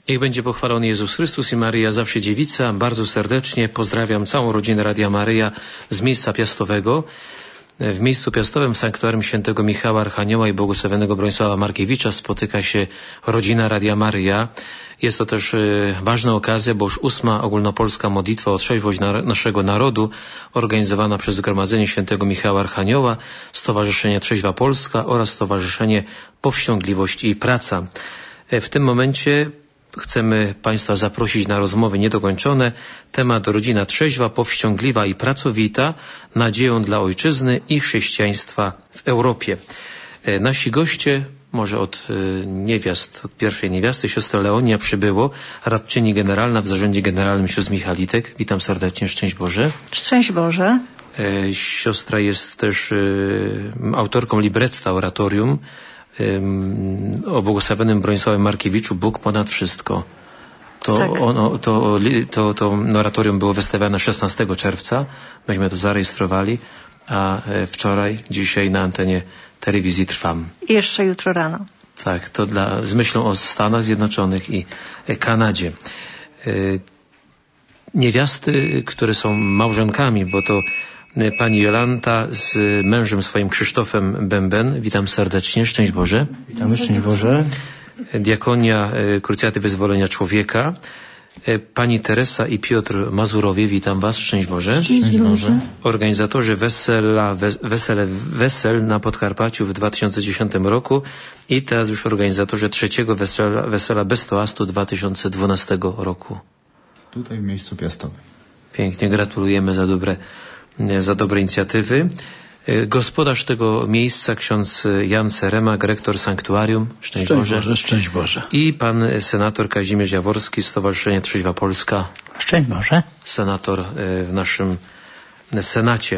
Niech będzie pochwalony Jezus Chrystus i Maryja zawsze dziewica. Bardzo serdecznie pozdrawiam całą rodzinę Radia Maryja z miejsca piastowego. W miejscu piastowym w Sanktuarium Świętego Michała Archanioła i Błogosławionego Bronisława Markiewicza spotyka się rodzina Radia Maryja. Jest to też ważna okazja, bo już 8. ogólnopolska modlitwa o trzeźwość naszego narodu, organizowana przez Zgromadzenie Świętego Michała Archanioła, Stowarzyszenie Trzeźwa Polska oraz Stowarzyszenie Powściągliwość i Praca. W tym momencie chcemy Państwa zaprosić na rozmowy niedokończone. Temat rodzina trzeźwa, powściągliwa i pracowita, nadzieją dla ojczyzny i chrześcijaństwa w Europie. Nasi goście, może od pierwszej niewiasty, siostra Leonia Przybyło, radczyni generalna w Zarządzie Generalnym Sióstr Michalitek. Witam serdecznie, szczęść Boże. Szczęść Boże. Siostra jest też autorką libretta oratorium o błogosławionym Bronisławie Markiewiczu, Bóg ponad wszystko. To oratorium było wystawiane 16 czerwca. Myśmy to zarejestrowali, a dzisiaj na antenie telewizji Trwam. I jeszcze jutro rano. Tak, to z myślą o Stanach Zjednoczonych i Kanadzie. Niewiasty, które są małżonkami, bo to pani Jolanta z mężem swoim Krzysztofem Bęben. Witam serdecznie, szczęść Boże. Witamy, szczęść Boże. Diakonia Krucjaty Wyzwolenia Człowieka. Pani Teresa i Mazurowie, witam Was, szczęść Boże. Szczęść Boże. Organizatorzy wesel na Podkarpaciu w 2010 roku i teraz już organizatorzy trzeciego wesela bez toastu 2012 roku. Tutaj w miejscu piastowym. Pięknie, gratulujemy za dobre inicjatywy. Gospodarz tego miejsca, ksiądz Jan Seremak, rektor sanktuarium. Szczęść Boże. Szczęść Boże. I pan senator Kazimierz Jaworski, Stowarzyszenie Trzeźwa Polska. Szczęść Boże. Senator w naszym Senacie.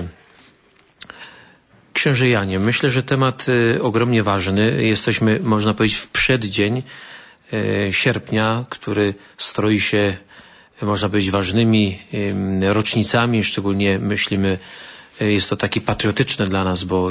Księże Janie, myślę, że temat ogromnie ważny. Jesteśmy, można powiedzieć, w przeddzień sierpnia, który stroi się, można powiedzieć, ważnymi rocznicami. Szczególnie myślimy, jest to taki patriotyczne dla nas, bo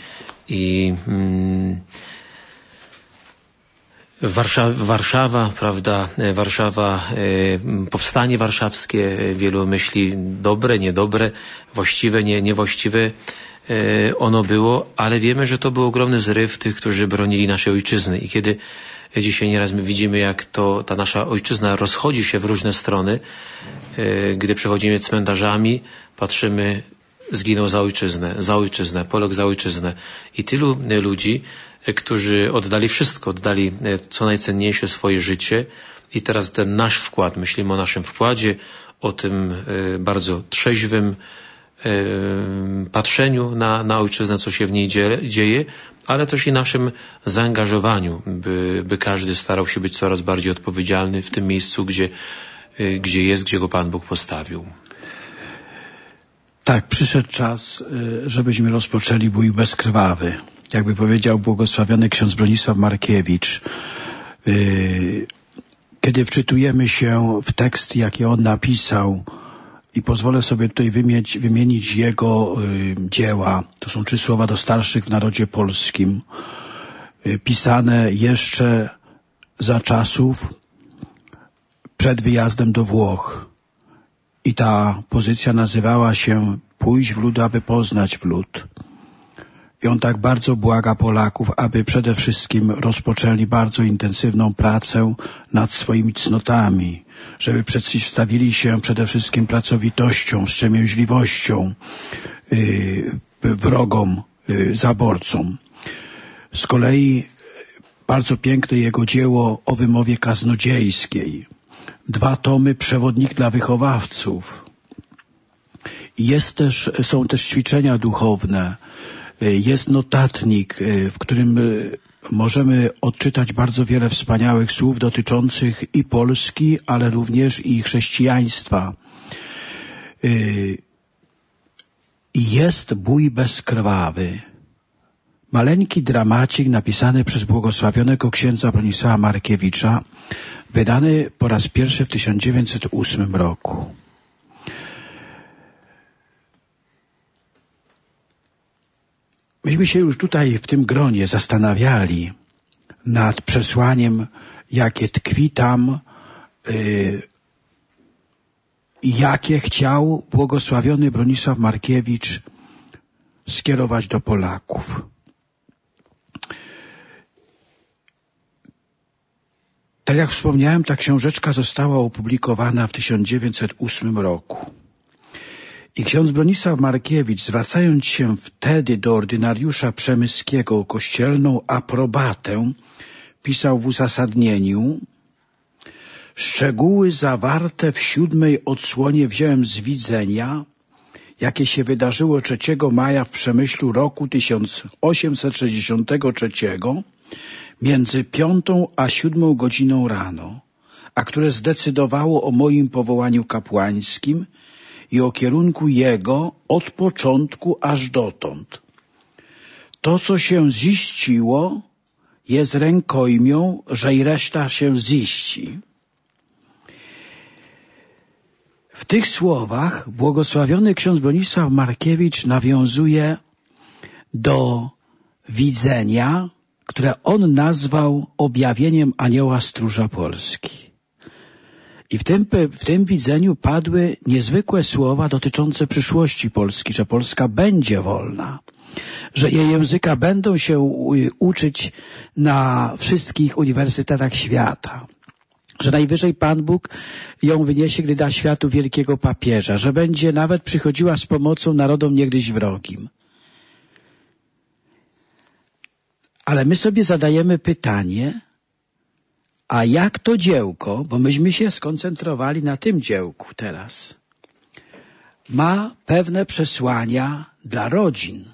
Warszawa, prawda, powstanie warszawskie, wielu myśli dobre, niedobre, właściwe, niewłaściwe ono było, ale wiemy, że to był ogromny zryw tych, którzy bronili naszej ojczyzny i kiedy dzisiaj nieraz my widzimy, jak ta nasza ojczyzna rozchodzi się w różne strony, gdy przechodzimy cmentarzami, patrzymy, zginął za ojczyznę, Polak za ojczyznę. I tylu ludzi, którzy oddali wszystko, oddali co najcenniejsze swoje życie i teraz ten nasz wkład, myślimy o naszym wkładzie, o tym bardzo trzeźwym patrzeniu na ojczyznę, co się w niej dzieje, ale też i naszym zaangażowaniu, by każdy starał się być coraz bardziej odpowiedzialny w tym miejscu, gdzie go Pan Bóg postawił. Tak, przyszedł czas, żebyśmy rozpoczęli bój bezkrwawy. Jakby powiedział błogosławiony ksiądz Bronisław Markiewicz, kiedy wczytujemy się w tekst, jaki on napisał, i pozwolę sobie tutaj wymienić jego dzieła. To są 3 słowa do starszych w narodzie polskim, pisane jeszcze za czasów przed wyjazdem do Włoch. I ta pozycja nazywała się Pójść w lud, aby poznać w lud. I on tak bardzo błaga Polaków, aby przede wszystkim rozpoczęli bardzo intensywną pracę nad swoimi cnotami, żeby przeciwstawili się przede wszystkim pracowitością, wstrzemięźliwością wrogom, zaborcom. Z kolei bardzo piękne jego dzieło o wymowie kaznodziejskiej. 2 tomy, przewodnik dla wychowawców. Są też ćwiczenia duchowne. Jest notatnik, w którym możemy odczytać bardzo wiele wspaniałych słów dotyczących i Polski, ale również i chrześcijaństwa. Jest bój bezkrwawy. Maleńki dramacik napisany przez błogosławionego księdza Bronisława Markiewicza, wydany po raz pierwszy w 1908 roku. Myśmy się już tutaj w tym gronie zastanawiali nad przesłaniem, jakie tkwi tam jakie chciał błogosławiony Bronisław Markiewicz skierować do Polaków. Tak jak wspomniałem, ta książeczka została opublikowana w 1908 roku. I ksiądz Bronisław Markiewicz, zwracając się wtedy do ordynariusza Przemyskiego o kościelną aprobatę, pisał w uzasadnieniu: szczegóły zawarte w 7. odsłonie wziąłem z widzenia, jakie się wydarzyło 3 maja w Przemyślu roku 1863 między 5 a 7 godziną rano, a które zdecydowało o moim powołaniu kapłańskim i o kierunku jego od początku aż dotąd. To, co się ziściło, jest rękojmią, że i reszta się ziści. W tych słowach błogosławiony ksiądz Bronisław Markiewicz nawiązuje do widzenia, które on nazwał objawieniem anioła stróża Polski. I w tym widzeniu padły niezwykłe słowa dotyczące przyszłości Polski, że Polska będzie wolna, że jej języka będą się uczyć na wszystkich uniwersytetach świata, że najwyżej Pan Bóg ją wyniesie, gdy da światu wielkiego papieża, że będzie nawet przychodziła z pomocą narodom niegdyś wrogim. Ale my sobie zadajemy pytanie, a jak to dziełko, bo myśmy się skoncentrowali na tym dziełku teraz, ma pewne przesłania dla rodzin.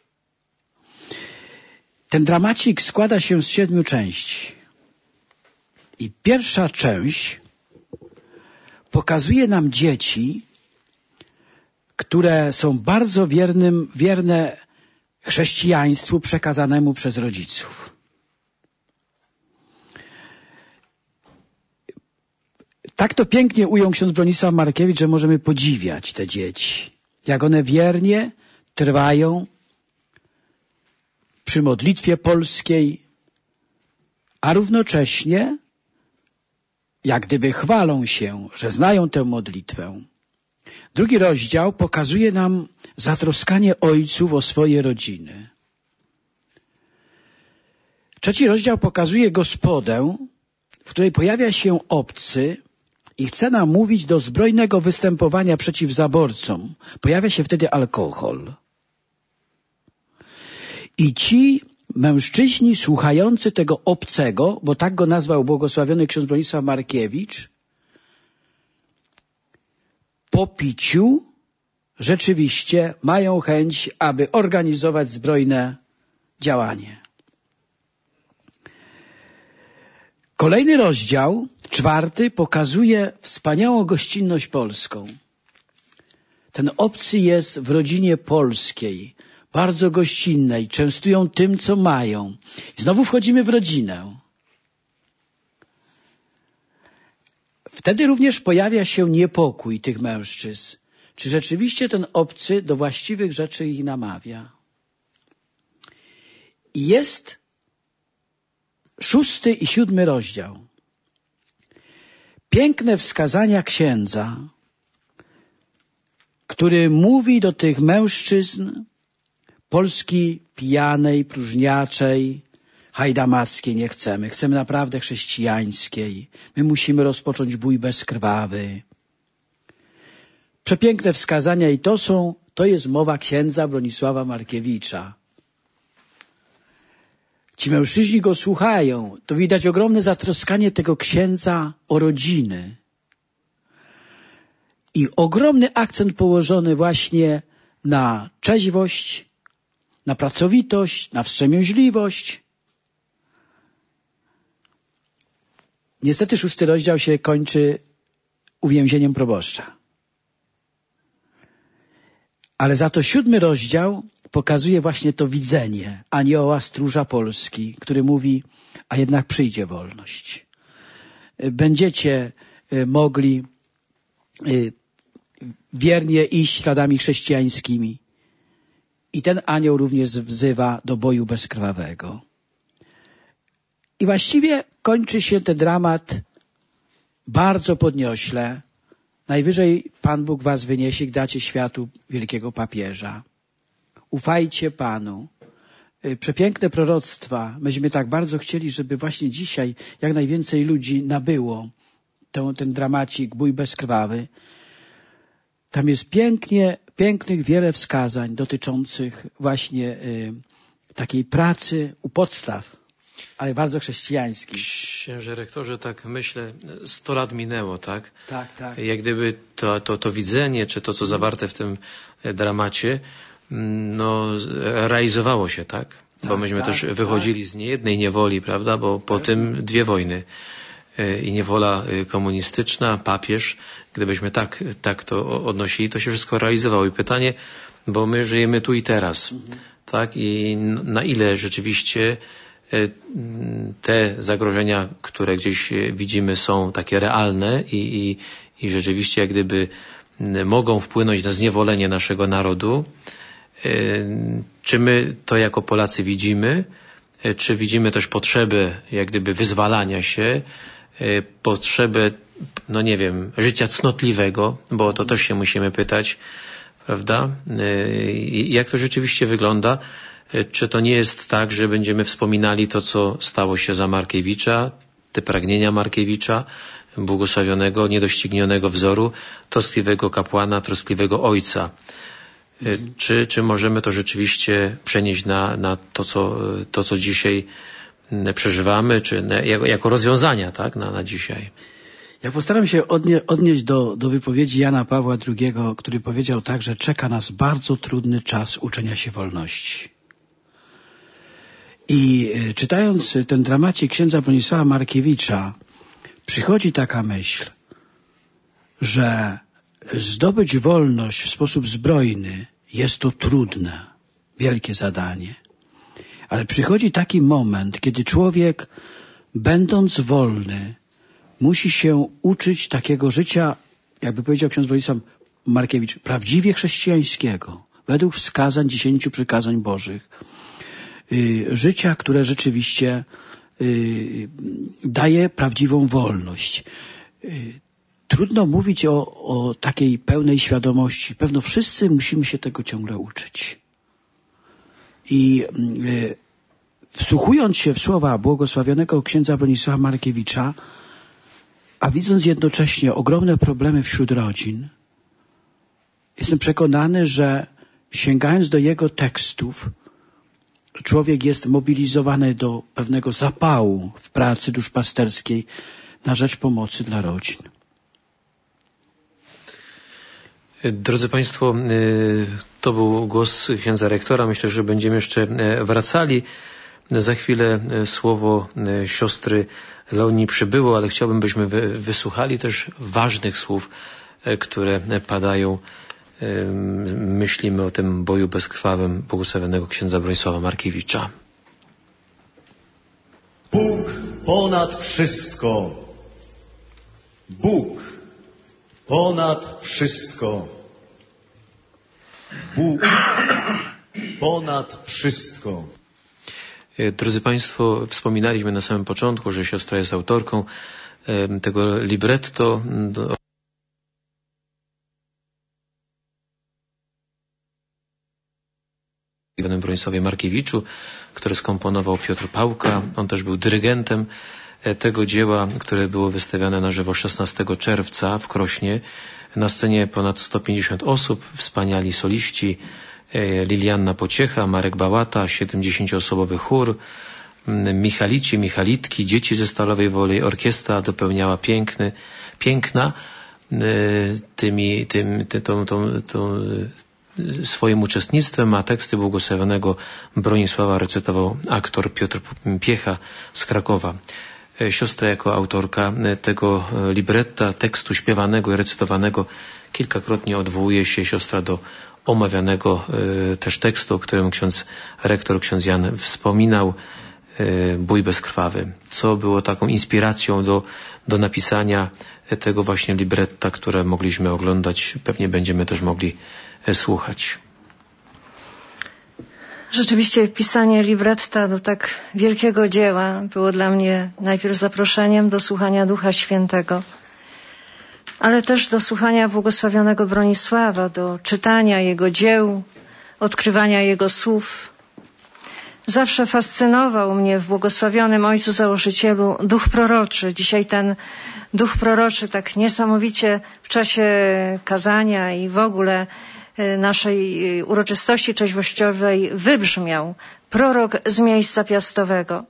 Ten dramacik składa się z 7 części. I pierwsza część pokazuje nam dzieci, które są bardzo wierne chrześcijaństwu przekazanemu przez rodziców. Tak to pięknie ujął ksiądz Bronisław Markiewicz, że możemy podziwiać te dzieci. Jak one wiernie trwają przy modlitwie polskiej, a równocześnie jak gdyby chwalą się, że znają tę modlitwę. Drugi rozdział pokazuje nam zatroskanie ojców o swoje rodziny. Trzeci rozdział pokazuje gospodę, w której pojawia się obcy i chce nam mówić do zbrojnego występowania przeciw zaborcom. Pojawia się wtedy alkohol. I ci mężczyźni słuchający tego obcego, bo tak go nazwał błogosławiony ksiądz Bronisław Markiewicz, po piciu rzeczywiście mają chęć, aby organizować zbrojne działanie. Kolejny rozdział, 4, pokazuje wspaniałą gościnność polską. Ten obcy jest w rodzinie polskiej, bardzo gościnnej, częstują tym, co mają. I znowu wchodzimy w rodzinę. Wtedy również pojawia się niepokój tych mężczyzn. Czy rzeczywiście ten obcy do właściwych rzeczy ich namawia? I jest 6. i 7. rozdział. Piękne wskazania księdza, który mówi do tych mężczyzn Polski pijanej, próżniaczej, hajdamackiej nie chcemy. Chcemy naprawdę chrześcijańskiej. My musimy rozpocząć bój bezkrwawy. Przepiękne wskazania i to jest mowa księdza Bronisława Markiewicza. Ci mężczyźni go słuchają. To widać ogromne zatroskanie tego księdza o rodziny. I ogromny akcent położony właśnie na trzeźwość, na pracowitość, na wstrzemięźliwość. Niestety 6. rozdział się kończy uwięzieniem proboszcza. Ale za to 7. rozdział pokazuje właśnie to widzenie anioła stróża Polski, który mówi, a jednak przyjdzie wolność. Będziecie mogli wiernie iść śladami chrześcijańskimi. I ten anioł również wzywa do boju bezkrwawego. I właściwie kończy się ten dramat bardzo podniośle. Najwyżej Pan Bóg was wyniesie i dacie światu wielkiego papieża. Ufajcie Panu. Przepiękne proroctwa. Myśmy tak bardzo chcieli, żeby właśnie dzisiaj jak najwięcej ludzi nabyło ten dramacik Bój bezkrwawy. Tam jest pięknych wiele wskazań dotyczących właśnie takiej pracy u podstaw, ale bardzo chrześcijańskiej. Księże rektorze, tak myślę, 100 lat minęło, tak? Tak, tak. Jak gdyby to widzenie, czy to, co zawarte w tym dramacie, realizowało się, tak? Bo myśmy też wychodzili z niejednej niewoli, prawda? Bo po tym 2 wojny. I niewola komunistyczna, papież, gdybyśmy tak to odnosili, to się wszystko realizowało. I pytanie, bo my żyjemy tu i teraz, tak? I na ile rzeczywiście te zagrożenia, które gdzieś widzimy, są takie realne i rzeczywiście jak gdyby mogą wpłynąć na zniewolenie naszego narodu, czy my to jako Polacy widzimy, czy widzimy też potrzebę jak gdyby wyzwalania się, potrzebę, życia cnotliwego, bo o to też się musimy pytać, prawda? Jak to rzeczywiście wygląda? Czy to nie jest tak, że będziemy wspominali to, co stało się za Markiewicza, te pragnienia Markiewicza, błogosławionego, niedoścignionego wzoru, troskliwego kapłana, troskliwego ojca? Czy możemy to rzeczywiście przenieść na to, co dzisiaj przeżywamy, czy jako rozwiązania, tak, na dzisiaj? Ja postaram się odnieść do wypowiedzi Jana Pawła II, który powiedział tak, że czeka nas bardzo trudny czas uczenia się wolności. I czytając ten dramacik księdza Bronisława Markiewicza, przychodzi taka myśl, że zdobyć wolność w sposób zbrojny jest to trudne, wielkie zadanie. Ale przychodzi taki moment, kiedy człowiek, będąc wolny, musi się uczyć takiego życia, jakby powiedział ksiądz Bronisław Markiewicz, prawdziwie chrześcijańskiego, według wskazań 10 przykazań Bożych. Życia, które rzeczywiście daje prawdziwą wolność. Trudno mówić o takiej pełnej świadomości. Pewno wszyscy musimy się tego ciągle uczyć. I wsłuchując się w słowa błogosławionego księdza Bronisława Markiewicza, a widząc jednocześnie ogromne problemy wśród rodzin, jestem przekonany, że sięgając do jego tekstów, człowiek jest mobilizowany do pewnego zapału w pracy duszpasterskiej na rzecz pomocy dla rodzin. Drodzy Państwo, to był głos księdza rektora. Myślę, że będziemy jeszcze wracali. Za chwilę słowo siostry Leonii przybyło, ale chciałbym, byśmy wysłuchali też ważnych słów, które padają. Myślimy o tym boju bezkrwawym błogosławionego księdza Bronisława Markiewicza. Bóg ponad wszystko. Bóg ponad wszystko. Bóg ponad wszystko. Drodzy Państwo, wspominaliśmy na samym początku, że siostra jest autorką tego libretto do Bronisławie Markiewiczu, które skomponował Piotr Pałka. On też był dyrygentem tego dzieła, które było wystawiane na żywo 16 czerwca w Krośnie. Na scenie ponad 150 osób, wspaniali soliści, Lilianna Pociecha, Marek Bałata, 70-osobowy chór, Michalici, Michalitki, dzieci ze Stalowej Woli. Orkiestra dopełniała piękna swoim uczestnictwem, a teksty błogosławionego Bronisława recytował aktor Piotr Piecha z Krakowa. Siostra jako autorka tego libretta, tekstu śpiewanego i recytowanego, kilkakrotnie odwołuje się siostra do omawianego też tekstu, o którym ksiądz rektor, ksiądz Jan wspominał, Bój bezkrwawy, co było taką inspiracją do napisania tego właśnie libretta, które mogliśmy oglądać, pewnie będziemy też mogli słuchać. Rzeczywiście pisanie libretta do tak wielkiego dzieła było dla mnie najpierw zaproszeniem do słuchania Ducha Świętego ale też do słuchania błogosławionego Bronisława, do czytania jego dzieł, odkrywania jego słów. Zawsze fascynował mnie w błogosławionym ojcu założycielu duch proroczy. Dzisiaj ten duch proroczy tak niesamowicie w czasie kazania i w ogóle naszej uroczystości trzeźwościowej wybrzmiał. Prorok z miejsca piastowego.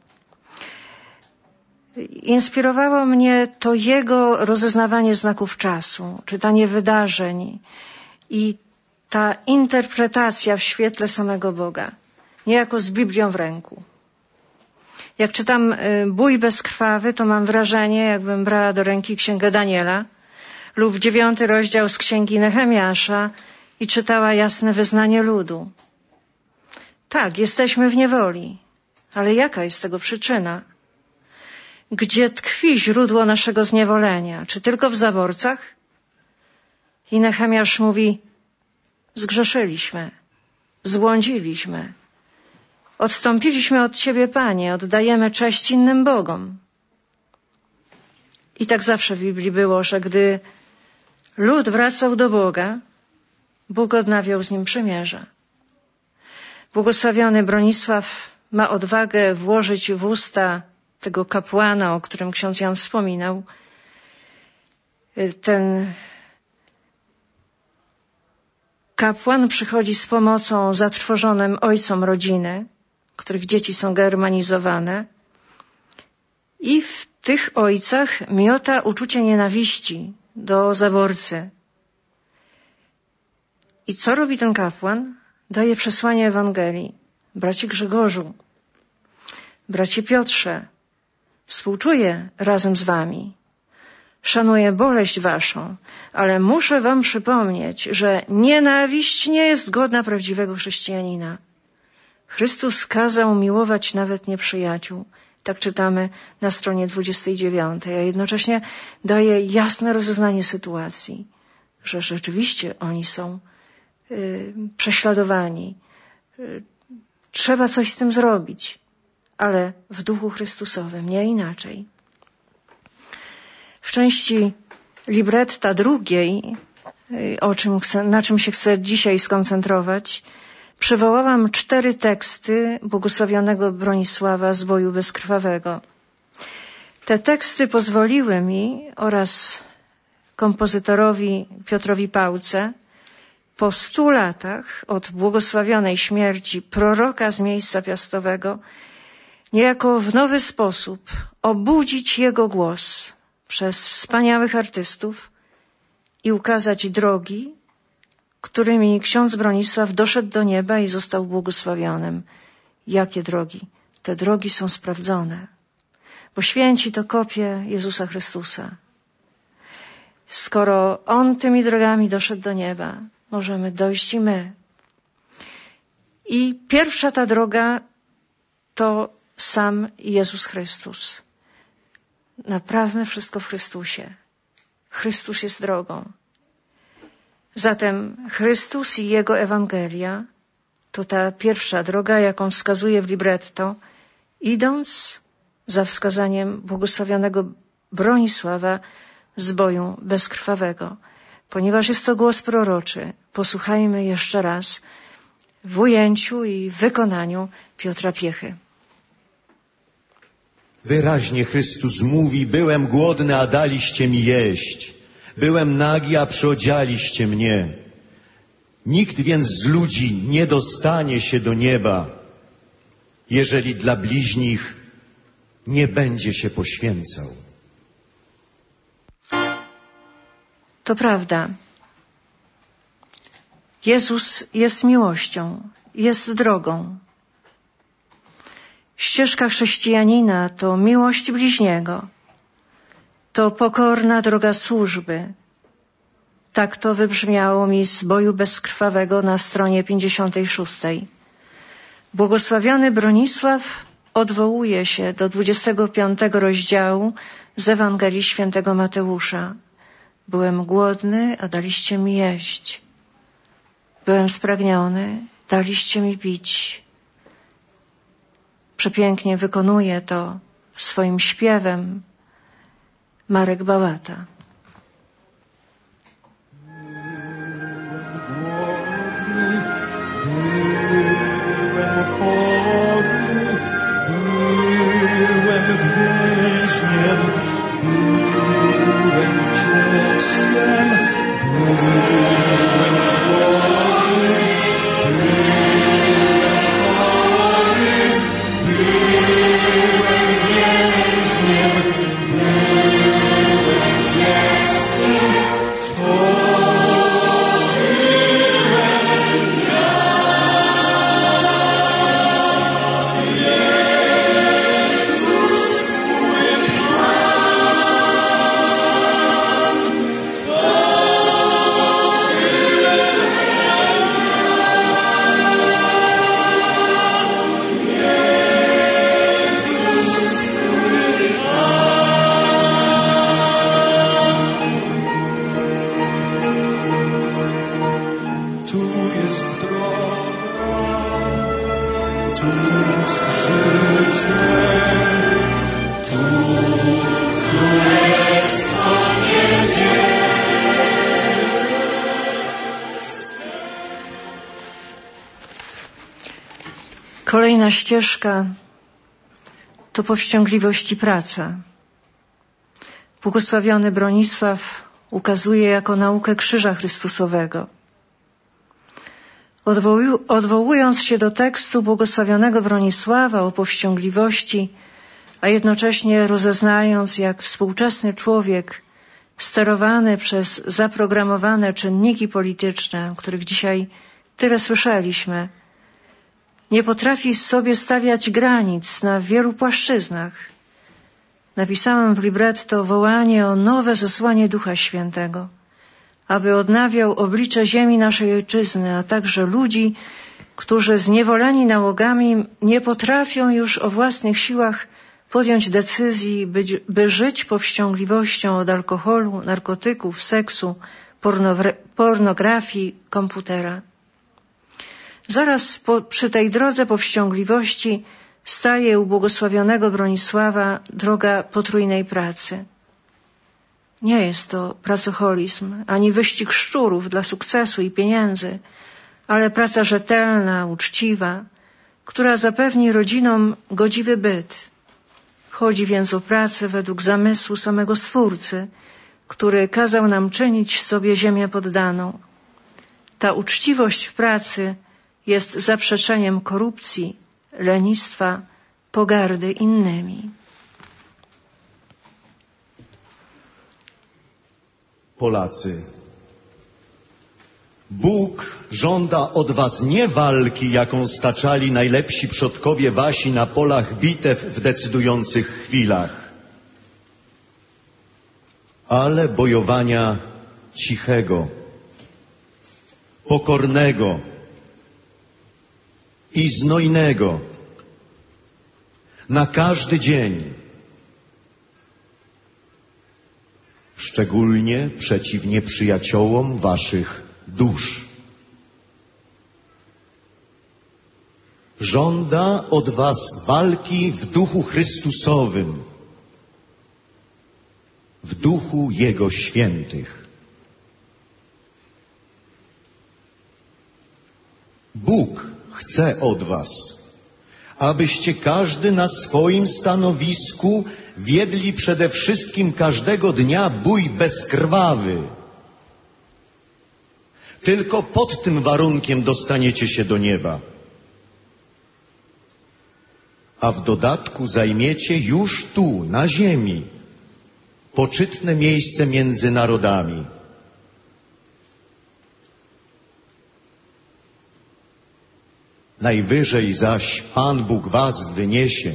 Inspirowało mnie to jego rozeznawanie znaków czasu, czytanie wydarzeń i ta interpretacja w świetle samego Boga, niejako z Biblią w ręku. Jak czytam Bój bezkrwawy, to mam wrażenie, jakbym brała do ręki Księgę Daniela lub 9 rozdział z Księgi Nehemiasza i czytała jasne wyznanie ludu. Tak, jesteśmy w niewoli, ale jaka jest tego przyczyna? Gdzie tkwi źródło naszego zniewolenia? Czy tylko w zaborcach? I Nehemiasz mówi, zgrzeszyliśmy, zbłądziliśmy, odstąpiliśmy od Ciebie, Panie, oddajemy cześć innym bogom. I tak zawsze w Biblii było, że gdy lud wracał do Boga, Bóg odnawiał z nim przymierze. Błogosławiony Bronisław ma odwagę włożyć w usta tego kapłana, o którym ksiądz Jan wspominał, ten kapłan przychodzi z pomocą zatrwożonym ojcom rodziny, których dzieci są germanizowane, i w tych ojcach miota uczucie nienawiści do zaborcy. I co robi ten kapłan? Daje przesłanie Ewangelii. Bracie Grzegorzu, bracie Piotrze, współczuję razem z wami. Szanuję boleść waszą, ale muszę wam przypomnieć, że nienawiść nie jest godna prawdziwego chrześcijanina. Chrystus kazał miłować nawet nieprzyjaciół. Tak czytamy na stronie 29, a jednocześnie daje jasne rozeznanie sytuacji, że rzeczywiście oni są prześladowani. Trzeba coś z tym zrobić, ale w duchu Chrystusowym, nie inaczej. W części libretta drugiej, na czym się chcę dzisiaj skoncentrować, przywołałam 4 teksty błogosławionego Bronisława z Boju bezkrwawego. Te teksty pozwoliły mi oraz kompozytorowi Piotrowi Pałce po 100 latach od błogosławionej śmierci proroka z miejsca piastowego niejako w nowy sposób obudzić jego głos przez wspaniałych artystów i ukazać drogi, którymi ksiądz Bronisław doszedł do nieba i został błogosławionym. Jakie drogi? Te drogi są sprawdzone, bo święci to kopie Jezusa Chrystusa. Skoro On tymi drogami doszedł do nieba, możemy dojść i my. I pierwsza ta droga to sam Jezus Chrystus. Naprawmy wszystko w Chrystusie. Chrystus jest drogą. Zatem Chrystus i Jego Ewangelia to ta pierwsza droga, jaką wskazuje w libretto, idąc za wskazaniem błogosławionego Bronisława z Boju bezkrwawego. Ponieważ jest to głos proroczy, posłuchajmy jeszcze raz w ujęciu i wykonaniu Piotra Piechy. Wyraźnie Chrystus mówi, byłem głodny, a daliście mi jeść. Byłem nagi, a przyodzialiście mnie. Nikt więc z ludzi nie dostanie się do nieba, jeżeli dla bliźnich nie będzie się poświęcał. To prawda. Jezus jest miłością, jest drogą. Ścieżka chrześcijanina to miłość bliźniego. To pokorna droga służby. Tak to wybrzmiało mi z Boju bezkrwawego na stronie 56. Błogosławiony Bronisław odwołuje się do 25 rozdziału z Ewangelii Świętego Mateusza. Byłem głodny, a daliście mi jeść. Byłem spragniony, daliście mi pić. Przepięknie wykonuje to swoim śpiewem Marek Bałata. Kolejna ścieżka to powściągliwość i praca. Błogosławiony Bronisław ukazuje jako naukę Krzyża Chrystusowego. Odwołując się do tekstu błogosławionego Bronisława o powściągliwości, a jednocześnie rozeznając, jak współczesny człowiek sterowany przez zaprogramowane czynniki polityczne, o których dzisiaj tyle słyszeliśmy, nie potrafi sobie stawiać granic na wielu płaszczyznach. Napisałem w libretto wołanie o nowe zesłanie Ducha Świętego, aby odnawiał oblicze ziemi naszej ojczyzny, a także ludzi, którzy zniewoleni nałogami nie potrafią już o własnych siłach podjąć decyzji, by żyć powściągliwością od alkoholu, narkotyków, seksu, pornografii, komputera. Zaraz przy tej drodze powściągliwości staje u błogosławionego Bronisława droga potrójnej pracy. Nie jest to pracoholizm, ani wyścig szczurów dla sukcesu i pieniędzy, ale praca rzetelna, uczciwa, która zapewni rodzinom godziwy byt. Chodzi więc o pracę według zamysłu samego Stwórcy, który kazał nam czynić sobie ziemię poddaną. Ta uczciwość w pracy jest zaprzeczeniem korupcji, lenistwa, pogardy innymi. Polacy, Bóg żąda od was nie walki, jaką staczali najlepsi przodkowie wasi na polach bitew w decydujących chwilach, ale bojowania cichego, pokornego i znojnego na każdy dzień, szczególnie przeciw nieprzyjaciołom waszych dusz. Żąda od was walki w duchu Chrystusowym, w duchu Jego świętych. Bóg chce od was, abyście każdy na swoim stanowisku wiedli przede wszystkim każdego dnia bój bezkrwawy. Tylko pod tym warunkiem dostaniecie się do nieba. A w dodatku zajmiecie już tu, na ziemi, poczytne miejsce między narodami. Najwyżej zaś Pan Bóg was wyniesie,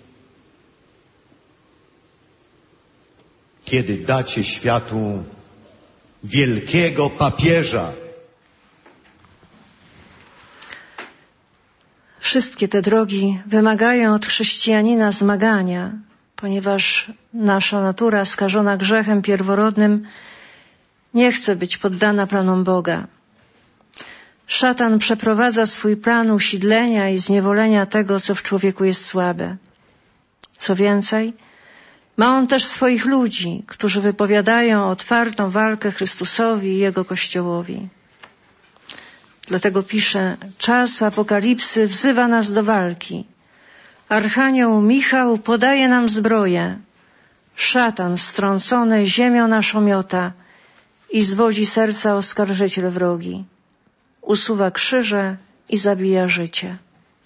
kiedy dacie światu wielkiego papieża. Wszystkie te drogi wymagają od chrześcijanina zmagania, ponieważ nasza natura skażona grzechem pierworodnym nie chce być poddana planom Boga. Szatan przeprowadza swój plan usidlenia i zniewolenia tego, co w człowieku jest słabe. Co więcej, ma on też swoich ludzi, którzy wypowiadają otwartą walkę Chrystusowi i Jego Kościołowi. Dlatego pisze, czas apokalipsy wzywa nas do walki. Archanioł Michał podaje nam zbroję. Szatan strącony ziemią naszą miota i zwodzi serca oskarżyciel wrogi. Usuwa krzyże i zabija życie.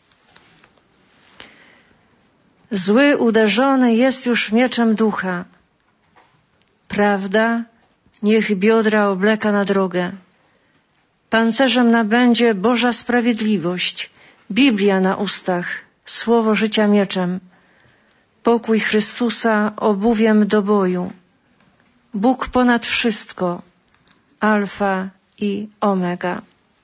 Zły uderzony jest już mieczem ducha. Prawda niech biodra obleka na drogę. Pancerzem nabędzie Boża sprawiedliwość, Biblia na ustach, słowo życia mieczem, pokój Chrystusa obuwiem do boju. Bóg ponad wszystko, Alfa i Omega.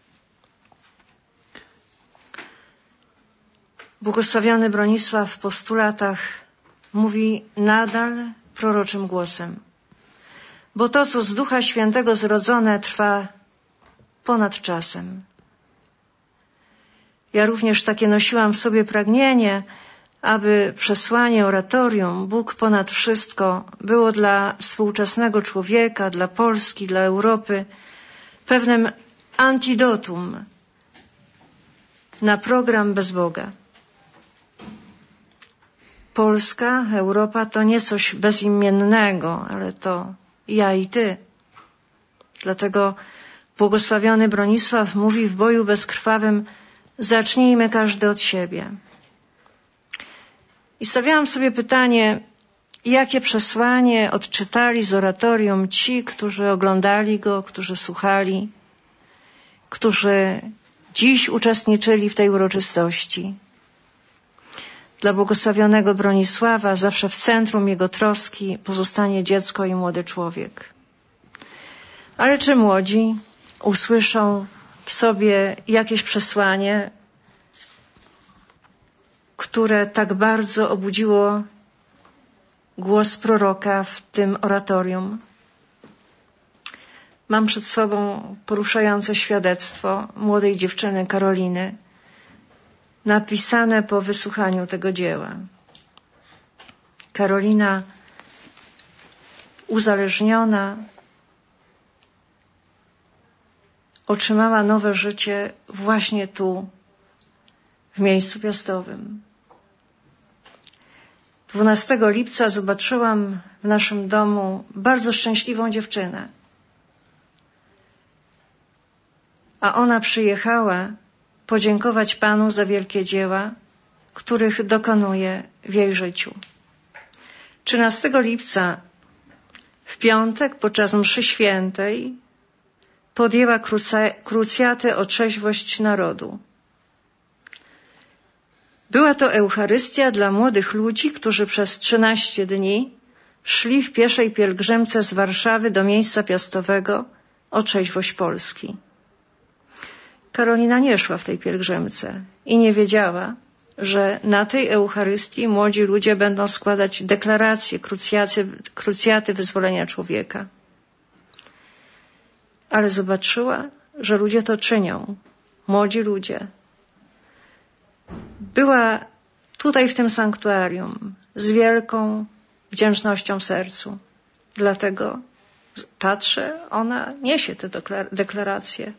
Błogosławiony Bronisław w postulatach mówi nadal proroczym głosem, bo to, co z Ducha Świętego zrodzone, trwa ponad czasem. Ja również takie nosiłam w sobie pragnienie, aby przesłanie oratorium Bóg ponad wszystko było dla współczesnego człowieka, dla Polski, dla Europy pewnym antidotum na program bez Boga. Polska, Europa to nie coś bezimiennego, ale to ja i ty. Dlatego błogosławiony Bronisław mówi w boju bezkrwawym: zacznijmy każdy od siebie. I stawiałam sobie pytanie, jakie przesłanie odczytali z oratorium ci, którzy oglądali go, którzy słuchali, którzy dziś uczestniczyli w tej uroczystości. Dla błogosławionego Bronisława zawsze w centrum jego troski pozostanie dziecko i młody człowiek. Ale czy młodzi usłyszą w sobie jakieś przesłanie, które tak bardzo obudziło głos proroka w tym oratorium? Mam przed sobą poruszające świadectwo młodej dziewczyny Karoliny, napisane po wysłuchaniu tego dzieła. Karolina, uzależniona, otrzymała nowe życie właśnie tu, w miejscu piastowym. 12 lipca zobaczyłam w naszym domu bardzo szczęśliwą dziewczynę. A ona przyjechała podziękować Panu za wielkie dzieła, których dokonuje w jej życiu. 13 lipca, w piątek, podczas mszy świętej, podjęła krucjatę o trzeźwość narodu. Była to Eucharystia dla młodych ludzi, którzy przez 13 dni szli w pieszej pielgrzymce z Warszawy do miejsca piastowego o trzeźwość Polski. Karolina nie szła w tej pielgrzymce i nie wiedziała, że na tej Eucharystii młodzi ludzie będą składać deklaracje, krucjaty wyzwolenia człowieka. Ale zobaczyła, że ludzie to czynią. Młodzi ludzie. Była tutaj w tym sanktuarium z wielką wdzięcznością w sercu. Dlatego patrzę, ona niesie te deklaracje.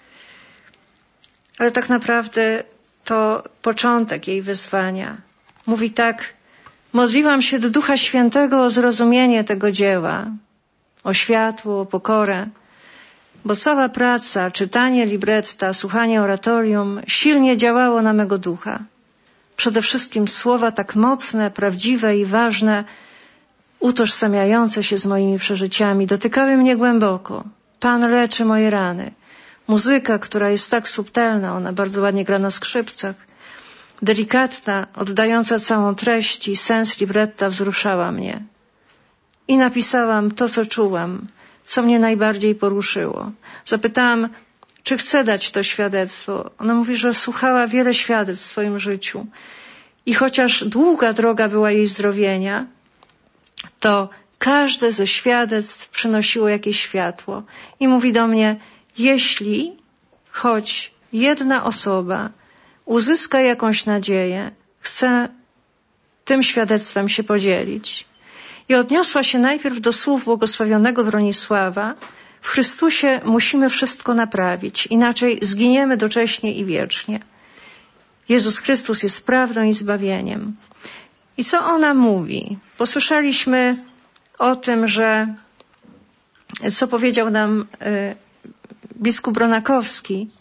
Ale tak naprawdę to początek jej wyzwania. Mówi tak: modliłam się do Ducha Świętego o zrozumienie tego dzieła, o światło, o pokorę, bo cała praca, czytanie libretta, słuchanie oratorium silnie działało na mego ducha. Przede wszystkim słowa tak mocne, prawdziwe i ważne, utożsamiające się z moimi przeżyciami, dotykały mnie głęboko. Pan leczy moje rany. Muzyka, która jest tak subtelna, ona bardzo ładnie gra na skrzypcach, delikatna, oddająca całą treść i sens libretta wzruszała mnie. I napisałam to, co czułam, co mnie najbardziej poruszyło. Zapytałam, czy chce dać to świadectwo. Ona mówi, że słuchała wiele świadectw w swoim życiu. I chociaż długa droga była jej zdrowienia, to każde ze świadectw przynosiło jakieś światło. I mówi do mnie, jeśli choć jedna osoba uzyska jakąś nadzieję, chcę tym świadectwem się podzielić. I odniosła się najpierw do słów błogosławionego Bronisława: w Chrystusie musimy wszystko naprawić, inaczej zginiemy docześnie i wiecznie. Jezus Chrystus jest prawdą i zbawieniem. I co ona mówi? Posłyszeliśmy o tym, że co powiedział nam biskup Bronakowski,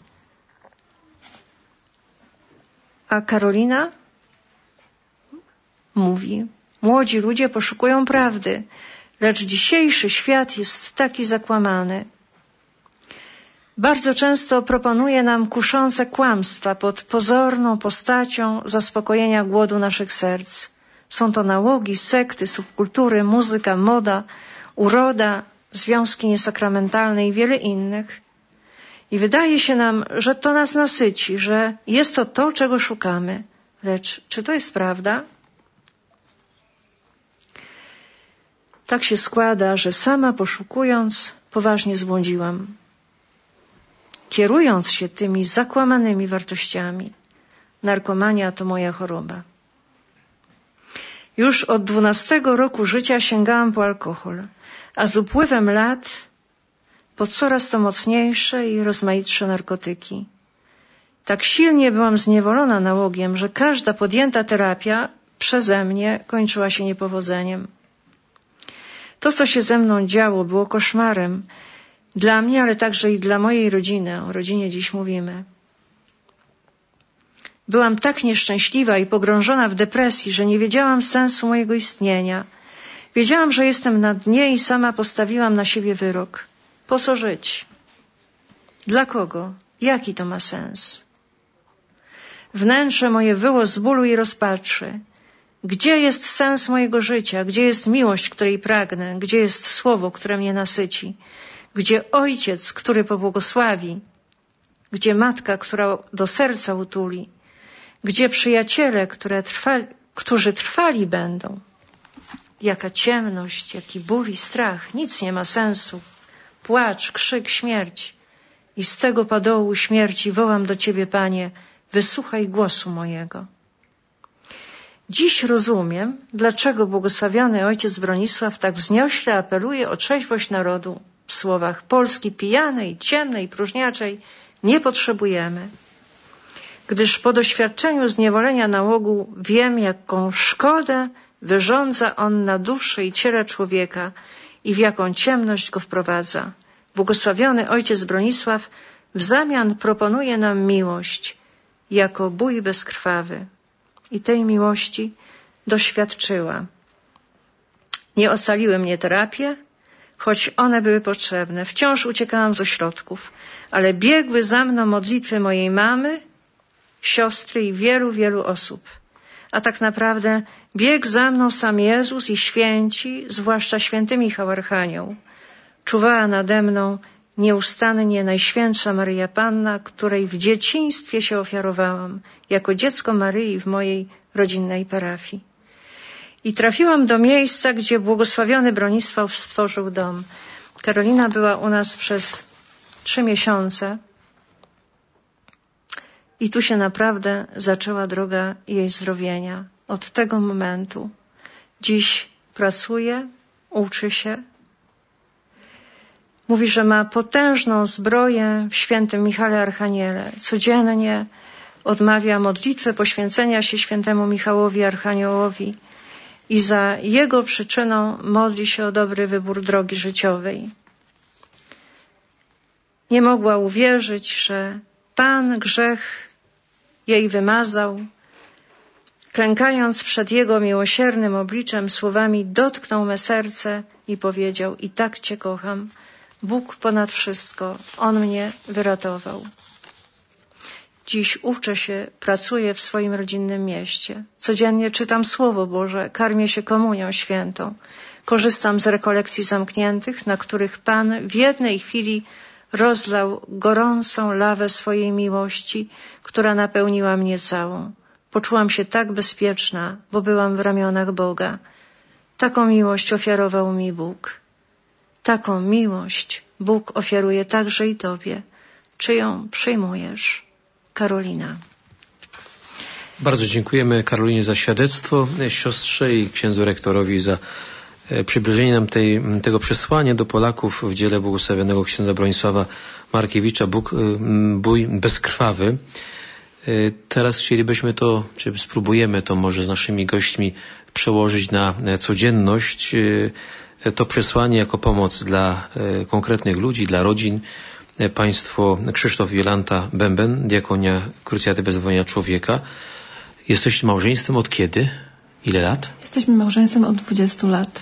a Karolina mówi: młodzi ludzie poszukują prawdy, lecz dzisiejszy świat jest taki zakłamany. Bardzo często proponuje nam kuszące kłamstwa pod pozorną postacią zaspokojenia głodu naszych serc. Są to nałogi, sekty, subkultury, muzyka, moda, uroda, związki niesakramentalne i wiele innych. I wydaje się nam, że to nas nasyci, że jest to to, czego szukamy. Lecz czy to jest prawda? Tak się składa, że sama poszukując, poważnie zbłądziłam. Kierując się tymi zakłamanymi wartościami, narkomania to moja choroba. Już od 12 roku życia sięgałam po alkohol, a z upływem lat po coraz to mocniejsze i rozmaitsze narkotyki. Tak silnie byłam zniewolona nałogiem, że każda podjęta terapia przeze mnie kończyła się niepowodzeniem. To, co się ze mną działo, było koszmarem dla mnie, ale także i dla mojej rodziny. O rodzinie dziś mówimy. Byłam tak nieszczęśliwa i pogrążona w depresji, że nie wiedziałam sensu mojego istnienia. Wiedziałam, że jestem na dnie i sama postawiłam na siebie wyrok. Po co żyć? Dla kogo? Jaki to ma sens? Wnętrze moje wyło z bólu i rozpaczy. Gdzie jest sens mojego życia? Gdzie jest miłość, której pragnę? Gdzie jest słowo, które mnie nasyci? Gdzie ojciec, który pobłogosławi? Gdzie matka, która do serca utuli? Gdzie przyjaciele, którzy trwali będą? Jaka ciemność, jaki ból i strach. Nic nie ma sensu. Płacz, krzyk, śmierć. I z tego padołu śmierci wołam do Ciebie, Panie, wysłuchaj głosu mojego. Dziś rozumiem, dlaczego błogosławiony ojciec Bronisław tak wzniośle apeluje o trzeźwość narodu w słowach: Polski pijanej, ciemnej, próżniaczej nie potrzebujemy. Gdyż po doświadczeniu zniewolenia nałogu wiem, jaką szkodę wyrządza on na duszy i ciele człowieka i w jaką ciemność go wprowadza. Błogosławiony ojciec Bronisław w zamian proponuje nam miłość jako bój bezkrwawy. I tej miłości doświadczyła. Nie ocaliły mnie terapie, choć one były potrzebne. Wciąż uciekałam z ośrodków, ale biegły za mną modlitwy mojej mamy, siostry i wielu, wielu osób. A tak naprawdę biegł za mną sam Jezus i święci, zwłaszcza święty Michał Archanioł. Czuwała nade mną nieustannie Najświętsza Maryja Panna, której w dzieciństwie się ofiarowałam, jako dziecko Maryi w mojej rodzinnej parafii. I trafiłam do miejsca, gdzie błogosławiony Bronisław stworzył dom. Karolina była u nas przez 3 miesiące i tu się naprawdę zaczęła droga jej zdrowienia. Od tego momentu. Dziś pracuje, uczy się. Mówi, że ma potężną zbroję w świętym Michale Archaniele. Codziennie odmawia modlitwę poświęcenia się świętemu Michałowi Archaniołowi i za jego przyczyną modli się o dobry wybór drogi życiowej. Nie mogła uwierzyć, że Pan grzech jej wymazał. Klękając przed jego miłosiernym obliczem, słowami dotknął me serce i powiedział: i tak Cię kocham. Bóg ponad wszystko, On mnie wyratował. Dziś uczę się, pracuję w swoim rodzinnym mieście. Codziennie czytam Słowo Boże, karmię się komunią świętą. Korzystam z rekolekcji zamkniętych, na których Pan w jednej chwili rozlał gorącą lawę swojej miłości, która napełniła mnie całą. Poczułam się tak bezpieczna, bo byłam w ramionach Boga. Taką miłość ofiarował mi Bóg. Taką miłość Bóg ofiaruje także i Tobie. Czy ją przyjmujesz? Karolina. Bardzo dziękujemy Karolinie za świadectwo, siostrze i księdzu rektorowi za przybliżenie nam tego przesłania do Polaków w dziele błogosławionego księdza Bronisława Markiewicza, bój bezkrwawy. Teraz chcielibyśmy to, czy spróbujemy to może z naszymi gośćmi przełożyć na codzienność, to przesłanie jako pomoc dla konkretnych ludzi, dla rodzin. Państwo Krzysztof i Jolanta Bęben, diakonia Krucjaty Wyzwolenia Człowieka. Jesteście małżeństwem od kiedy? Ile lat? Jesteśmy małżeństwem od 20 lat.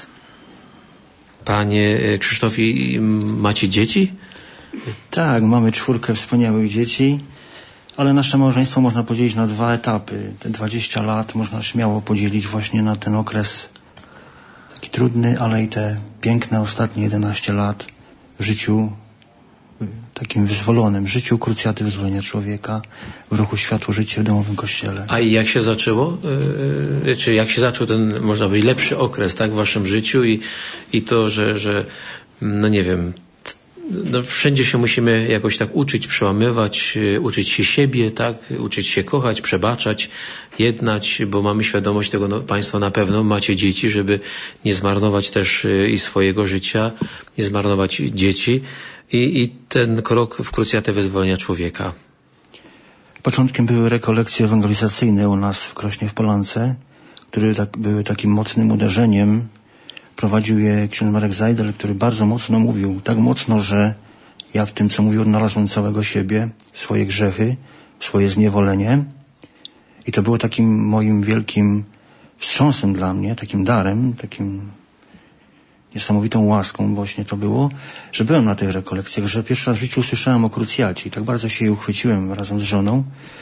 Panie Krzysztofie, macie dzieci? Tak, mamy 4 wspaniałych dzieci, ale nasze małżeństwo można podzielić na 2 etapy. Te 20 lat można śmiało podzielić właśnie na ten okres taki trudny, ale i te piękne ostatnie 11 lat w życiu takim wyzwolonym, życiu Krucjaty Wyzwolenia Człowieka w ruchu Światło Życie w domowym kościele. A i jak się zaczęło? Czy jak się zaczął ten, można powiedzieć, lepszy okres, tak, w waszym życiu i to, że no nie wiem, no wszędzie się musimy jakoś tak uczyć, przełamywać, uczyć się siebie, tak, uczyć się kochać, przebaczać, jednać, bo mamy świadomość tego, no, Państwo na pewno macie dzieci, żeby nie zmarnować też i swojego życia, nie zmarnować dzieci i ten krok w Krucjatę Wyzwolenia Człowieka. Początkiem były rekolekcje ewangelizacyjne u nas w Krośnie w Polance, które były takim mocnym uderzeniem. Prowadził je ksiądz Marek Zajdel, który bardzo mocno mówił. Tak mocno, że ja w tym, co mówił, odnalazłem całego siebie, swoje grzechy, swoje zniewolenie. I to było takim moim wielkim wstrząsem dla mnie, takim darem, takim niesamowitą łaską właśnie to było, że byłem na tych rekolekcjach, że pierwszy raz w życiu usłyszałem o krucjacie i tak bardzo się jej uchwyciłem razem z żoną,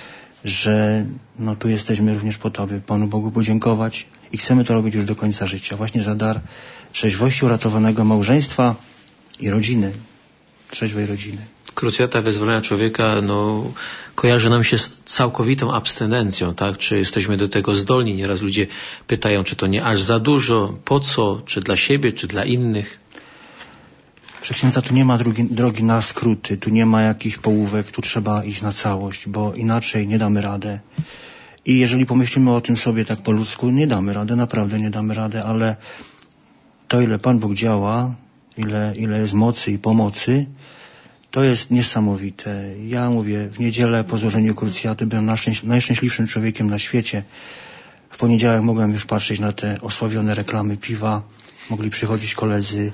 że no tu jesteśmy również po to, aby Panu Bogu podziękować i chcemy to robić już do końca życia. Właśnie za dar trzeźwości, uratowanego małżeństwa i rodziny, trzeźwej rodziny. Krucjata wyzwolenia człowieka kojarzy nam się z całkowitą abstynencją, tak? Czy jesteśmy do tego zdolni? Nieraz ludzie pytają, czy to nie aż za dużo, po co, czy dla siebie, czy dla innych? Proszę księdza, tu nie ma drogi na skróty, tu nie ma jakichś połówek, tu trzeba iść na całość, bo inaczej nie damy radę. I jeżeli pomyślimy o tym sobie tak po ludzku, nie damy rady, naprawdę nie damy rady, ale to, ile Pan Bóg działa, ile jest mocy i pomocy, to jest niesamowite. Ja mówię, w niedzielę po złożeniu krucjaty byłem najszczęśliwszym człowiekiem na świecie. W poniedziałek mogłem już patrzeć na te osławione reklamy piwa. Mogli przychodzić koledzy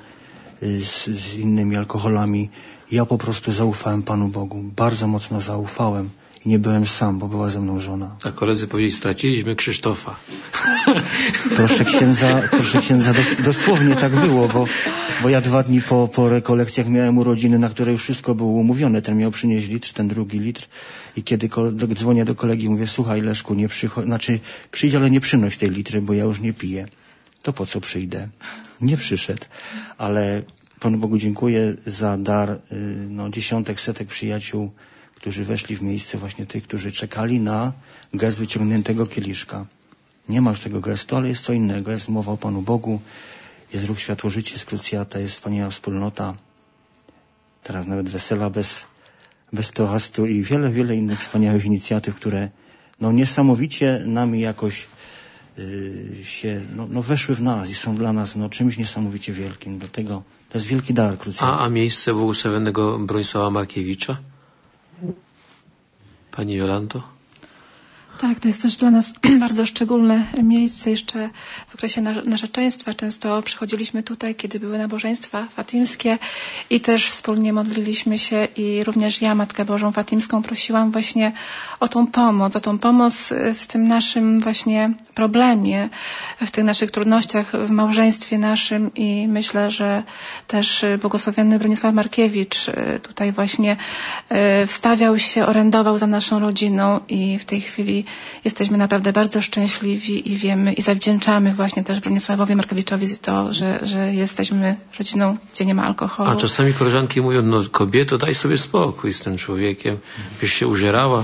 z innymi alkoholami. Ja po prostu zaufałem Panu Bogu. Bardzo mocno zaufałem. I nie byłem sam, bo była ze mną żona. A koledzy powiedzieli, straciliśmy Krzysztofa. Proszę księdza, dosłownie tak było, bo ja 2 dni po rekolekcjach miałem urodziny, na które już wszystko było umówione. Ten miał przynieść litr, ten drugi litr. I kiedy dzwonię do kolegi, mówię, słuchaj Leszku, przyjdź, ale nie przynoś tej litry, bo ja już nie piję. To po co przyjdę? Nie przyszedł. Ale Panu Bogu dziękuję za dar dziesiątek, setek przyjaciół, którzy weszli w miejsce właśnie tych, którzy czekali na gest wyciągniętego kieliszka. Nie ma już tego gestu, ale jest co innego. Jest mowa o Panu Bogu, jest ruch Światło Życie, jest krucjata, jest wspaniała wspólnota. Teraz nawet wesela bez toastu i wiele innych wspaniałych inicjatyw, które niesamowicie nami jakoś weszły w nas i są dla nas czymś niesamowicie wielkim. Dlatego to jest wielki dar krucjaty. A miejsce błogosławionego Bronisława Markiewicza? Pani Jolanto? Tak, to jest też dla nas bardzo szczególne miejsce. Jeszcze w okresie narzeczeństwa często przychodziliśmy tutaj, kiedy były nabożeństwa fatimskie i też wspólnie modliliśmy się i również ja, Matkę Bożą Fatimską, prosiłam właśnie o tą pomoc w tym naszym właśnie problemie, w tych naszych trudnościach w małżeństwie naszym i myślę, że też błogosławiony Bronisław Markiewicz tutaj właśnie wstawiał się, orędował za naszą rodziną i w tej chwili jesteśmy naprawdę bardzo szczęśliwi i wiemy i zawdzięczamy właśnie też Bronisławowi Markiewiczowi to, że jesteśmy rodziną, gdzie nie ma alkoholu. A czasami koleżanki mówią, kobieto, daj sobie spokój z tym człowiekiem, byś się użerała.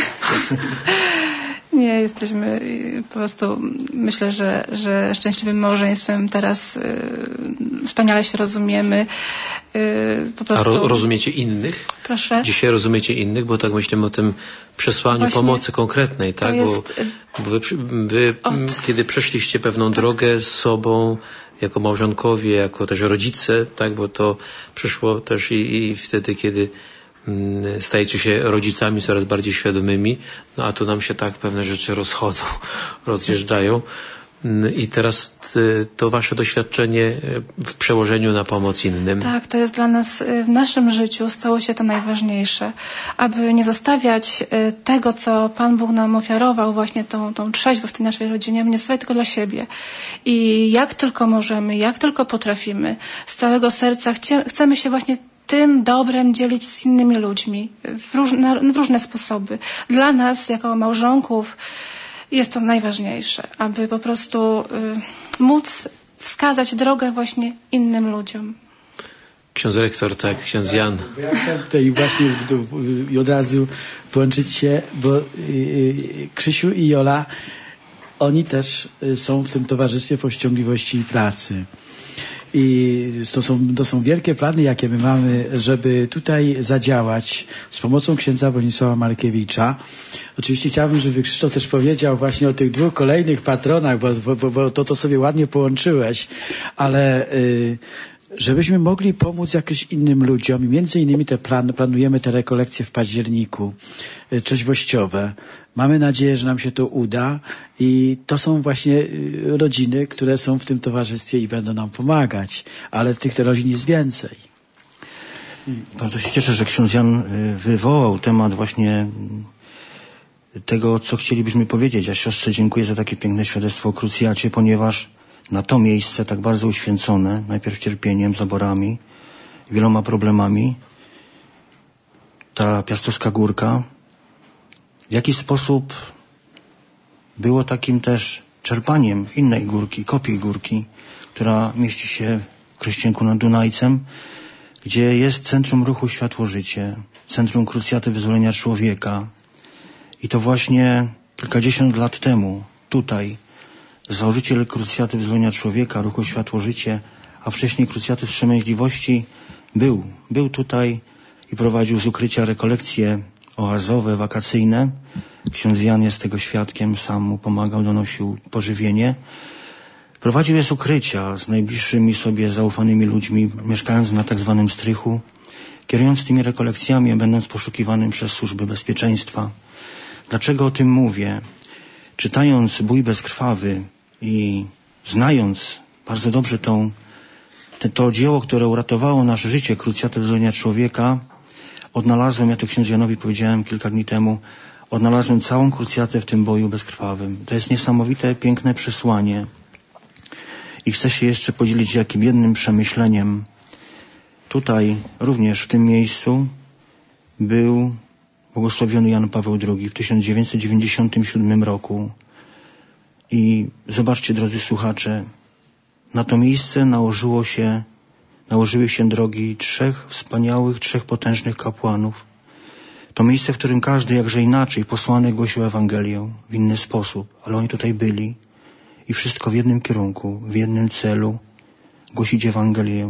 Nie, jesteśmy po prostu, myślę, że szczęśliwym małżeństwem teraz wspaniale się rozumiemy. Po prostu... A rozumiecie innych? Proszę? Dzisiaj rozumiecie innych, bo tak myślimy o tym przesłaniu właśnie pomocy konkretnej, tak? Bo wy kiedy przeszliście pewną drogę z sobą, jako małżonkowie, jako też rodzice, tak? Bo to przyszło też i wtedy, kiedy stajecie się rodzicami coraz bardziej świadomymi, a tu nam się tak pewne rzeczy rozchodzą, rozjeżdżają. I teraz to wasze doświadczenie w przełożeniu na pomoc innym. Tak, to jest dla nas w naszym życiu stało się to najważniejsze, aby nie zostawiać tego, co Pan Bóg nam ofiarował, właśnie tą trzeźwość w tej naszej rodzinie, nie zostawiać tylko dla siebie. I jak tylko możemy, jak tylko potrafimy, z całego serca chcemy się właśnie tym dobrem dzielić z innymi ludźmi w różne sposoby. Dla nas, jako małżonków, jest to najważniejsze, aby po prostu móc wskazać drogę właśnie innym ludziom. Ksiądz rektor, tak, ksiądz Jan. Ja chciałem tutaj właśnie od razu włączyć się, bo Krzysiu i Jola, oni też są w tym towarzystwie powściągliwości i pracy. I to są wielkie plany, jakie my mamy, żeby tutaj zadziałać z pomocą księdza Bronisława Markiewicza. Oczywiście chciałbym, żeby Krzysztof też powiedział właśnie o tych 2 kolejnych patronach, bo to sobie ładnie połączyłeś, ale żebyśmy mogli pomóc jakimś innym ludziom. Między innymi planujemy te rekolekcje w październiku, trzeźwościowe. Mamy nadzieję, że nam się to uda i to są właśnie rodziny, które są w tym towarzystwie i będą nam pomagać, ale tych rodzin jest więcej. Bardzo się cieszę, że ksiądz Jan wywołał temat właśnie tego, co chcielibyśmy powiedzieć. Ja siostrze dziękuję za takie piękne świadectwo o krucjacie, ponieważ na to miejsce tak bardzo uświęcone, najpierw cierpieniem, zaborami, wieloma problemami, ta Piastowska Górka w jakiś sposób było takim też czerpaniem innej górki, Kopiej Górki, która mieści się w Krościenku nad Dunajcem, gdzie jest Centrum Ruchu Światło-Życie, Centrum Krucjaty Wyzwolenia Człowieka. I to właśnie kilkadziesiąt lat temu, tutaj, założyciel Krucjaty Wyzwolenia Człowieka, Ruchu Światło-Życie, a wcześniej Krucjaty Wstrzemięźliwości był tutaj i prowadził z ukrycia rekolekcje oazowe, wakacyjne. Ksiądz Jan jest tego świadkiem, sam mu pomagał, donosił pożywienie. Prowadził je z ukrycia, z najbliższymi sobie zaufanymi ludźmi, mieszkając na tak zwanym strychu, kierując tymi rekolekcjami, a będąc poszukiwanym przez służby bezpieczeństwa. Dlaczego o tym mówię? Czytając Bój bezkrwawy i znając bardzo dobrze to dzieło, które uratowało nasze życie, Krucjatę Wyzwolenia Człowieka, odnalazłem, ja to księdzu Janowi powiedziałem kilka dni temu, odnalazłem całą krucjatę w tym boju bezkrwawym. To jest niesamowite, piękne przesłanie. I chcę się jeszcze podzielić jakim jednym przemyśleniem. Tutaj, również w tym miejscu, był błogosławiony Jan Paweł II w 1997 roku. I zobaczcie, drodzy słuchacze, na to miejsce nałożyły się drogi trzech potężnych kapłanów. To miejsce, w którym każdy, jakże inaczej, posłany głosił Ewangelię w inny sposób, ale oni tutaj byli i wszystko w jednym kierunku, w jednym celu, głosić Ewangelię,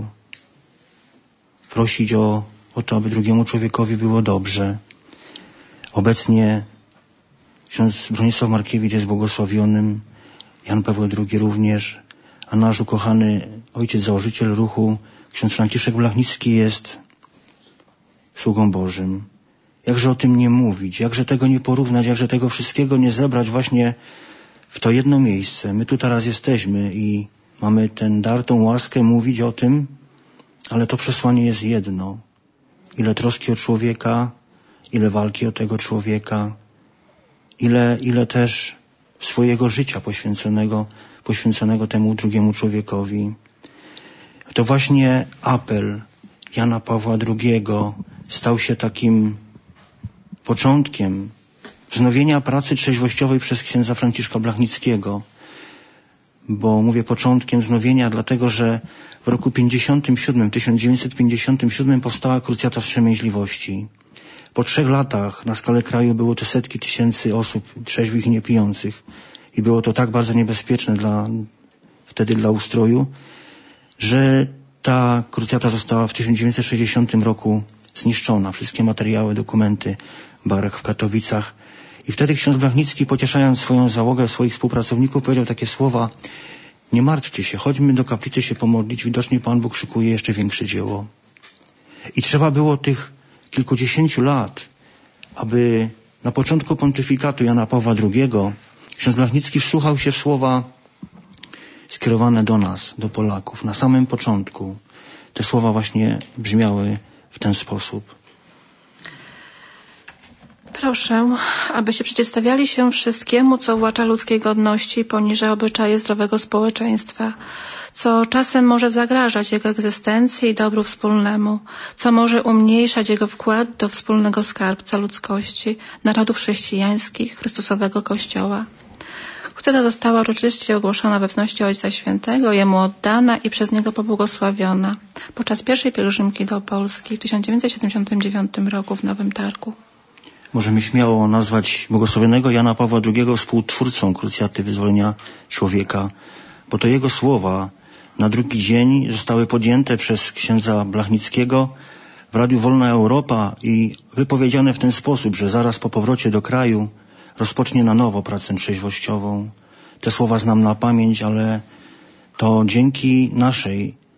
prosić o to, aby drugiemu człowiekowi było dobrze. Obecnie ksiądz Bronisław Markiewicz jest błogosławionym, Jan Paweł II również, a nasz ukochany ojciec założyciel ruchu, ksiądz Franciszek Blachnicki, jest sługą Bożym. Jakże o tym nie mówić, jakże tego nie porównać, jakże tego wszystkiego nie zebrać właśnie w to jedno miejsce. My tu teraz jesteśmy i mamy ten dar, tą łaskę mówić o tym, ale to przesłanie jest jedno. Ile troski o człowieka, ile walki o tego człowieka, ile też swojego życia poświęconego temu drugiemu człowiekowi. To właśnie apel Jana Pawła II stał się takim początkiem wznowienia pracy trzeźwościowej przez księdza Franciszka Blachnickiego. Bo mówię początkiem wznowienia, dlatego że w roku 1957 powstała Krucjata Wstrzemięźliwości. Po 3 latach na skalę kraju było to setki tysięcy osób trzeźwych i niepijących. I było to tak bardzo niebezpieczne wtedy dla ustroju, że ta krucjata została w 1960 roku zniszczona. Wszystkie materiały, dokumenty, barek w Katowicach. I wtedy ksiądz Blachnicki, pocieszając swoją załogę, swoich współpracowników, powiedział takie słowa: nie martwcie się, chodźmy do kaplicy się pomodlić, widocznie Pan Bóg szykuje jeszcze większe dzieło. I trzeba było tych kilkudziesięciu lat, aby na początku pontyfikatu Jana Pawła II ksiądz Blachnicki wsłuchał się w słowa skierowane do nas, do Polaków. Na samym początku te słowa właśnie brzmiały w ten sposób. Proszę, abyście przeciwstawiali się wszystkiemu, co uwłacza ludzkiej godności i poniża obyczaje zdrowego społeczeństwa, co czasem może zagrażać jego egzystencji i dobru wspólnemu, co może umniejszać jego wkład do wspólnego skarbca ludzkości, narodów chrześcijańskich, Chrystusowego Kościoła. Krucjata została uroczyście ogłoszona w obecności Ojca Świętego, jemu oddana i przez niego pobłogosławiona podczas pierwszej pielgrzymki do Polski w 1979 roku w Nowym Targu. Możemy śmiało nazwać błogosławionego Jana Pawła II współtwórcą Krucjaty Wyzwolenia Człowieka, bo to jego słowa na drugi dzień zostały podjęte przez księdza Blachnickiego w Radiu Wolna Europa i wypowiedziane w ten sposób, że zaraz po powrocie do kraju rozpocznie na nowo pracę trzeźwościową. Te słowa znam na pamięć, ale to dzięki naszej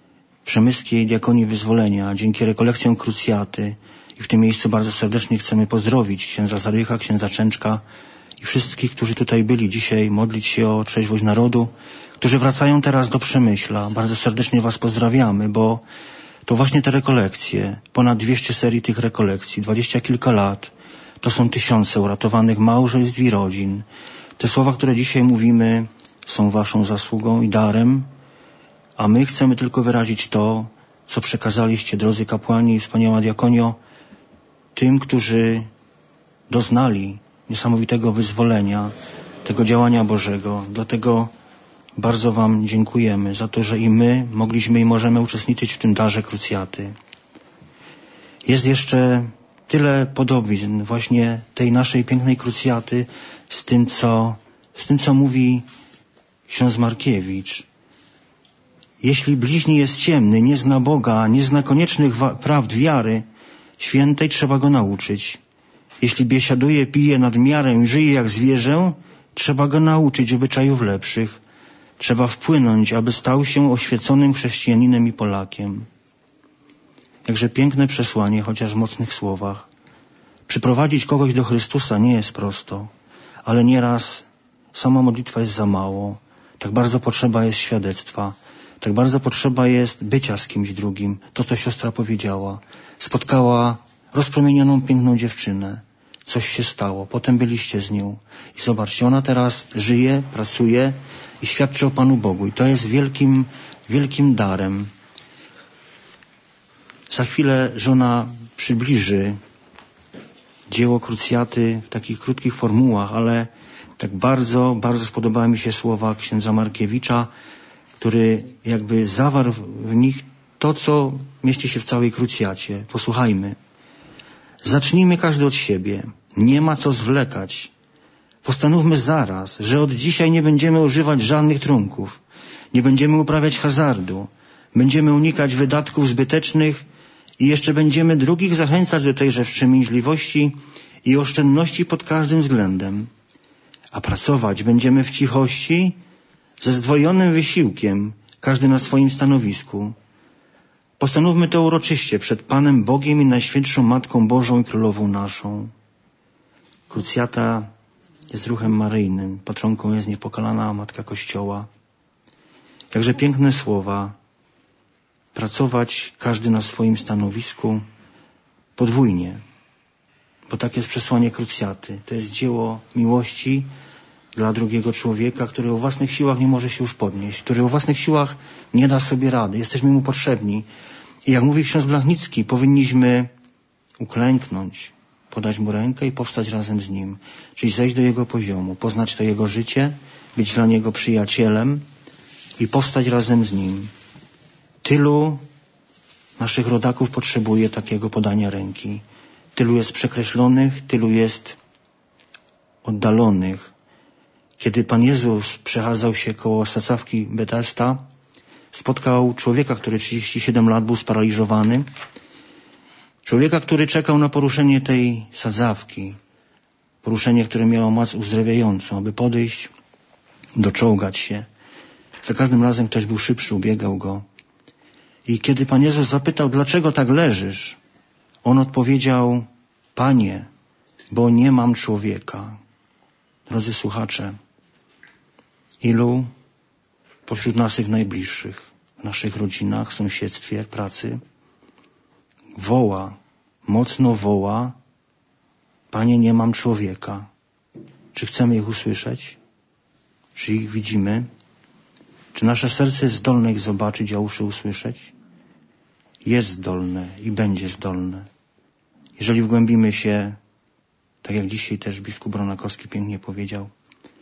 Przemyskiej Diakonii Wyzwolenia, dzięki rekolekcjom krucjaty. I w tym miejscu bardzo serdecznie chcemy pozdrowić księdza Zarycha, księdza Częczka i wszystkich, którzy tutaj byli dzisiaj, modlić się o trzeźwość narodu, którzy wracają teraz do Przemyśla. Bardzo serdecznie was pozdrawiamy, bo to właśnie te rekolekcje, ponad 200 serii tych rekolekcji, 20 kilka lat, to są tysiące uratowanych małżeństw i rodzin. Te słowa, które dzisiaj mówimy, są waszą zasługą i darem, a my chcemy tylko wyrazić to, co przekazaliście, drodzy kapłani i wspaniała diakonio, tym, którzy doznali niesamowitego wyzwolenia, tego działania Bożego. Dlatego bardzo wam dziękujemy za to, że i my mogliśmy i możemy uczestniczyć w tym darze krucjaty. Jest jeszcze tyle podobizn właśnie tej naszej pięknej krucjaty z tym, co mówi ksiądz Markiewicz. Jeśli bliźni jest ciemny, nie zna Boga, nie zna koniecznych prawd wiary świętej, trzeba go nauczyć. Jeśli biesiaduje, pije nad miarę i żyje jak zwierzę, trzeba go nauczyć obyczajów lepszych. Trzeba wpłynąć, aby stał się oświeconym chrześcijaninem i Polakiem. Jakże piękne przesłanie, chociaż w mocnych słowach. Przyprowadzić kogoś do Chrystusa nie jest prosto, ale nieraz sama modlitwa jest za mało. Tak bardzo potrzeba jest świadectwa. Tak bardzo potrzeba jest bycia z kimś drugim. To, co siostra powiedziała. Spotkała rozpromienioną, piękną dziewczynę. Coś się stało. Potem byliście z nią. I zobaczcie, ona teraz żyje, pracuje i świadczy o Panu Bogu. I to jest wielkim, wielkim darem. Za chwilę żona przybliży dzieło krucjaty w takich krótkich formułach, ale tak bardzo, bardzo spodobały mi się słowa księdza Markiewicza, który jakby zawarł w nich to, co mieści się w całej krucjacie. Posłuchajmy. Zacznijmy każdy od siebie. Nie ma co zwlekać. Postanówmy zaraz, że od dzisiaj nie będziemy używać żadnych trunków. Nie będziemy uprawiać hazardu. Będziemy unikać wydatków zbytecznych i jeszcze będziemy drugich zachęcać do tejże wstrzemięźliwości i oszczędności pod każdym względem. A pracować będziemy w cichości, ze zdwojonym wysiłkiem, każdy na swoim stanowisku. Postanówmy to uroczyście przed Panem Bogiem i Najświętszą Matką Bożą i Królową naszą. Krucjata jest ruchem maryjnym, patronką jest niepokalana Matka Kościoła. Jakże piękne słowa. Pracować każdy na swoim stanowisku podwójnie, bo tak jest przesłanie krucjaty. To jest dzieło miłości dla drugiego człowieka, który o własnych siłach nie może się już podnieść, który o własnych siłach nie da sobie rady. Jesteśmy mu potrzebni. I jak mówi ksiądz Blachnicki, powinniśmy uklęknąć, podać mu rękę i powstać razem z nim. Czyli zejść do jego poziomu, poznać to jego życie, być dla niego przyjacielem i powstać razem z nim. Tylu naszych rodaków potrzebuje takiego podania ręki. Tylu jest przekreślonych, tylu jest oddalonych. Kiedy Pan Jezus przechadzał się koło sadzawki Betesda, spotkał człowieka, który 37 lat był sparaliżowany. Człowieka, który czekał na poruszenie tej sadzawki. Poruszenie, które miało moc uzdrawiającą, aby podejść, doczołgać się. Za każdym razem ktoś był szybszy, ubiegał go. I kiedy Pan Jezus zapytał, dlaczego tak leżysz? On odpowiedział, Panie, bo nie mam człowieka. Drodzy słuchacze, ilu pośród naszych najbliższych, w naszych rodzinach, sąsiedztwie, pracy, woła, mocno woła, Panie, nie mam człowieka. Czy chcemy ich usłyszeć? Czy ich widzimy? Czy nasze serce jest zdolne ich zobaczyć, a uszy usłyszeć? Jest zdolne i będzie zdolne. Jeżeli wgłębimy się, tak jak dzisiaj też biskup Bronakowski pięknie powiedział,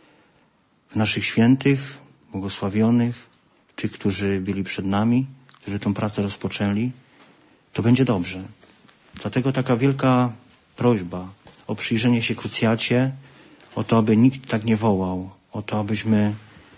w naszych świętych, błogosławionych, tych, którzy byli przed nami, którzy tą pracę rozpoczęli, to będzie dobrze. Dlatego taka wielka prośba o przyjrzenie się krucjacie, o to, aby nikt tak nie wołał, o to, abyśmy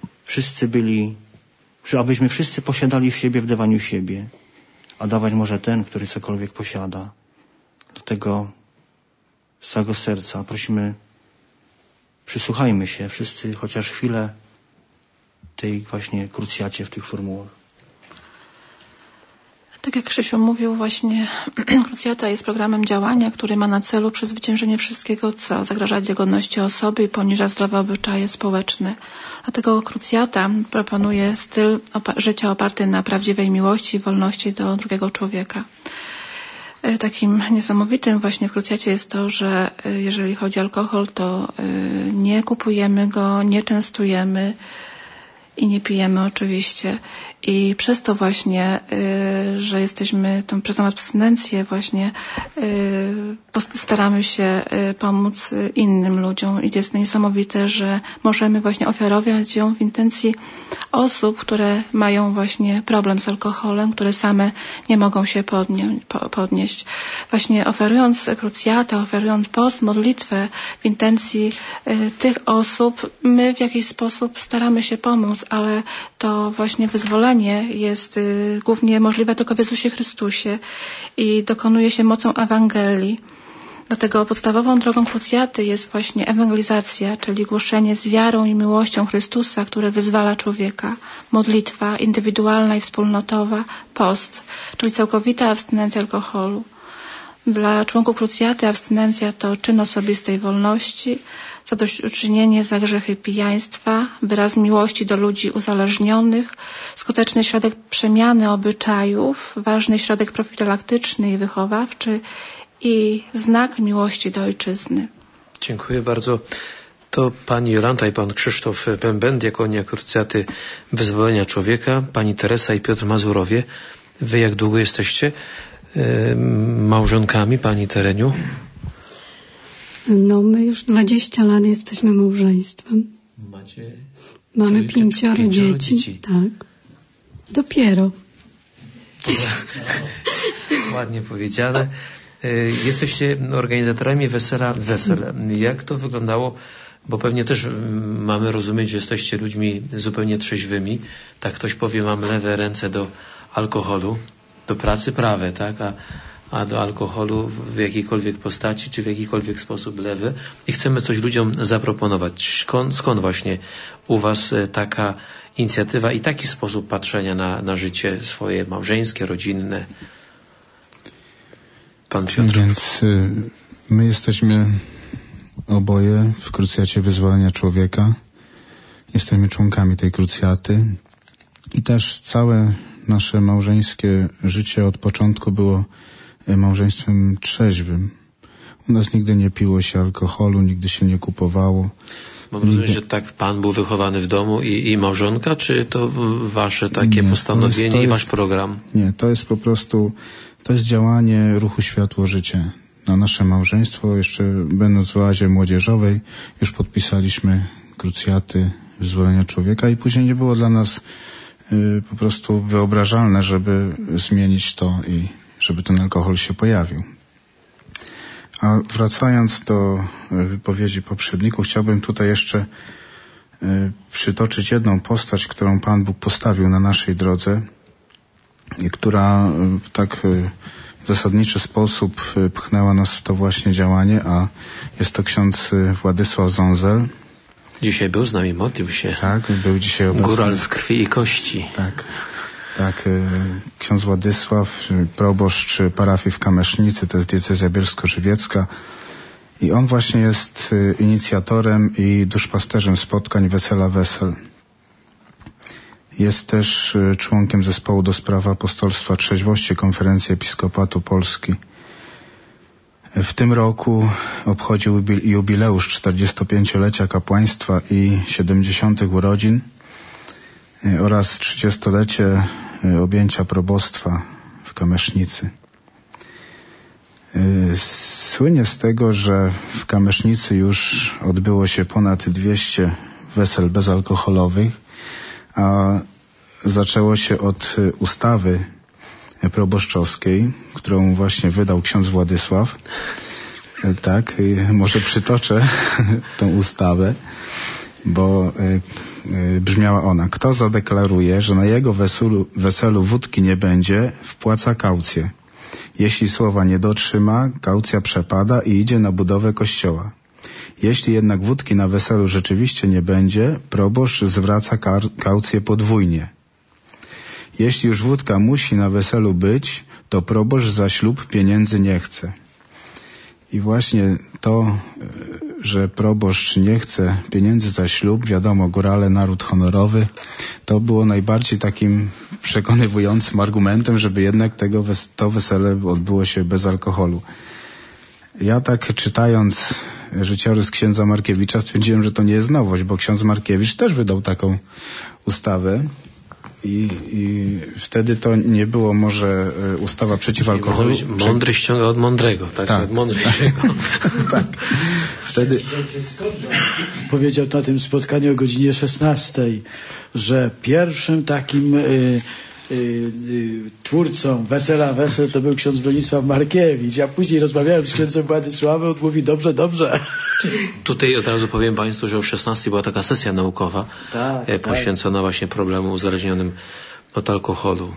wszyscy posiadali w siebie w dawaniu siebie, a dawać może ten, który cokolwiek posiada. Dlatego z całego serca prosimy, przysłuchajmy się wszyscy chociaż chwilę tej właśnie krucjacie w tych formułach. Tak jak Krzysiu mówił, właśnie Krucjata jest programem działania, który ma na celu przezwyciężenie wszystkiego, co zagraża godności osoby i poniża zdrowe obyczaje społeczne. Dlatego Krucjata proponuje styl życia oparty na prawdziwej miłości i wolności do drugiego człowieka. Takim niesamowitym właśnie w Krucjacie jest to, że jeżeli chodzi o alkohol, to nie kupujemy go, nie częstujemy i nie pijemy oczywiście. I przez to właśnie, że jesteśmy przez tą abstynencję właśnie staramy się pomóc innym ludziom. I jest niesamowite, że możemy właśnie ofiarować ją w intencji osób, które mają właśnie problem z alkoholem, które same nie mogą się podnieść. Właśnie oferując Krucjatę, oferując post, modlitwę w intencji tych osób, my w jakiś sposób staramy się pomóc, ale to właśnie wyzwolenie jest głównie możliwe tylko w Jezusie Chrystusie i dokonuje się mocą Ewangelii. Dlatego podstawową drogą Krucjaty jest właśnie ewangelizacja, czyli głoszenie z wiarą i miłością Chrystusa, które wyzwala człowieka. Modlitwa indywidualna i wspólnotowa, post, czyli całkowita abstynencja alkoholu. Dla członków Krucjaty abstynencja to czyn osobistej wolności, zadośćuczynienie za grzechy pijaństwa, wyraz miłości do ludzi uzależnionych, skuteczny środek przemiany obyczajów, ważny środek profilaktyczny i wychowawczy i znak miłości do ojczyzny. Dziękuję bardzo. To pani Jolanta i pan Krzysztof Bęben, diakonia Krucjaty Wyzwolenia Człowieka, pani Teresa i Piotr Mazurowie. Wy jak długo jesteście małżonkami, pani Tereniu? No, my już 20 lat jesteśmy małżeństwem. Mamy 5 dzieci. Tak. Dopiero. Ładnie powiedziane. Jesteście organizatorami wesel. Jak to wyglądało? Bo pewnie też mamy rozumieć, że jesteście ludźmi zupełnie trzeźwymi. Tak ktoś powie, mam lewe ręce do alkoholu, do pracy prawe, tak? A do alkoholu w jakiejkolwiek postaci, czy w jakikolwiek sposób lewy. I chcemy coś ludziom zaproponować. Skąd właśnie u was taka inicjatywa i taki sposób patrzenia na życie swoje małżeńskie, rodzinne? Pan Piotr. Więc my jesteśmy oboje w Krucjacie Wyzwolenia Człowieka. Jesteśmy członkami tej Krucjaty i też całe nasze małżeńskie życie od początku było małżeństwem trzeźwym. U nas nigdy nie piło się alkoholu, nigdy się nie kupowało. Mam rozumieć, że tak pan był wychowany w domu i małżonka, czy to wasze takie postanowienie i wasz program? Nie, to jest po prostu, to jest działanie ruchu Światło Życie. Na nasze małżeństwo, jeszcze będąc w oazie młodzieżowej, już podpisaliśmy Krucjaty Wyzwolenia Człowieka i później nie było dla nas po prostu wyobrażalne, żeby zmienić to i żeby ten alkohol się pojawił. A wracając do wypowiedzi poprzedników, chciałbym tutaj jeszcze przytoczyć jedną postać, którą Pan Bóg postawił na naszej drodze i która w tak w zasadniczy sposób pchnęła nas w to właśnie działanie, a jest to ksiądz Władysław Zązel. Dzisiaj był z nami, modlił się. Tak, był dzisiaj obecny. Góral z krwi i kości. Tak, ksiądz Władysław, proboszcz parafii w Kamesznicy, to jest diecezja bielsko-żywiecka i on właśnie jest inicjatorem i duszpasterzem spotkań Wesela Wesel. Jest też członkiem zespołu do spraw apostolstwa trzeźwości Konferencji Episkopatu Polski. W tym roku obchodził jubileusz 45-lecia kapłaństwa i 70. urodzin oraz 30-lecie objęcia probostwa w Kamesznicy. Słynie z tego, że w Kamesznicy już odbyło się ponad 200 wesel bezalkoholowych, a zaczęło się od ustawy proboszczowskiej, którą właśnie wydał ksiądz Władysław. Tak, może przytoczę tę ustawę, bo brzmiała ona: kto zadeklaruje, że na jego weselu wódki nie będzie, wpłaca kaucję. Jeśli słowa nie dotrzyma, kaucja przepada i idzie na budowę kościoła. Jeśli jednak wódki na weselu rzeczywiście nie będzie, proboszcz zwraca kaucję podwójnie. Jeśli już wódka musi na weselu być, to proboszcz za ślub pieniędzy nie chce. I właśnie to, że proboszcz nie chce pieniędzy za ślub, wiadomo, górale, naród honorowy, to było najbardziej takim przekonywującym argumentem, żeby jednak to wesele odbyło się bez alkoholu. Ja tak czytając życiorys księdza Markiewicza stwierdziłem, że to nie jest nowość, bo ksiądz Markiewicz też wydał taką ustawę i wtedy to nie było może ustawa przeciw alkoholu. Mądry ściąga od mądrego, tak? Tak. Od mądrego. Tak. Wtedy powiedział na tym spotkaniu o godzinie 16, że pierwszym takim twórcą wesel to był ksiądz Bronisław Markiewicz. Ja później rozmawiałem z księdzem Władysławem, on mówi dobrze. Tutaj od razu powiem Państwu, że o 16 była taka sesja naukowa poświęcona właśnie problemu uzależnionym od alkoholu.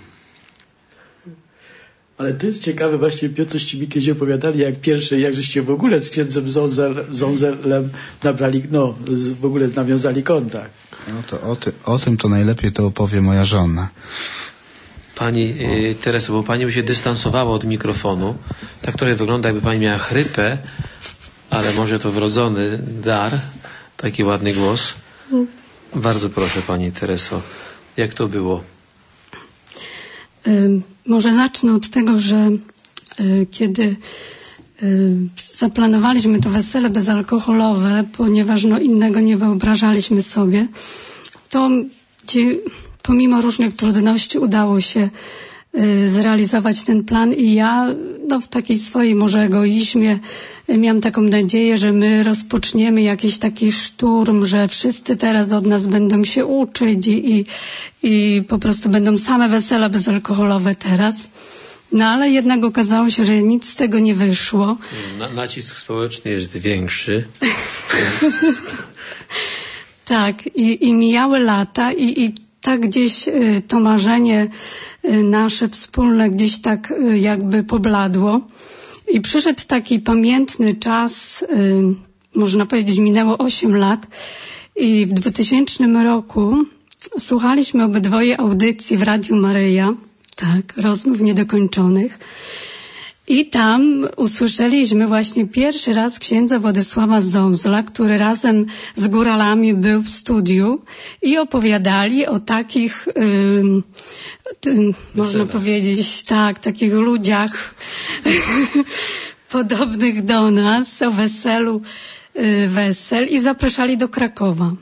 Ale to jest ciekawe, właśnie Piotrzyście mi kiedyś opowiadali, jak żeście w ogóle z księdzem Zązelem nabrali, w ogóle nawiązali kontakt. No to o tym to najlepiej to opowie moja żona. Pani Tereso, bo Pani by się dystansowała od mikrofonu, tak trochę wygląda, jakby Pani miała chrypę, ale może to wrodzony dar, taki ładny głos. Bardzo proszę Pani Tereso, jak to było? Może zacznę od tego, że kiedy zaplanowaliśmy to wesele bezalkoholowe, ponieważ innego nie wyobrażaliśmy sobie, to pomimo różnych trudności udało się zrealizować ten plan i ja w takiej swojej może egoizmie miałam taką nadzieję, że my rozpoczniemy jakiś taki szturm, że wszyscy teraz od nas będą się uczyć i po prostu będą same wesela bezalkoholowe teraz. No ale jednak okazało się, że nic z tego nie wyszło. Nacisk społeczny jest większy. Tak, i mijały lata i tak gdzieś to marzenie nasze wspólne gdzieś tak jakby pobladło. I przyszedł taki pamiętny czas, można powiedzieć minęło 8 lat i w 2000 roku słuchaliśmy obydwoje audycji w Radiu Maryja, tak, rozmów niedokończonych. I tam usłyszeliśmy właśnie pierwszy raz księdza Władysława Zązla, który razem z góralami był w studiu i opowiadali o takich, można powiedzieć, tak, takich ludziach podobnych do nas, o weselu wesel i zapraszali do Krakowa.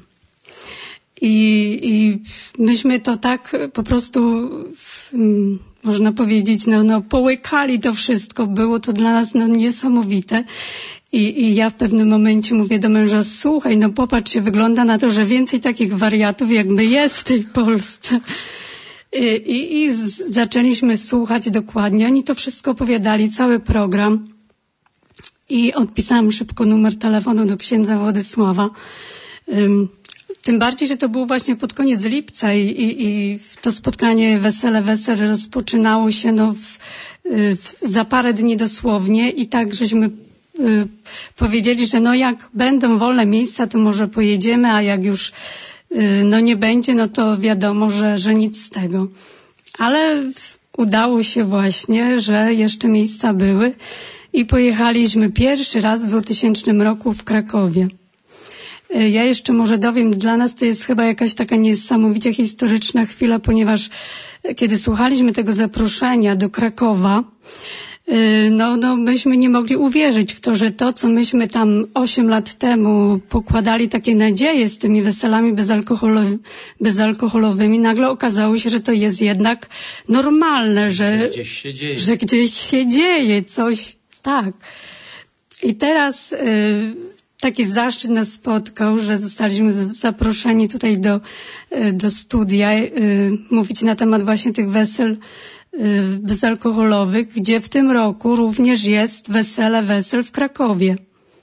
I myśmy to tak po prostu, można powiedzieć, połykali to wszystko. Było to dla nas niesamowite. I ja w pewnym momencie mówię do męża, słuchaj, popatrz się, wygląda na to, że więcej takich wariatów jak my jest w tej Polsce. I zaczęliśmy słuchać dokładnie. Oni to wszystko opowiadali, cały program. I odpisałam szybko numer telefonu do księdza Władysława. Tym bardziej, że to było właśnie pod koniec lipca i to spotkanie Wesele rozpoczynało się za parę dni dosłownie i tak żeśmy powiedzieli, że jak będą wolne miejsca, to może pojedziemy, a jak już nie będzie, to wiadomo, że nic z tego. Ale udało się właśnie, że jeszcze miejsca były i pojechaliśmy pierwszy raz w 2000 roku w Krakowie. Ja jeszcze może dowiem, dla nas to jest chyba jakaś taka niesamowicie historyczna chwila, ponieważ kiedy słuchaliśmy tego zaproszenia do Krakowa, myśmy nie mogli uwierzyć w to, że to, co myśmy tam 8 lat temu pokładali takie nadzieje z tymi weselami bezalkoholowymi, nagle okazało się, że to jest jednak normalne, że gdzieś się dzieje coś, tak. I teraz taki zaszczyt nas spotkał, że zostaliśmy zaproszeni tutaj do studia mówić na temat właśnie tych wesel bezalkoholowych, gdzie w tym roku również jest wesele wesel w Krakowie.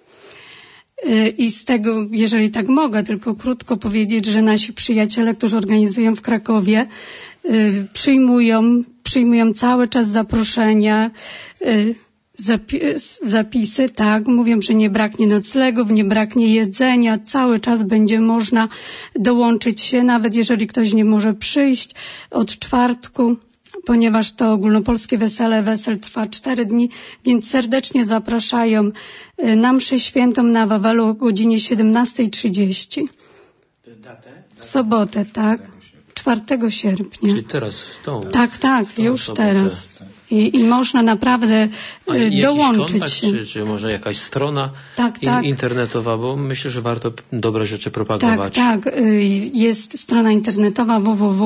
I z tego, jeżeli tak mogę, tylko krótko powiedzieć, że nasi przyjaciele, którzy organizują w Krakowie, przyjmują cały czas zaproszenia, zapisy, tak, mówią, że nie braknie noclegów, nie braknie jedzenia, cały czas będzie można dołączyć się, nawet jeżeli ktoś nie może przyjść od czwartku, ponieważ to ogólnopolskie wesel trwa 4 dni, więc serdecznie zapraszają na mszę świętą na Wawelu o godzinie 17:30. W sobotę, tak. 4 sierpnia. Czyli teraz w tą. Tak, już sobotę. teraz. I można naprawdę dołączyć kontakt, się. czy może jakaś strona Tak. internetowa, bo myślę, że warto dobre rzeczy propagować. Tak. Jest strona internetowa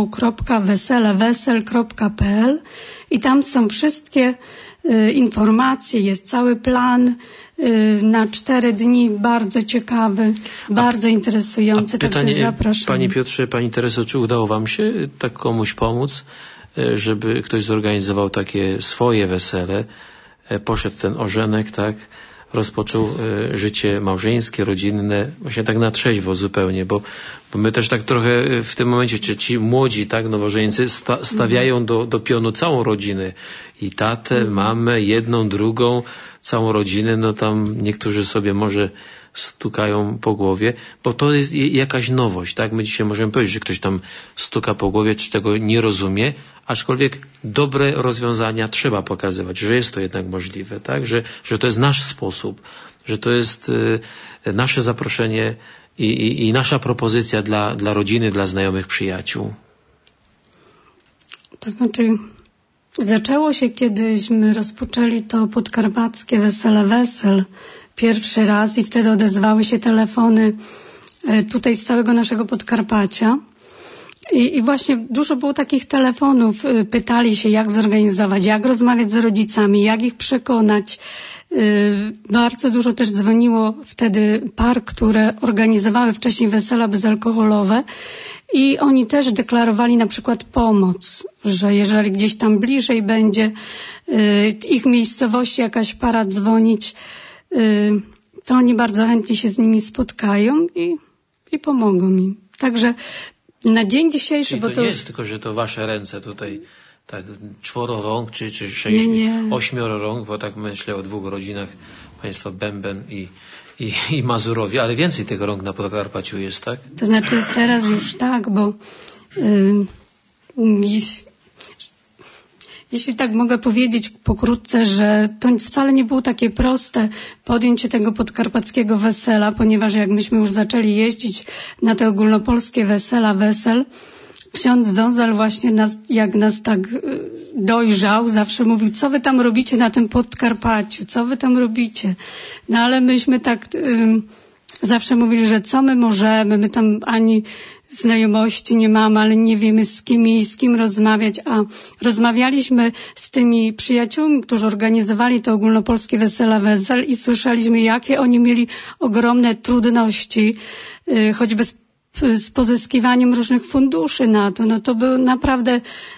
www.weselewesel.pl i tam są wszystkie informacje, jest cały plan na 4 dni, bardzo ciekawy, bardzo interesujący, także zapraszam. Panie Piotrze, Pani Tereso, czy udało Wam się tak komuś pomóc, żeby ktoś zorganizował takie swoje wesele, poszedł ten ożenek, tak, rozpoczął życie małżeńskie, rodzinne, właśnie tak na trzeźwo zupełnie, bo my też tak trochę w tym momencie, czy ci młodzi, tak, nowożeńcy stawiają do pionu całą rodzinę i tatę, mamę, jedną, drugą, całą rodzinę, no tam niektórzy sobie może stukają po głowie, bo to jest jakaś nowość, tak? My dzisiaj możemy powiedzieć, że ktoś tam stuka po głowie, czy tego nie rozumie, aczkolwiek dobre rozwiązania trzeba pokazywać, że jest to jednak możliwe, tak? Że to jest nasz sposób, że to jest nasze zaproszenie i nasza propozycja dla rodziny, dla znajomych, przyjaciół. To znaczy, zaczęło się kiedyśmy rozpoczęli to podkarpackie Wesele Wesel pierwszy raz i wtedy odezwały się telefony tutaj z całego naszego Podkarpacia. I właśnie dużo było takich telefonów. Pytali się, jak zorganizować, jak rozmawiać z rodzicami, jak ich przekonać. Bardzo dużo też dzwoniło wtedy par, które organizowały wcześniej wesela bezalkoholowe i oni też deklarowali na przykład pomoc, że jeżeli gdzieś tam bliżej będzie ich miejscowości jakaś para dzwonić, to oni bardzo chętnie się z nimi spotkają i pomogą im. Także na dzień dzisiejszy... Czyli bo to nie jest tylko, że to wasze ręce tutaj, tak 4 rąk, czy 6, 8 rąk, bo tak myślę o 2 rodzinach państwa Bęben i Mazurowie, ale więcej tych rąk na Podkarpaciu jest, tak? To znaczy teraz już tak, bo jeśli tak mogę powiedzieć pokrótce, że to wcale nie było takie proste podjąć się tego podkarpackiego wesela, ponieważ jak myśmy już zaczęli jeździć na te ogólnopolskie wesel, ksiądz Zązel właśnie jak nas tak dojrzał, zawsze mówił, co wy tam robicie na tym Podkarpaciu, co wy tam robicie? No ale myśmy tak zawsze mówili, że co my możemy, my tam ani znajomości nie mamy, ale nie wiemy z kim rozmawiać, a rozmawialiśmy z tymi przyjaciółmi, którzy organizowali to ogólnopolskie Wesela Wesel i słyszeliśmy, jakie oni mieli ogromne trudności, choćby z pozyskiwaniem różnych funduszy na to. No to był naprawdę,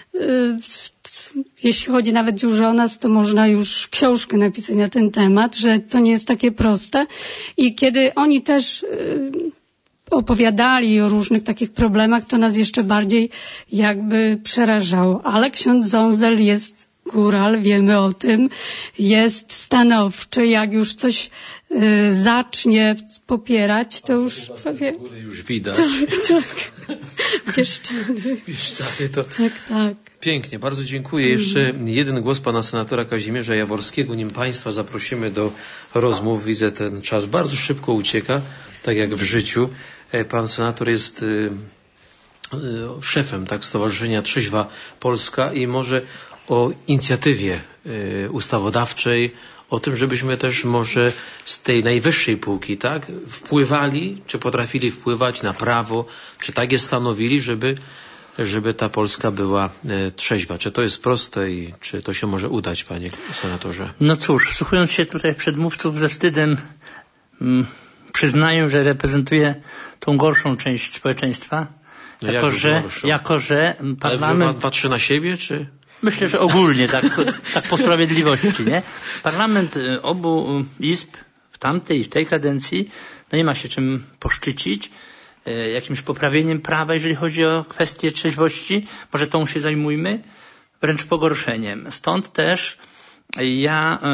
jeśli chodzi nawet już o nas, to można już książkę napisać na ten temat, że to nie jest takie proste. I kiedy oni też opowiadali o różnych takich problemach, to nas jeszcze bardziej jakby przerażało. Ale ksiądz Zązel jest góral, wiemy o tym, jest stanowczy, jak już coś zacznie popierać, to już powie... Już widać. Tak. Bieszczady. To... Tak. Pięknie, bardzo dziękuję. Jeszcze jeden głos pana senatora Kazimierza Jaworskiego, nim państwa zaprosimy do rozmów. Widzę, ten czas bardzo szybko ucieka, tak jak w życiu. Pan senator jest szefem Stowarzyszenia Trzeźwa Polska i może o inicjatywie ustawodawczej, o tym, żebyśmy też może z tej najwyższej półki, tak, wpływali, czy potrafili wpływać na prawo, czy tak je stanowili, żeby ta Polska była trzeźwa. Czy to jest proste i czy to się może udać, panie senatorze? No cóż, słuchając się tutaj przedmówców, ze wstydem przyznaję, że reprezentuję tą gorszą część społeczeństwa, No jako że parlament... Ale pan patrzy na siebie, czy... Myślę, że ogólnie, tak po sprawiedliwości, nie? Parlament obu izb w tamtej i w tej kadencji, no nie ma się czym poszczycić, jakimś poprawieniem prawa, jeżeli chodzi o kwestię trzeźwości. Może tą się zajmujmy, wręcz pogorszeniem. Stąd też ja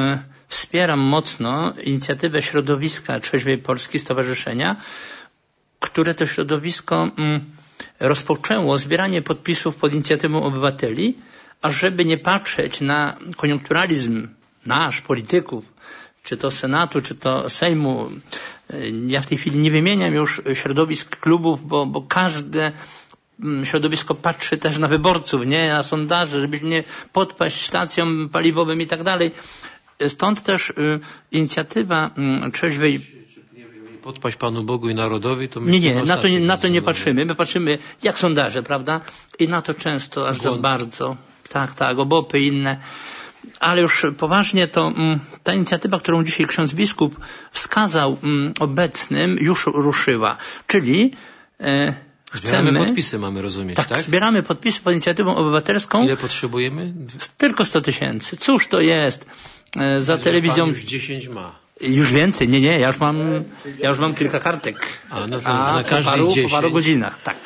wspieram mocno inicjatywę Środowiska Trzeźwej Polski Stowarzyszenia, które to środowisko rozpoczęło zbieranie podpisów pod inicjatywą obywateli, ażeby nie patrzeć na koniunkturalizm nasz, polityków, czy to Senatu, czy to Sejmu. Ja w tej chwili nie wymieniam już środowisk klubów, bo każde środowisko patrzy też na wyborców, nie na sondaże, żeby nie podpaść stacjom paliwowym i tak dalej. Stąd też inicjatywa Trzeźwej... Podpaść Panu Bogu i narodowi, to myślę, Nie, na to nie patrzymy. My patrzymy jak sondaże, prawda? I na to często aż za bardzo. Tak, obopy inne. Ale już poważnie to ta inicjatywa, którą dzisiaj ksiądz biskup wskazał obecnym, już ruszyła. Czyli zbieramy podpisy, mamy rozumieć, tak? Zbieramy podpisy pod inicjatywą obywatelską. Ile potrzebujemy? Tylko 100 000. Cóż to jest? Za telewizją... Pan już 10 ma. Już więcej, nie, ja już mam kilka kartek. Na każdej 10. Po paru godzinach, tak.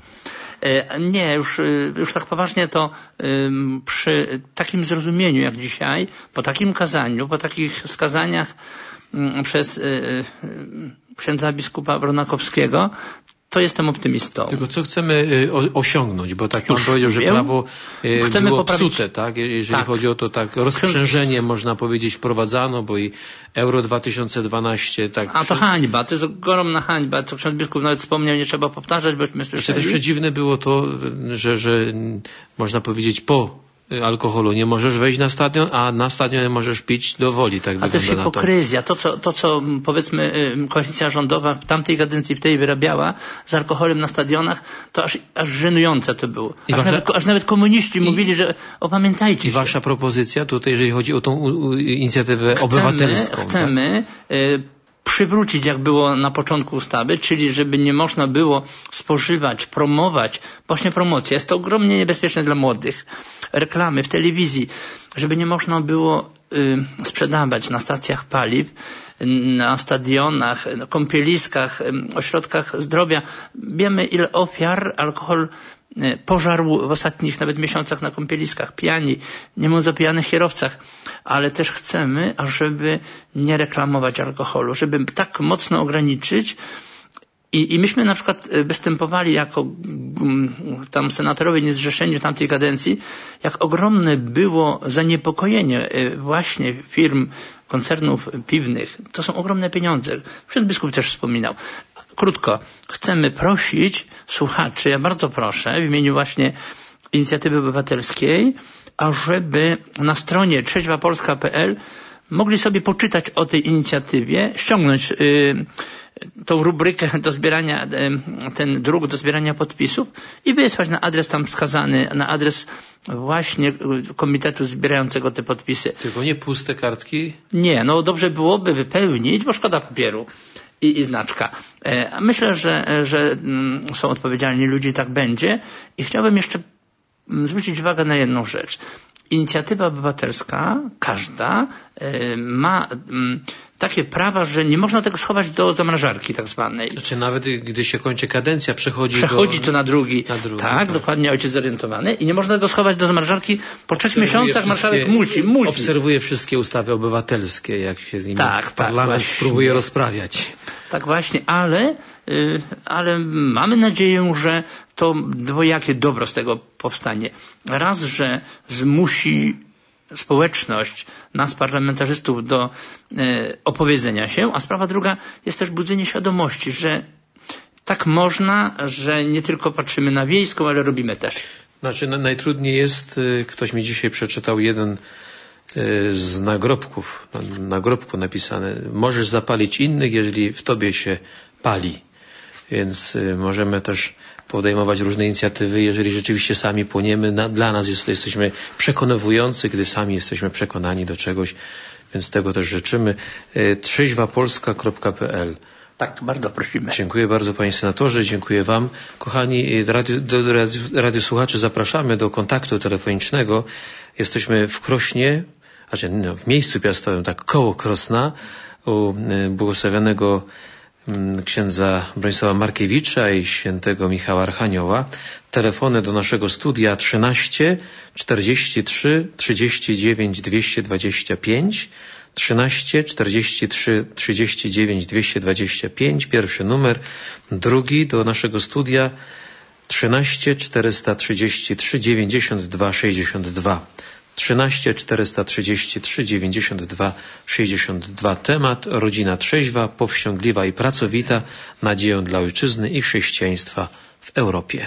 Nie, już tak poważnie to przy takim zrozumieniu jak dzisiaj, po takim kazaniu, po takich wskazaniach przez księdza biskupa Bronakowskiego, to jestem optymistą. Tylko co chcemy osiągnąć, bo tak pan powiedział, że prawo chcemy było poprawić... psute, tak? Jeżeli chodzi o to, tak, rozprzężenie, można powiedzieć, wprowadzano, bo i Euro 2012, tak. A to hańba, to jest ogromna hańba, co ksiądz biskup nawet wspomniał, nie trzeba powtarzać, bośmy słyszeli. Też przedziwne było to, że można powiedzieć po alkoholu nie możesz wejść na stadion, a na stadionie możesz pić do woli. Tak a to jest hipokryzja. To, co powiedzmy koalicja rządowa w tamtej kadencji w tej wyrabiała z alkoholem na stadionach, to aż żenujące to było. Aż nawet komuniści mówili, że opamiętajcie się. I wasza propozycja tutaj, jeżeli chodzi o tą inicjatywę obywatelską. Chcemy przywrócić, jak było na początku ustawy, czyli żeby nie można było spożywać, promować, właśnie promocja. Jest to ogromnie niebezpieczne dla młodych. Reklamy w telewizji, żeby nie można było sprzedawać na stacjach paliw, na stadionach, na kąpieliskach, ośrodkach zdrowia. Wiemy, ile ofiar alkohol pożarł w ostatnich nawet miesiącach na kąpieliskach, pijani, niemądrze pijanych kierowcach, ale też chcemy, ażeby nie reklamować alkoholu, żeby tak mocno ograniczyć. I myśmy na przykład występowali jako tam senatorowie niezrzeszeni w tamtej kadencji, jak ogromne było zaniepokojenie właśnie firm, koncernów piwnych. To są ogromne pieniądze. Ksiądz biskup też wspominał. Krótko, chcemy prosić słuchaczy, ja bardzo proszę w imieniu właśnie inicjatywy obywatelskiej, ażeby na stronie trzeźwapolska.pl mogli sobie poczytać o tej inicjatywie, ściągnąć tą rubrykę do zbierania, ten druk do zbierania podpisów i wysłać na adres tam wskazany, na adres właśnie komitetu zbierającego te podpisy. Tylko nie puste kartki? Nie, no dobrze byłoby wypełnić, bo szkoda papieru i znaczka. Myślę, że są odpowiedzialni ludzie, tak będzie. I chciałbym jeszcze zwrócić uwagę na jedną rzecz. Inicjatywa obywatelska, każda, ma takie prawa, że nie można tego schować do zamrażarki tak zwanej. Znaczy nawet gdy się kończy kadencja, przechodzi to na drugi. Tak, dokładnie, ojciec zorientowany. I nie można tego schować do zamrażarki. Po 3 miesiącach marszałek musi. Obserwuje wszystkie ustawy obywatelskie, jak się z nimi parlament próbuje rozprawiać. Tak właśnie, ale mamy nadzieję, że to dwojakie dobro z tego powstanie. Raz, że zmusi społeczność, nas parlamentarzystów do opowiedzenia się, a sprawa druga jest też budzenie świadomości, że tak można, że nie tylko patrzymy na wiejską, ale robimy też. Znaczy najtrudniej jest, ktoś mi dzisiaj przeczytał jeden z nagrobku napisane, możesz zapalić innych, jeżeli w tobie się pali. Więc możemy też podejmować różne inicjatywy, jeżeli rzeczywiście sami płoniemy. Dla nas jesteśmy przekonywujący, gdy sami jesteśmy przekonani do czegoś, więc tego też życzymy. trzeźwapolska.pl. Tak, bardzo prosimy. Dziękuję bardzo panie senatorze, dziękuję wam. Kochani radiosłuchacze, zapraszamy do kontaktu telefonicznego. Jesteśmy w Krośnie, w miejscu piastowym, tak koło Krosna, u błogosławionego księdza Bronisława Markiewicza i świętego Michała Archanioła. Telefony do naszego studia 13 43 39 225, 13 43 39 225, pierwszy numer, drugi do naszego studia 13 433 92 62. 13 433 92 62. Temat: rodzina trzeźwa, powściągliwa i pracowita, nadzieją dla ojczyzny i chrześcijaństwa w Europie.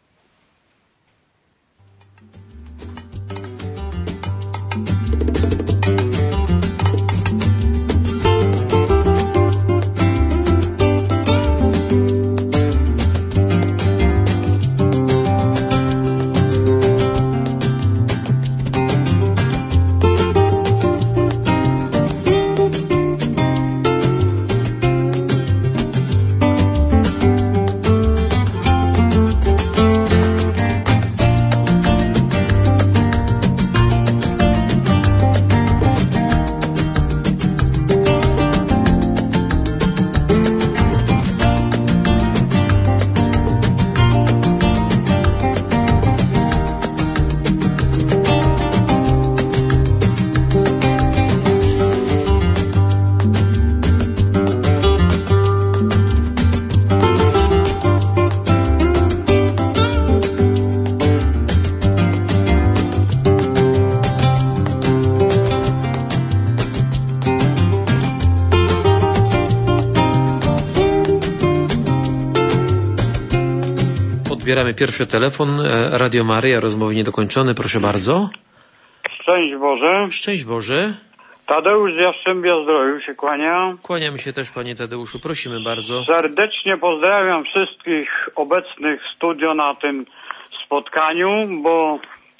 Odbieramy pierwszy telefon. Radio Maryja, rozmowy niedokończone. Proszę bardzo. Szczęść Boże. Szczęść Boże. Tadeusz z Jastrzębia-Zdroju się kłania. Kłaniamy się też, panie Tadeuszu. Prosimy bardzo. Serdecznie pozdrawiam wszystkich obecnych w studio na tym spotkaniu, bo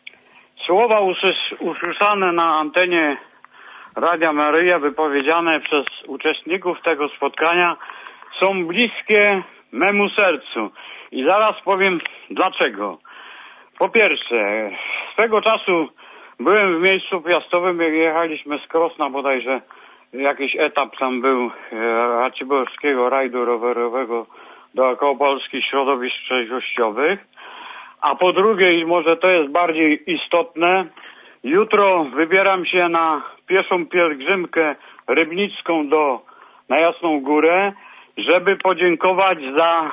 słowa usłyszane na antenie Radia Maryja, wypowiedziane przez uczestników tego spotkania, są bliskie memu sercu. I zaraz powiem dlaczego. Po pierwsze, swego czasu byłem w miejscu piastowym, jak jechaliśmy z Krosna, bodajże jakiś etap tam był Raciborskiego rajdu rowerowego dookoła polskich środowisk trzeźwościowych. A po drugie, i może to jest bardziej istotne, jutro wybieram się na pieszą pielgrzymkę rybnicką na Jasną Górę, żeby podziękować za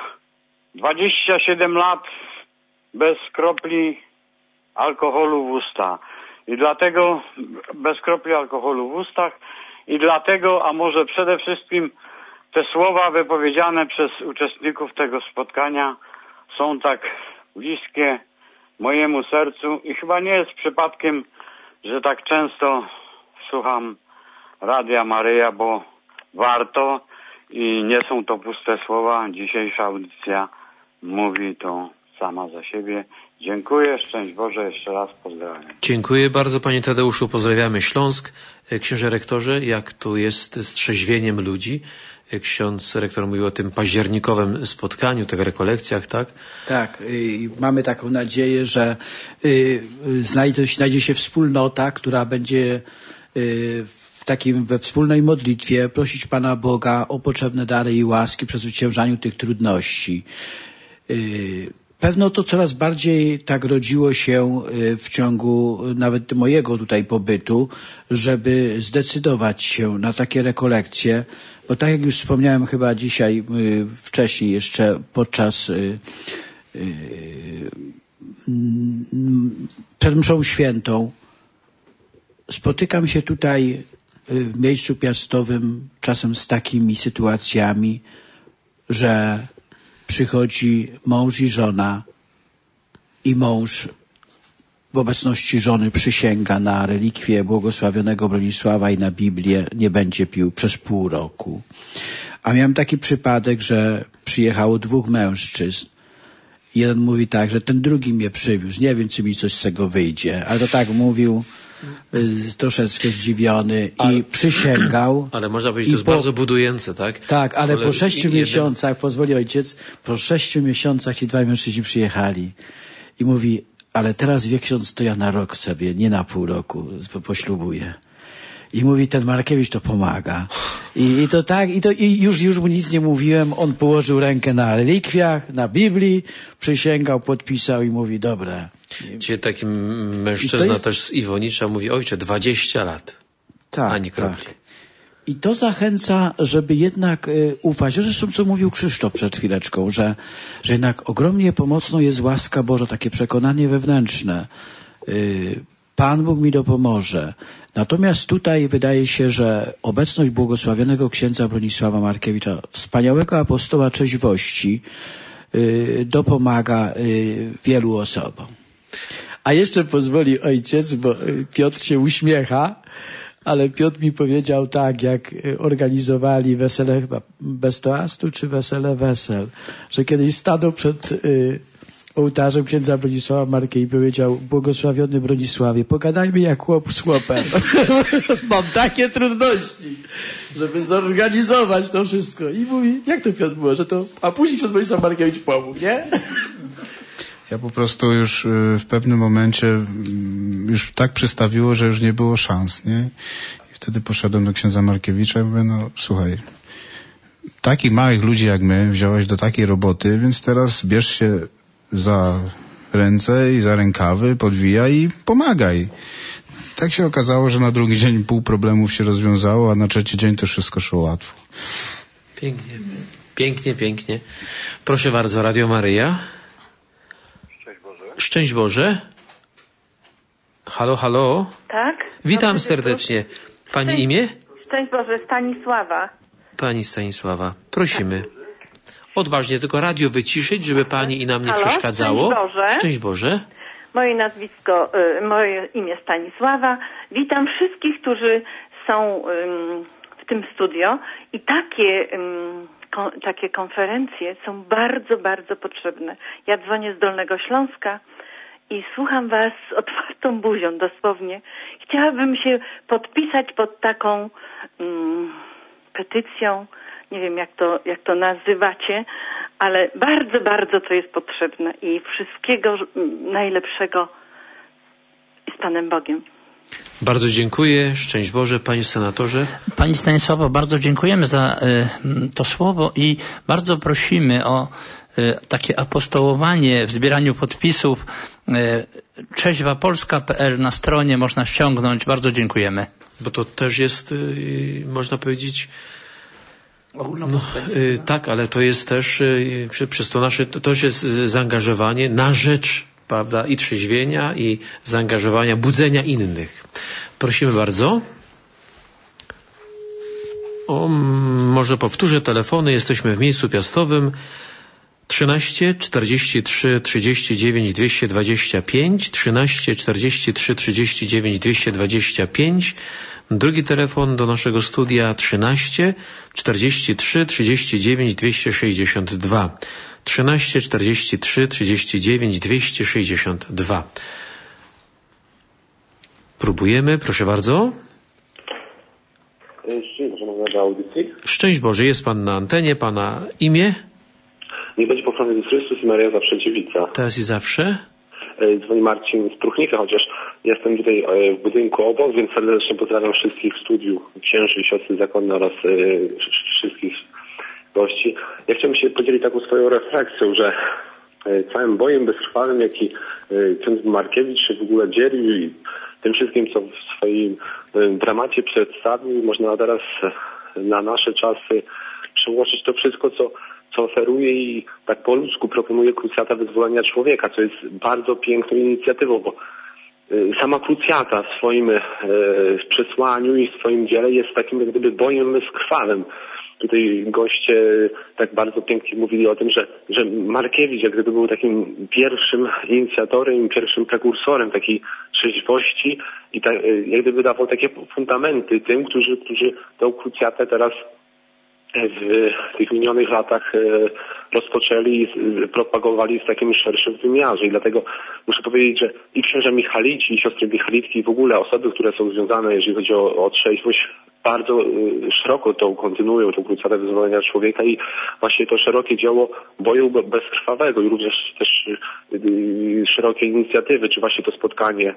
27 lat bez kropli alkoholu w usta. I dlatego, bez kropli alkoholu w ustach, i dlatego, a może przede wszystkim te słowa wypowiedziane przez uczestników tego spotkania są tak bliskie mojemu sercu i chyba nie jest przypadkiem, że tak często słucham Radia Maryja, bo warto i nie są to puste słowa. Dzisiejsza audycja mówi to sama za siebie. Dziękuję, szczęść Boże, jeszcze raz pozdrawiam. Dziękuję bardzo, panie Tadeuszu, pozdrawiamy Śląsk. Księże rektorze, jak tu jest z trzeźwieniem ludzi? Ksiądz rektor mówił o tym październikowym spotkaniu, tych rekolekcjach, tak? Tak, mamy taką nadzieję, że znajdzie się wspólnota, która będzie we wspólnej modlitwie prosić Pana Boga o potrzebne dary i łaski przy przezwyciężaniu tych trudności. Pewno to coraz bardziej tak rodziło się w ciągu nawet mojego tutaj pobytu, żeby zdecydować się na takie rekolekcje, bo tak jak już wspomniałem chyba dzisiaj, wcześniej jeszcze podczas przed mszą świętą, spotykam się tutaj w miejscu piastowym czasem z takimi sytuacjami, że przychodzi mąż i żona i mąż w obecności żony przysięga na relikwie błogosławionego Bronisława i na Biblię, nie będzie pił przez pół roku. A miałem taki przypadek, że przyjechało 2 mężczyzn. Jeden mówi tak, że ten drugi mnie przywiózł, nie wiem, czy mi coś z tego wyjdzie. Ale to tak mówił, troszeczkę zdziwiony i przysięgał. Ale można powiedzieć, to jest bardzo budujące, tak? Tak, ale po 6 miesiącach, pozwoli ojciec, po 6 miesiącach ci 2 mężczyźni przyjechali i mówi, ale teraz wie ksiądz, to ja na rok sobie, nie na pół roku poślubuję. I mówi, ten Markiewicz to pomaga. I to tak, i już mu nic nie mówiłem, on położył rękę na relikwiach, na Biblii, przysięgał, podpisał i mówi, dobra. Dzisiaj taki mężczyzna też z Iwonicza mówi, ojcze, 20 lat. Tak, ani kropli. Tak. I to zachęca, żeby jednak ufać. Zresztą co mówił Krzysztof przed chwileczką, że jednak ogromnie pomocną jest łaska Boża, takie przekonanie wewnętrzne. Pan Bóg mi dopomoże. Natomiast tutaj wydaje się, że obecność błogosławionego księdza Bronisława Markiewicza, wspaniałego apostoła trzeźwości, dopomaga wielu osobom. A jeszcze pozwoli ojciec, bo Piotr się uśmiecha, ale Piotr mi powiedział tak, jak organizowali wesele chyba bez toastu, czy wesele wesel, że kiedyś stanął przed ołtarzem księdza Bronisława Markiewicza i powiedział: błogosławiony Bronisławie, pogadajmy jak chłop z chłopem. Mam takie trudności, żeby zorganizować to wszystko. I mówi, jak to Piotr było, że to... A później ksiądz Bronisław Markiewicz pomógł, nie? Ja po prostu już w pewnym momencie już tak przystawiło, że już nie było szans, nie? I wtedy poszedłem do księdza Markiewicza i mówię: no słuchaj, takich małych ludzi jak my wziąłeś do takiej roboty, więc teraz bierz się za ręce i za rękawy, podwijaj i pomagaj. Tak się okazało, że na drugi dzień pół problemów się rozwiązało, a na trzeci dzień to wszystko szło łatwo. Pięknie, pięknie, pięknie. Proszę bardzo, Radio Maryja. Szczęść Boże. Szczęść Boże. Halo, halo. Tak? Witam serdecznie. Pani imię? Szczęść Boże, Stanisława. Pani Stanisława, prosimy. Odważnie, tylko radio wyciszyć, żeby pani i nam nie przeszkadzało. Szczęść Boże. Szczęść Boże. Moje imię Stanisława. Witam wszystkich, którzy są w tym studio i takie konferencje są bardzo, bardzo potrzebne. Ja dzwonię z Dolnego Śląska i słucham was z otwartą buzią, dosłownie. Chciałabym się podpisać pod taką petycją, nie wiem jak to nazywacie, ale bardzo, bardzo to jest potrzebne i wszystkiego najlepszego z Panem Bogiem. Bardzo dziękuję. Szczęść Boże, panie senatorze. Pani Stanisławo, bardzo dziękujemy za to słowo i bardzo prosimy o takie apostołowanie w zbieraniu podpisów. Trzeźwapolska.pl na stronie można ściągnąć. Bardzo dziękujemy. Bo to też jest, można powiedzieć, tak, ale to jest też przez to nasze, to też jest zaangażowanie na rzecz, prawda, i trzeźwienia, i zaangażowania, budzenia innych. Prosimy bardzo. Może powtórzę telefony. Jesteśmy w miejscu piastowym. 13 43 39 225, 13 43 39 225. Drugi telefon do naszego studia 13 43 39 262. 13 43 39 262. Próbujemy, proszę bardzo. Szczęść Boże, na audycji. Szczęść Boże, jest pan na antenie, pana imię? Niech będzie pochwalony Jezus Chrystus i Maria zawsze dziewica. Teraz i zawsze. Dzwoni Marcin z Pruchnika, chociaż jestem tutaj w budynku obok, więc serdecznie pozdrawiam wszystkich w studiu, księży, siostry zakonne oraz wszystkich gości. Ja chciałem się podzielić taką swoją refleksją, że całym bojem bezkrwawym, jaki ksiądz Markiewicz się w ogóle dzielił i tym wszystkim, co w swoim dramacie przedstawił, można teraz na nasze czasy przełożyć to wszystko, co oferuje i tak po ludzku proponuje Krucjata Wyzwolenia Człowieka, co jest bardzo piękną inicjatywą, bo sama Krucjata w swoim przesłaniu i w swoim dziele jest takim jak gdyby bojem bezkrwawym. Tutaj goście tak bardzo pięknie mówili o tym, że Markiewicz jak gdyby był takim pierwszym inicjatorem, pierwszym prekursorem takiej trzeźwości i tak, jak gdyby dawał takie fundamenty tym, którzy tą Krucjatę teraz w tych minionych latach rozpoczęli i propagowali w takim szerszym wymiarze. I dlatego muszę powiedzieć, że i księża Michalici, i siostry Michalitki, i w ogóle osoby, które są związane, jeżeli chodzi o trzeźwość, bardzo szeroko tą kontynuują, tą Krucjatę Wyzwolenia Człowieka i właśnie to szerokie dzieło boju bezkrwawego i również też szerokie inicjatywy, czy właśnie to spotkanie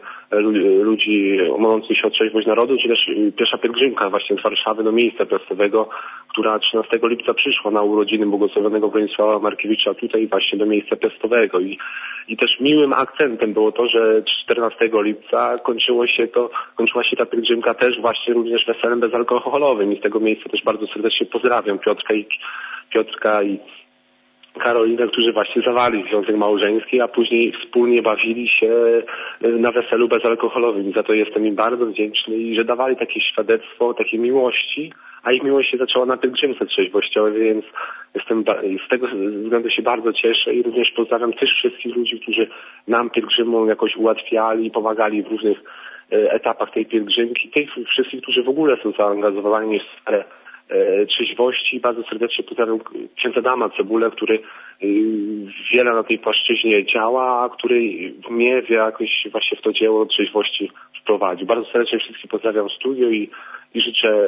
ludzi modlących się o trzeźwość narodu, czy też pierwsza pielgrzymka właśnie z Warszawy do miejsca piastowego, która 13 lipca przyszła na urodziny błogosławionego Bronisława Markiewicza tutaj właśnie do miejsca piastowego i też miłym akcentem było to, że 14 lipca kończyła się ta pielgrzymka też właśnie również weselem bezalkoholowym i z tego miejsca też bardzo serdecznie pozdrawiam Piotrka i Karolinę, którzy właśnie zawarli związek małżeński, a później wspólnie bawili się na weselu bezalkoholowym i za to jestem im bardzo wdzięczny i że dawali takie świadectwo, takiej miłości, a ich miłość się zaczęła na pielgrzymce trzeźwościowej, więc z tego względu się bardzo cieszę i również pozdrawiam też wszystkich ludzi, którzy nam pielgrzymom jakoś ułatwiali i pomagali w różnych etapach tej pielgrzymki, tych wszystkich, którzy w ogóle są zaangażowani w sferę trzeźwości. Bardzo serdecznie pozdrawiam księdza Adama Cebulę, który wiele na tej płaszczyźnie działa, a który mnie jakoś właśnie w to dzieło trzeźwości wprowadził. Bardzo serdecznie wszystkich pozdrawiam w studio i życzę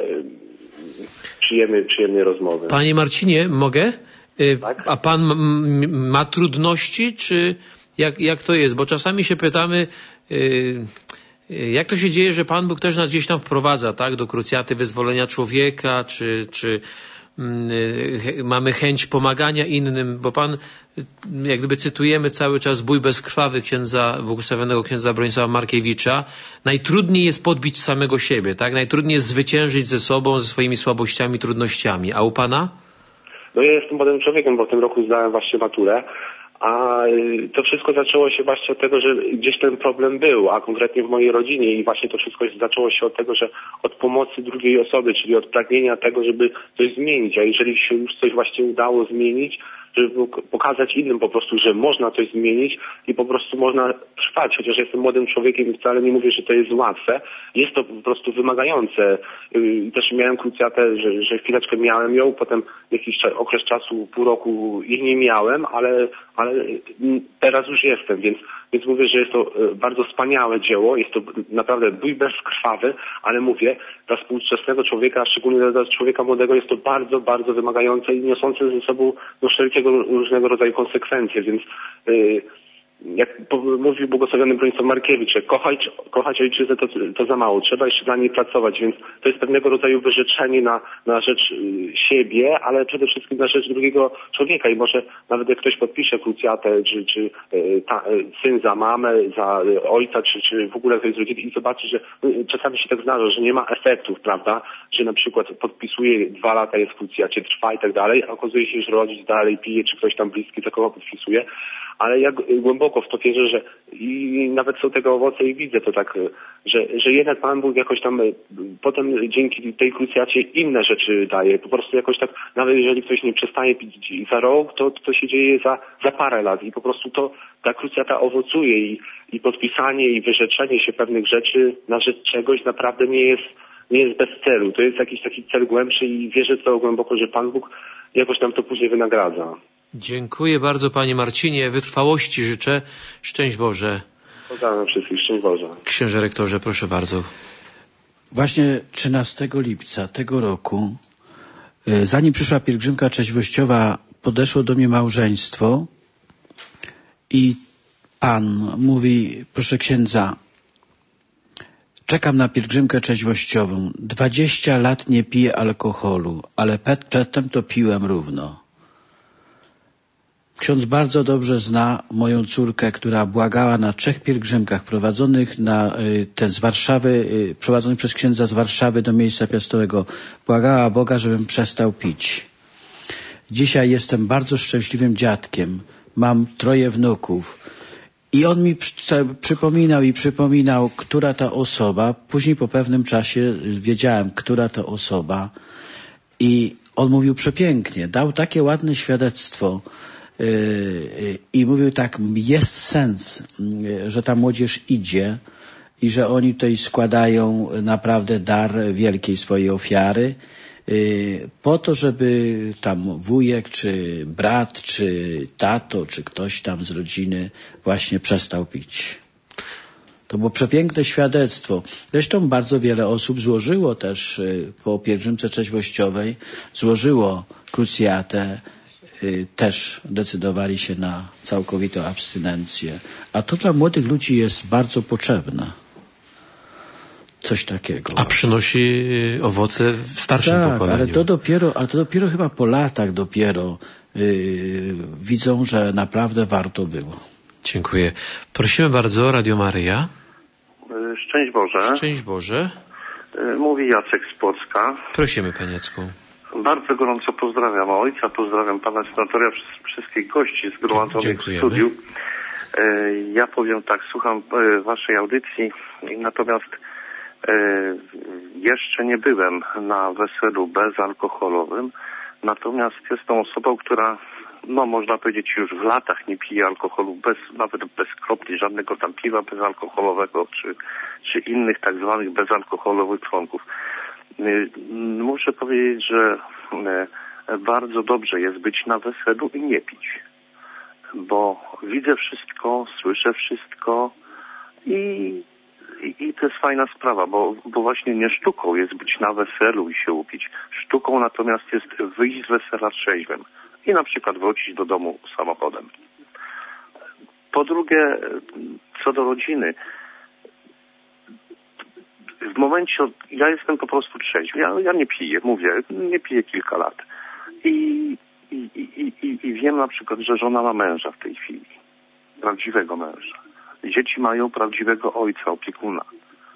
przyjemnej rozmowy. Panie Marcinie, mogę? Tak? A pan ma trudności, czy jak to jest? Bo czasami się pytamy, jak to się dzieje, że Pan Bóg też nas gdzieś tam wprowadza, tak, do krucjaty wyzwolenia człowieka, czy mamy chęć pomagania innym, bo Pan, jak gdyby cytujemy cały czas bój bezkrwawy błogosławionego księdza Bronisława Markiewicza, najtrudniej jest podbić samego siebie, tak, najtrudniej jest zwyciężyć ze sobą, ze swoimi słabościami, trudnościami. A u Pana? No ja jestem młodym człowiekiem, bo w tym roku zdałem właśnie maturę. A to wszystko zaczęło się właśnie od tego, że gdzieś ten problem był, a konkretnie w mojej rodzinie i właśnie to wszystko zaczęło się od tego, że od pomocy drugiej osoby, czyli od pragnienia tego, żeby coś zmienić, a jeżeli się już coś właśnie udało zmienić, żeby pokazać innym po prostu, że można coś zmienić i po prostu można trwać, chociaż jestem młodym człowiekiem i wcale nie mówię, że to jest łatwe. Jest to po prostu wymagające. I też miałem krucjatę, że chwileczkę miałem ją, potem jakiś okres czasu, pół roku jej nie miałem, ale teraz już jestem, więc mówię, że jest to bardzo wspaniałe dzieło, jest to naprawdę bój bezkrwawy, ale mówię, dla współczesnego człowieka, szczególnie dla człowieka młodego, jest to bardzo, bardzo wymagające i niosące ze sobą wszelkiego różnego rodzaju konsekwencje, więc jak mówił błogosławiony Bronisław Markiewicz, że kochać ojczyznę to za mało, trzeba jeszcze dla niej pracować, więc to jest pewnego rodzaju wyrzeczenie na rzecz siebie, ale przede wszystkim na rzecz drugiego człowieka i może nawet jak ktoś podpisze krucjatę, czy syn za mamę, za ojca, czy w ogóle ktoś z rodziny i zobaczy, że czasami się tak zdarza, że nie ma efektów, prawda, że na przykład podpisuje 2 lata, jest w krucjacie, trwa i tak dalej, a okazuje się, że rodzic dalej pije, czy ktoś tam bliski za kogo podpisuje, ale ja głęboko w to wierzę, że i nawet są tego owoce i widzę to tak, że jednak Pan Bóg jakoś tam potem dzięki tej krucjacie inne rzeczy daje. Po prostu jakoś tak, nawet jeżeli ktoś nie przestaje pić za rok, to się dzieje za parę lat i po prostu ta krucjata owocuje i podpisanie i wyrzeczenie się pewnych rzeczy na rzecz czegoś naprawdę nie jest bez celu. To jest jakiś taki cel głębszy i wierzę to głęboko, że Pan Bóg jakoś nam to później wynagradza. Dziękuję bardzo Panie Marcinie. Wytrwałości życzę. Szczęść Boże. Pozdrawiam wszystkich. Szczęść Boże. Księże rektorze, proszę bardzo. Właśnie 13 lipca tego roku, zanim przyszła pielgrzymka trzeźwościowa, podeszło do mnie małżeństwo i Pan mówi, proszę księdza, czekam na pielgrzymkę trzeźwościową. 20 lat nie piję alkoholu, ale przedtem to piłem równo. Ksiądz bardzo dobrze zna moją córkę, która błagała na 3 pielgrzymkach prowadzonych z Warszawy, prowadzonych przez księdza z Warszawy do miejsca piastowego. Błagała Boga, żebym przestał pić. Dzisiaj jestem bardzo szczęśliwym dziadkiem. Mam 3 wnuków. I on mi przypominał, która ta osoba. Później po pewnym czasie wiedziałem, która to osoba. I on mówił przepięknie. Dał takie ładne świadectwo. I mówił tak, jest sens, że ta młodzież idzie i że oni tutaj składają naprawdę dar wielkiej swojej ofiary po to, żeby tam wujek, czy brat, czy tato, czy ktoś tam z rodziny właśnie przestał pić. To było przepiękne świadectwo. Zresztą bardzo wiele osób złożyło też po pielgrzymce trzeźwościowej, złożyło krucjatę, też decydowali się na całkowitą abstynencję. A to dla młodych ludzi jest bardzo potrzebne. coś takiego. A przynosi owoce w starszym pokoleniu. Ale to dopiero chyba po latach widzą, że naprawdę warto było. Dziękuję. Prosimy bardzo, Radio Maryja. Szczęść Boże. Szczęść Boże. Mówi Jacek z Płocka. Prosimy, Panie Jacku. Bardzo gorąco pozdrawiam ojca, pozdrawiam pana senatora, wszystkich gości zgromadzonych w studiu. Ja powiem tak, słucham waszej audycji, natomiast jeszcze nie byłem na weselu bezalkoholowym, natomiast jestem osobą, która, no można powiedzieć, już w latach nie pije alkoholu, nawet bez kropli, żadnego tam piwa bezalkoholowego, czy innych tak zwanych bezalkoholowych członków. Muszę powiedzieć, że bardzo dobrze jest być na weselu i nie pić, bo widzę wszystko, słyszę wszystko i to jest fajna sprawa, bo właśnie nie sztuką jest być na weselu i się upić. Sztuką natomiast jest wyjść z wesela trzeźwym i na przykład wrócić do domu samochodem. Po drugie, co do rodziny, w momencie, ja jestem po prostu trzeźwy, ja nie piję, mówię, nie piję kilka lat. I wiem na przykład, że żona ma męża w tej chwili, prawdziwego męża. Dzieci mają prawdziwego ojca, opiekuna.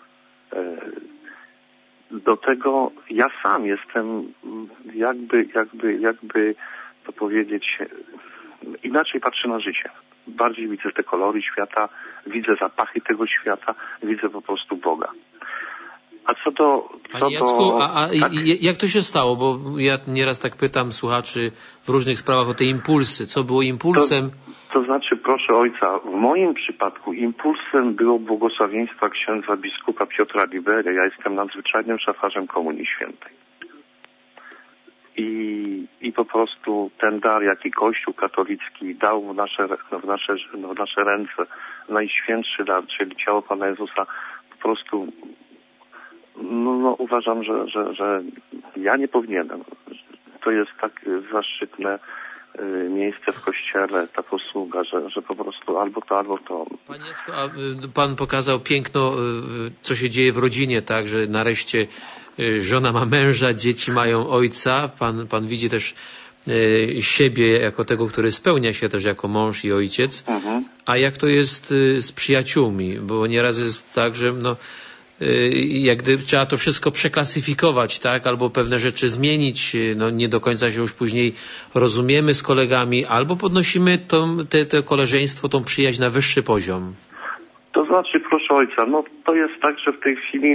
Do tego ja sam jestem jakby to powiedzieć, inaczej patrzę na życie. Bardziej widzę te kolory świata, widzę zapachy tego świata, widzę po prostu Boga. A Panie Jacku, jak to się stało? Bo ja nieraz tak pytam słuchaczy w różnych sprawach o te impulsy. Co było impulsem? To znaczy, proszę ojca, w moim przypadku impulsem było błogosławieństwa księdza biskupa Piotra Libery. Ja jestem nadzwyczajnym szafarzem Komunii Świętej. I po prostu ten dar, jaki Kościół katolicki dał w nasze ręce, najświętszy dar, czyli ciało Pana Jezusa, po prostu no uważam, że ja nie powinienem. To jest tak zaszczytne miejsce w Kościele, ta posługa, że po prostu albo to. Panie Jacku, a Pan pokazał piękno, co się dzieje w rodzinie, tak, że nareszcie żona ma męża, dzieci mają ojca. Pan widzi też siebie jako tego, który spełnia się też jako mąż i ojciec. A jak to jest z przyjaciółmi? Bo nieraz jest tak, że jak gdyby trzeba to wszystko przeklasyfikować, tak? Albo pewne rzeczy zmienić, nie do końca się już później rozumiemy z kolegami, albo podnosimy to koleżeństwo, tą przyjaźń na wyższy poziom. To znaczy, proszę ojca, to jest tak, że w tej chwili,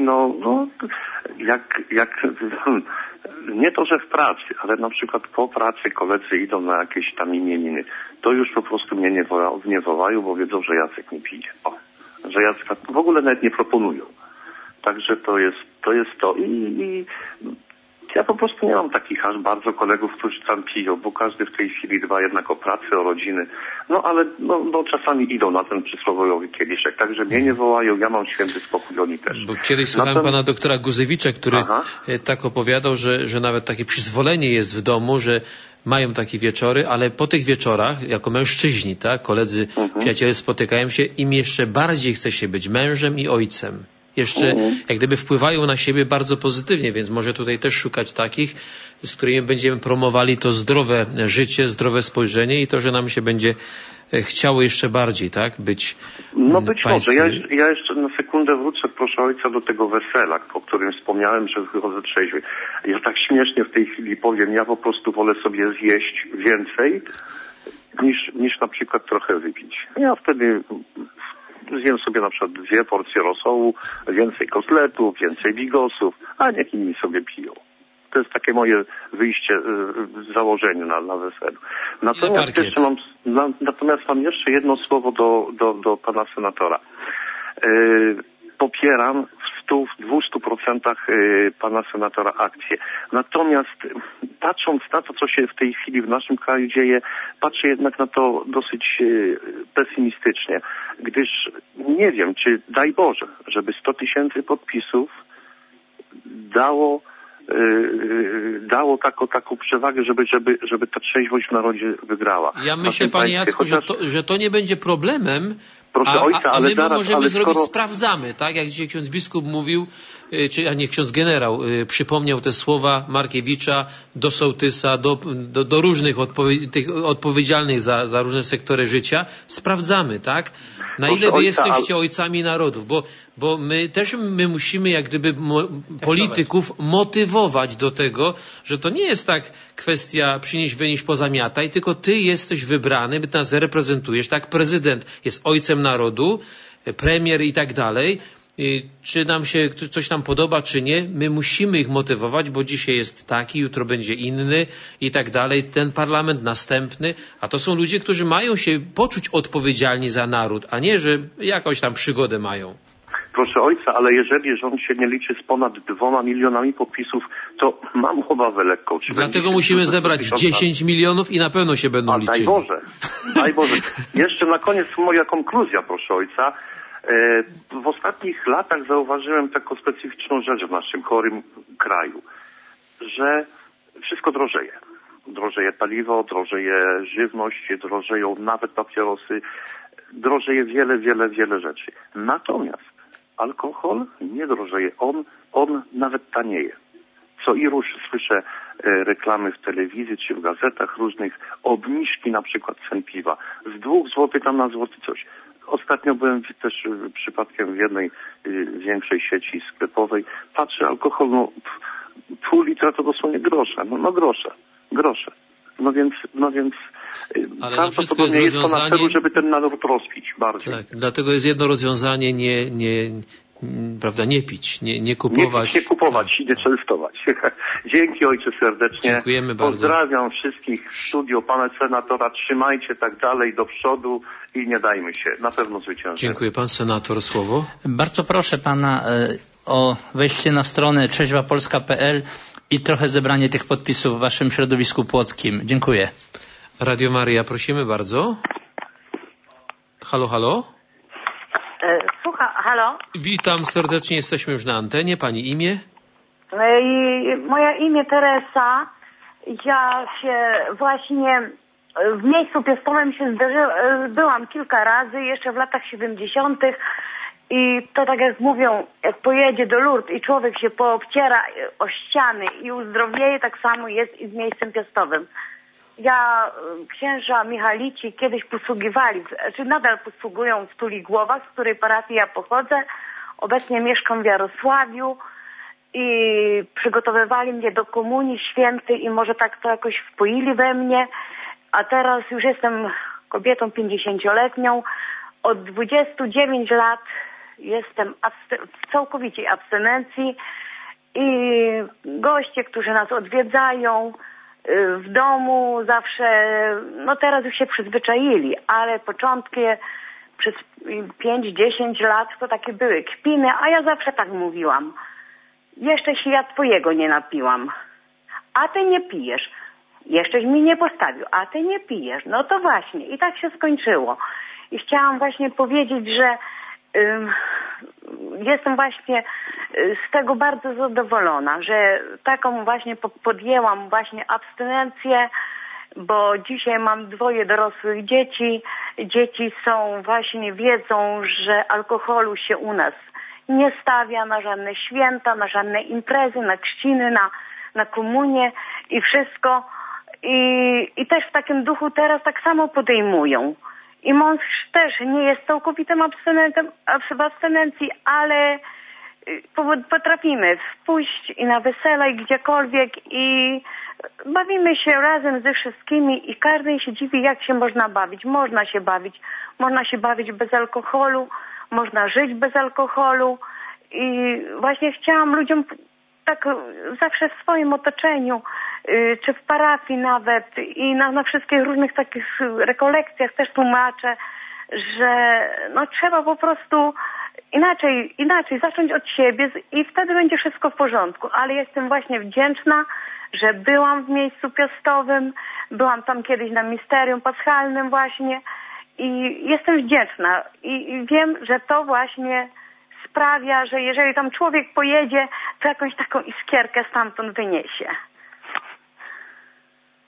nie to, że w pracy, ale na przykład po pracy koledzy idą na jakieś tam imieniny, to już po prostu mnie nie wołają, bo wiedzą, że Jacek nie pije. Że Jacka w ogóle nawet nie proponują. Także to jest to. I ja po prostu nie mam takich aż bardzo kolegów, którzy tam piją, bo każdy w tej chwili dba jednak o pracę, o rodziny. Ale czasami idą na ten przysłowiowy kieliszek. Także mnie nie wołają, ja mam święty spokój, oni też. Bo kiedyś słuchałem pana doktora Guzewicza, który tak opowiadał, że nawet takie przyzwolenie jest w domu, że mają takie wieczory, ale po tych wieczorach, jako mężczyźni, tak, koledzy, przyjaciele spotykają się, im jeszcze bardziej chce się być mężem i ojcem. Jeszcze jak gdyby wpływają na siebie bardzo pozytywnie, więc może tutaj też szukać takich, z którymi będziemy promowali to zdrowe życie, zdrowe spojrzenie i to, że nam się będzie chciało jeszcze bardziej, tak, być być może. Ja jeszcze na sekundę wrócę, proszę ojca, do tego wesela, o którym wspomniałem, że wychodzę trzeźwy. Ja tak śmiesznie w tej chwili powiem, ja po prostu wolę sobie zjeść więcej, niż na przykład trochę wypić. Ja wtedy zjem sobie na przykład 2 porcje rosołu, więcej kotletów, więcej bigosów, a niech inni sobie piją. To jest takie moje wyjście w założeniu na weselu. Natomiast mam jeszcze jedno słowo do pana senatora. Popieram w 200% pana senatora akcję. Natomiast patrząc na to, co się w tej chwili w naszym kraju dzieje, patrzę jednak na to dosyć pesymistycznie, gdyż nie wiem, czy daj Boże, żeby 100 000 podpisów dało taką przewagę, żeby ta trzeźwość w narodzie wygrała. Ja myślę, panie Jacku, że to nie będzie problemem, Proszę ojca, ale my zaraz, możemy ale zrobić, skoro... sprawdzamy, tak? Jak dzisiaj ksiądz biskup mówił, a nie ksiądz generał, przypomniał te słowa Markiewicza do sołtysa, do różnych tych odpowiedzialnych za różne sektory życia. Sprawdzamy, tak? Na ile wy jesteście ojcami narodów, bo my musimy jak gdyby polityków motywować do tego, że to nie jest tak kwestia przynieść, wynieść, pozamiataj, tylko ty jesteś wybrany, ty nas reprezentujesz, tak? Prezydent jest ojcem narodu, premier i tak dalej. Czy nam się coś nam podoba, czy nie, my musimy ich motywować, bo dzisiaj jest taki, jutro będzie inny i tak dalej, ten parlament następny, a to są ludzie, którzy mają się poczuć odpowiedzialni za naród, a nie, że jakąś tam przygodę mają. Proszę ojca, ale jeżeli rząd się nie liczy z ponad 2 milionami podpisów, to mam obawę lekką. Dlatego musimy zebrać 10 milionów i na pewno się będą liczyli. Daj Boże. Jeszcze na koniec moja konkluzja, proszę ojca. W ostatnich latach zauważyłem taką specyficzną rzecz w naszym chorym kraju, że wszystko drożeje. Drożeje paliwo, drożeje żywność, drożeją nawet papierosy, drożeje wiele rzeczy. Natomiast alkohol nie drożeje, on nawet tanieje. Co i rusz słyszę reklamy w telewizji czy w gazetach różnych, obniżki na przykład cen piwa. Z 2 zł tam na złoty coś. Ostatnio byłem też przypadkiem w jednej większej sieci sklepowej. Patrzę, alkohol, pół litra to dosłownie grosze. Grosze. No więc prawdopodobnie jest to na celu, żeby ten naród rozpić bardziej. Tak, dlatego jest jedno rozwiązanie, prawda, nie pić, nie kupować. Nie kupować, tak. Nie częstować. Dzięki ojcze serdecznie. Dziękujemy bardzo. Pozdrawiam wszystkich w studiu, pana senatora, trzymajcie tak dalej do przodu i nie dajmy się. Na pewno zwyciężymy. Dziękuję. Pan senator, słowo. Bardzo proszę pana o wejście na stronę trzeźwapolska.pl i trochę zebranie tych podpisów w waszym środowisku płockim. Dziękuję. Radio Maryja, prosimy bardzo. Halo? Halo? Witam serdecznie, jesteśmy już na antenie. Pani imię? Moje imię Teresa. Ja się właśnie w miejscu piastowym byłam kilka razy, jeszcze w latach 70. I to tak jak mówią, jak pojedzie do Lourdes i człowiek się poobciera o ściany i uzdrowieje, tak samo jest i z miejscem piastowym. Księża Michalici kiedyś posługiwali, czy nadal posługują w Tuligłowach, z której parafii ja pochodzę. Obecnie mieszkam w Jarosławiu i przygotowywali mnie do Komunii Świętej i może tak to jakoś wpoili we mnie. A teraz już jestem kobietą 50-letnią. Od 29 lat jestem w całkowitej abstynencji i goście, którzy nas odwiedzają w domu zawsze, teraz już się przyzwyczaili, ale początki przez 5-10 lat to takie były kpiny, a ja zawsze tak mówiłam. Jeszcze się ja twojego nie napiłam, a ty nie pijesz. Jeszcześ mi nie postawił, a ty nie pijesz. No to właśnie. I tak się skończyło. I chciałam właśnie powiedzieć, że jestem właśnie z tego bardzo zadowolona, że taką właśnie podjęłam właśnie abstynencję, bo dzisiaj mam 2 dorosłych dzieci. Dzieci wiedzą, że alkoholu się u nas nie stawia na żadne święta, na żadne imprezy, na chrzciny, na komunię i wszystko. I też w takim duchu teraz tak samo podejmują. I mąż też nie jest całkowitym abstynentem w abstynencji, ale potrafimy pójść i na wesela i gdziekolwiek i bawimy się razem ze wszystkimi i każdy się dziwi, jak się można bawić. Można się bawić bez alkoholu, można żyć bez alkoholu i właśnie chciałam ludziom tak zawsze w swoim otoczeniu, czy w parafii nawet i na wszystkich różnych takich rekolekcjach też tłumaczę, że trzeba po prostu inaczej zacząć od siebie i wtedy będzie wszystko w porządku. Ale jestem właśnie wdzięczna, że byłam w miejscu piastowym, byłam tam kiedyś na misterium paschalnym właśnie i jestem wdzięczna i wiem, że to właśnie sprawia, że jeżeli tam człowiek pojedzie, to jakąś taką iskierkę stamtąd wyniesie.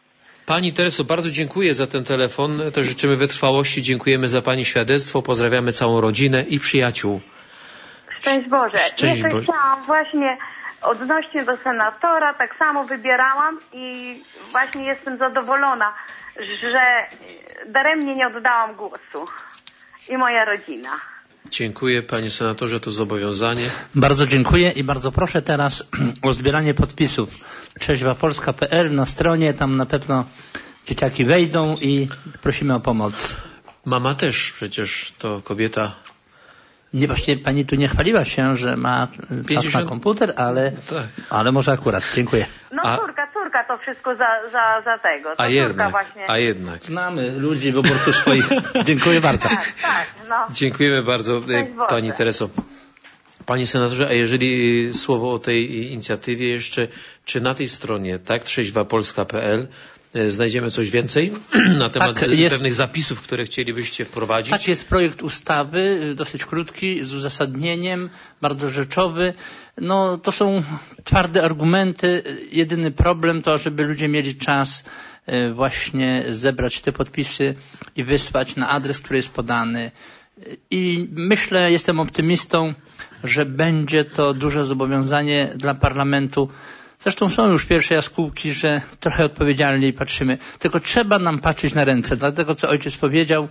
Pani Tereso, bardzo dziękuję za ten telefon. Też życzymy wytrwałości. Dziękujemy za Pani świadectwo. Pozdrawiamy całą rodzinę i przyjaciół. Szczęść Boże. Szczęść Boże. Chciałam właśnie odnośnie do senatora, tak samo wybierałam i właśnie jestem zadowolona, że daremnie nie oddałam głosu. I moja rodzina. Dziękuję panie senatorze, to zobowiązanie. Bardzo dziękuję i bardzo proszę teraz o zbieranie podpisów. trzeźwapolska.pl na stronie, tam na pewno dzieciaki wejdą i prosimy o pomoc. Mama też, przecież to kobieta. Nie, właśnie pani tu nie chwaliła się, że ma czas na komputer, ale może akurat. Dziękuję. No córka to wszystko za tego. To a jednak. Znamy ludzi po prostu swoich. Dziękuję bardzo. Tak, no. Dziękujemy bardzo pani Tereso. Panie senatorze, a jeżeli słowo o tej inicjatywie jeszcze, czy na tej stronie, tak, trzeźwapolska.pl znajdziemy coś więcej na temat pewnych zapisów, które chcielibyście wprowadzić? Tak, jest projekt ustawy, dosyć krótki, z uzasadnieniem, bardzo rzeczowy. No, to są twarde argumenty. Jedyny problem to, żeby ludzie mieli czas właśnie zebrać te podpisy i wysłać na adres, który jest podany. I myślę, jestem optymistą, że będzie to duże zobowiązanie dla parlamentu. Zresztą są już pierwsze jaskółki, że trochę odpowiedzialniej patrzymy. Tylko trzeba nam patrzeć na ręce. Dlatego, co ojciec powiedział,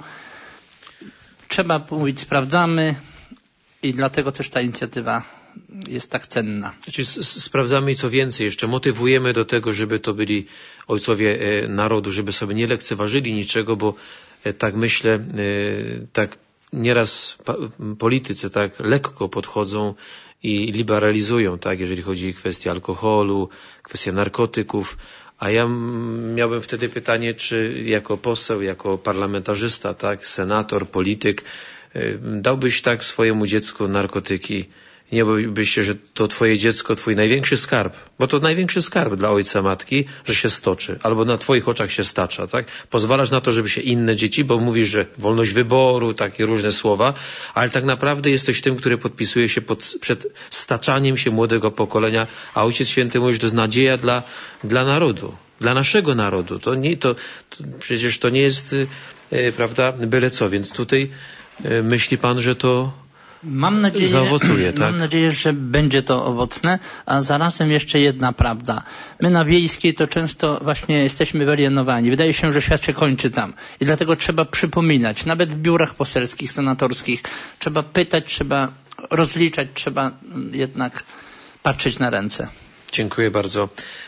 trzeba mówić, sprawdzamy i dlatego też ta inicjatywa jest tak cenna. Czyli sprawdzamy i co więcej, jeszcze motywujemy do tego, żeby to byli ojcowie narodu, żeby sobie nie lekceważyli niczego, bo tak myślę, tak nieraz politycy tak lekko podchodzą i liberalizują, tak, jeżeli chodzi o kwestię alkoholu, kwestię narkotyków. A ja miałbym wtedy pytanie, czy jako poseł, jako parlamentarzysta, tak, senator, polityk, dałbyś tak swojemu dziecku narkotyki? Nie bałbyś się, że to twoje dziecko, twój największy skarb, bo to największy skarb dla ojca, matki, że się stoczy, albo na twoich oczach się stacza, tak? Pozwalasz na to, żeby się inne dzieci, bo mówisz, że wolność wyboru, takie różne słowa, ale tak naprawdę jesteś tym, który podpisuje się przed staczaniem się młodego pokolenia, a Ojciec Święty mówi, że to jest nadzieja dla narodu, dla naszego narodu. Przecież to nie jest, prawda, byle co, więc tutaj myśli pan, że to zaowocuje, tak? Mam nadzieję, że będzie to owocne, a zarazem jeszcze jedna prawda. My na Wiejskiej to często właśnie jesteśmy wyalienowani. Wydaje się, że świat się kończy tam. I dlatego trzeba przypominać, nawet w biurach poselskich, senatorskich. Trzeba pytać, trzeba rozliczać, trzeba jednak patrzeć na ręce. Dziękuję bardzo.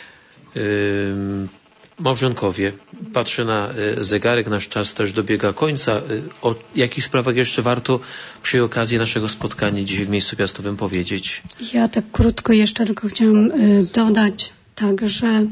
Małżonkowie, patrzę na zegarek, nasz czas też dobiega końca. O jakich sprawach jeszcze warto przy okazji naszego spotkania dzisiaj w Miejscu Piastowym powiedzieć? Ja tak krótko jeszcze tylko chciałam dodać, tak, że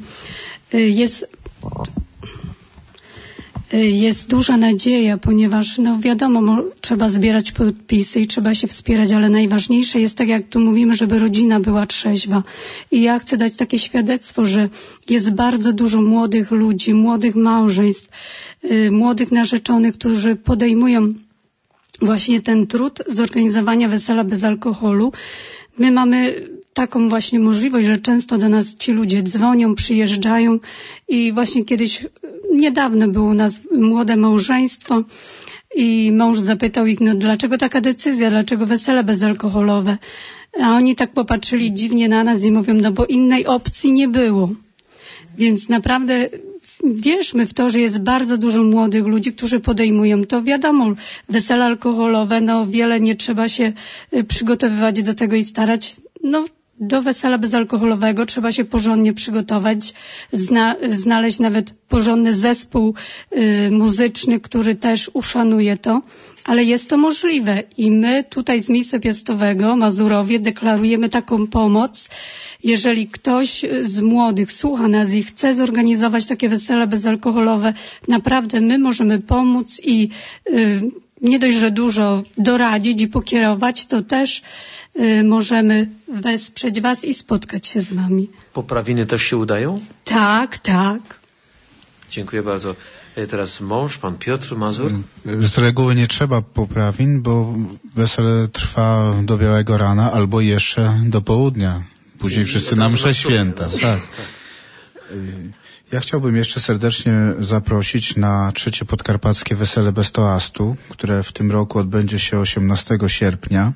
jest duża nadzieja, ponieważ no wiadomo, trzeba zbierać podpisy i trzeba się wspierać, ale najważniejsze jest, tak jak tu mówimy, żeby rodzina była trzeźwa. I ja chcę dać takie świadectwo, że jest bardzo dużo młodych ludzi, młodych małżeństw, młodych narzeczonych, którzy podejmują właśnie ten trud zorganizowania wesela bez alkoholu. My mamy taką właśnie możliwość, że często do nas ci ludzie dzwonią, przyjeżdżają i właśnie kiedyś, niedawno było u nas młode małżeństwo i mąż zapytał ich, no dlaczego taka decyzja, dlaczego wesele bezalkoholowe? A oni tak popatrzyli dziwnie na nas i mówią, no bo innej opcji nie było. Więc naprawdę wierzmy w to, że jest bardzo dużo młodych ludzi, którzy podejmują to. Wiadomo, wesele alkoholowe, no wiele nie trzeba się przygotowywać do tego i starać. No do wesela bezalkoholowego trzeba się porządnie przygotować, znaleźć nawet porządny zespół muzyczny, który też uszanuje to, ale jest to możliwe i my tutaj z Miejsca Piastowego, Mazurowie, deklarujemy taką pomoc. Jeżeli ktoś z młodych słucha nas i chce zorganizować takie wesele bezalkoholowe, naprawdę my możemy pomóc i nie dość, że dużo doradzić i pokierować, to też możemy wesprzeć was i spotkać się z wami. Poprawiny też się udają? Tak, tak. Dziękuję bardzo. Teraz mąż, pan Piotr Mazur. Z reguły nie trzeba poprawin, bo wesele trwa do białego rana albo jeszcze do południa. Później wszyscy na msze święta. Tak. Ja chciałbym jeszcze serdecznie zaprosić na 3. podkarpackie Wesele bez toastu, które w tym roku odbędzie się 18 sierpnia.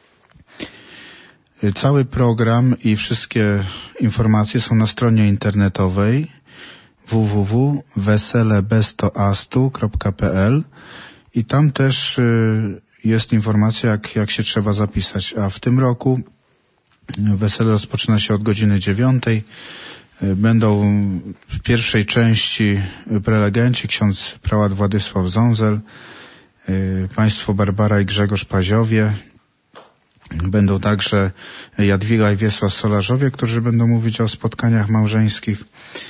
Cały program i wszystkie informacje są na stronie internetowej www.weselebestoastu.pl i tam też jest informacja, jak się trzeba zapisać. A w tym roku wesele rozpoczyna się od godziny 9. Będą w pierwszej części prelegenci, ksiądz prałat Władysław Zązel, państwo Barbara i Grzegorz Paziowie. Będą także Jadwiga i Wiesław Solarzowie, którzy będą mówić o spotkaniach małżeńskich.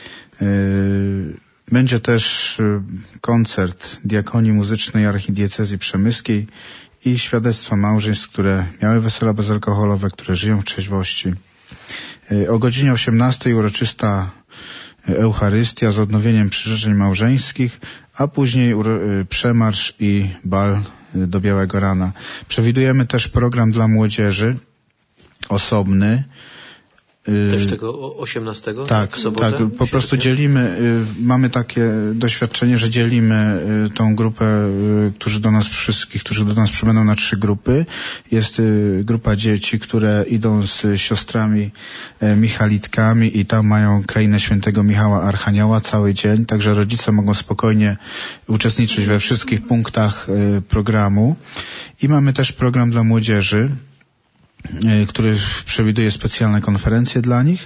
Będzie też koncert Diakonii Muzycznej Archidiecezji Przemyskiej i świadectwa małżeństw, które miały wesela bezalkoholowe, które żyją w trzeźwości. O godzinie 18 uroczysta Eucharystia z odnowieniem przyrzeczeń małżeńskich, a później przemarsz i bal do białego rana. Przewidujemy też program dla młodzieży osobny. Też tego 18? Tak, w sobotę? tak. Po prostu dzielimy, mamy takie doświadczenie, że dzielimy tą grupę, którzy do nas przybędą na 3 grupy. Jest grupa dzieci, które idą z siostrami Michalitkami i tam mają krainę świętego Michała Archanioła cały dzień, także rodzice mogą spokojnie uczestniczyć we wszystkich punktach programu. I mamy też program dla młodzieży, który przewiduje specjalne konferencje dla nich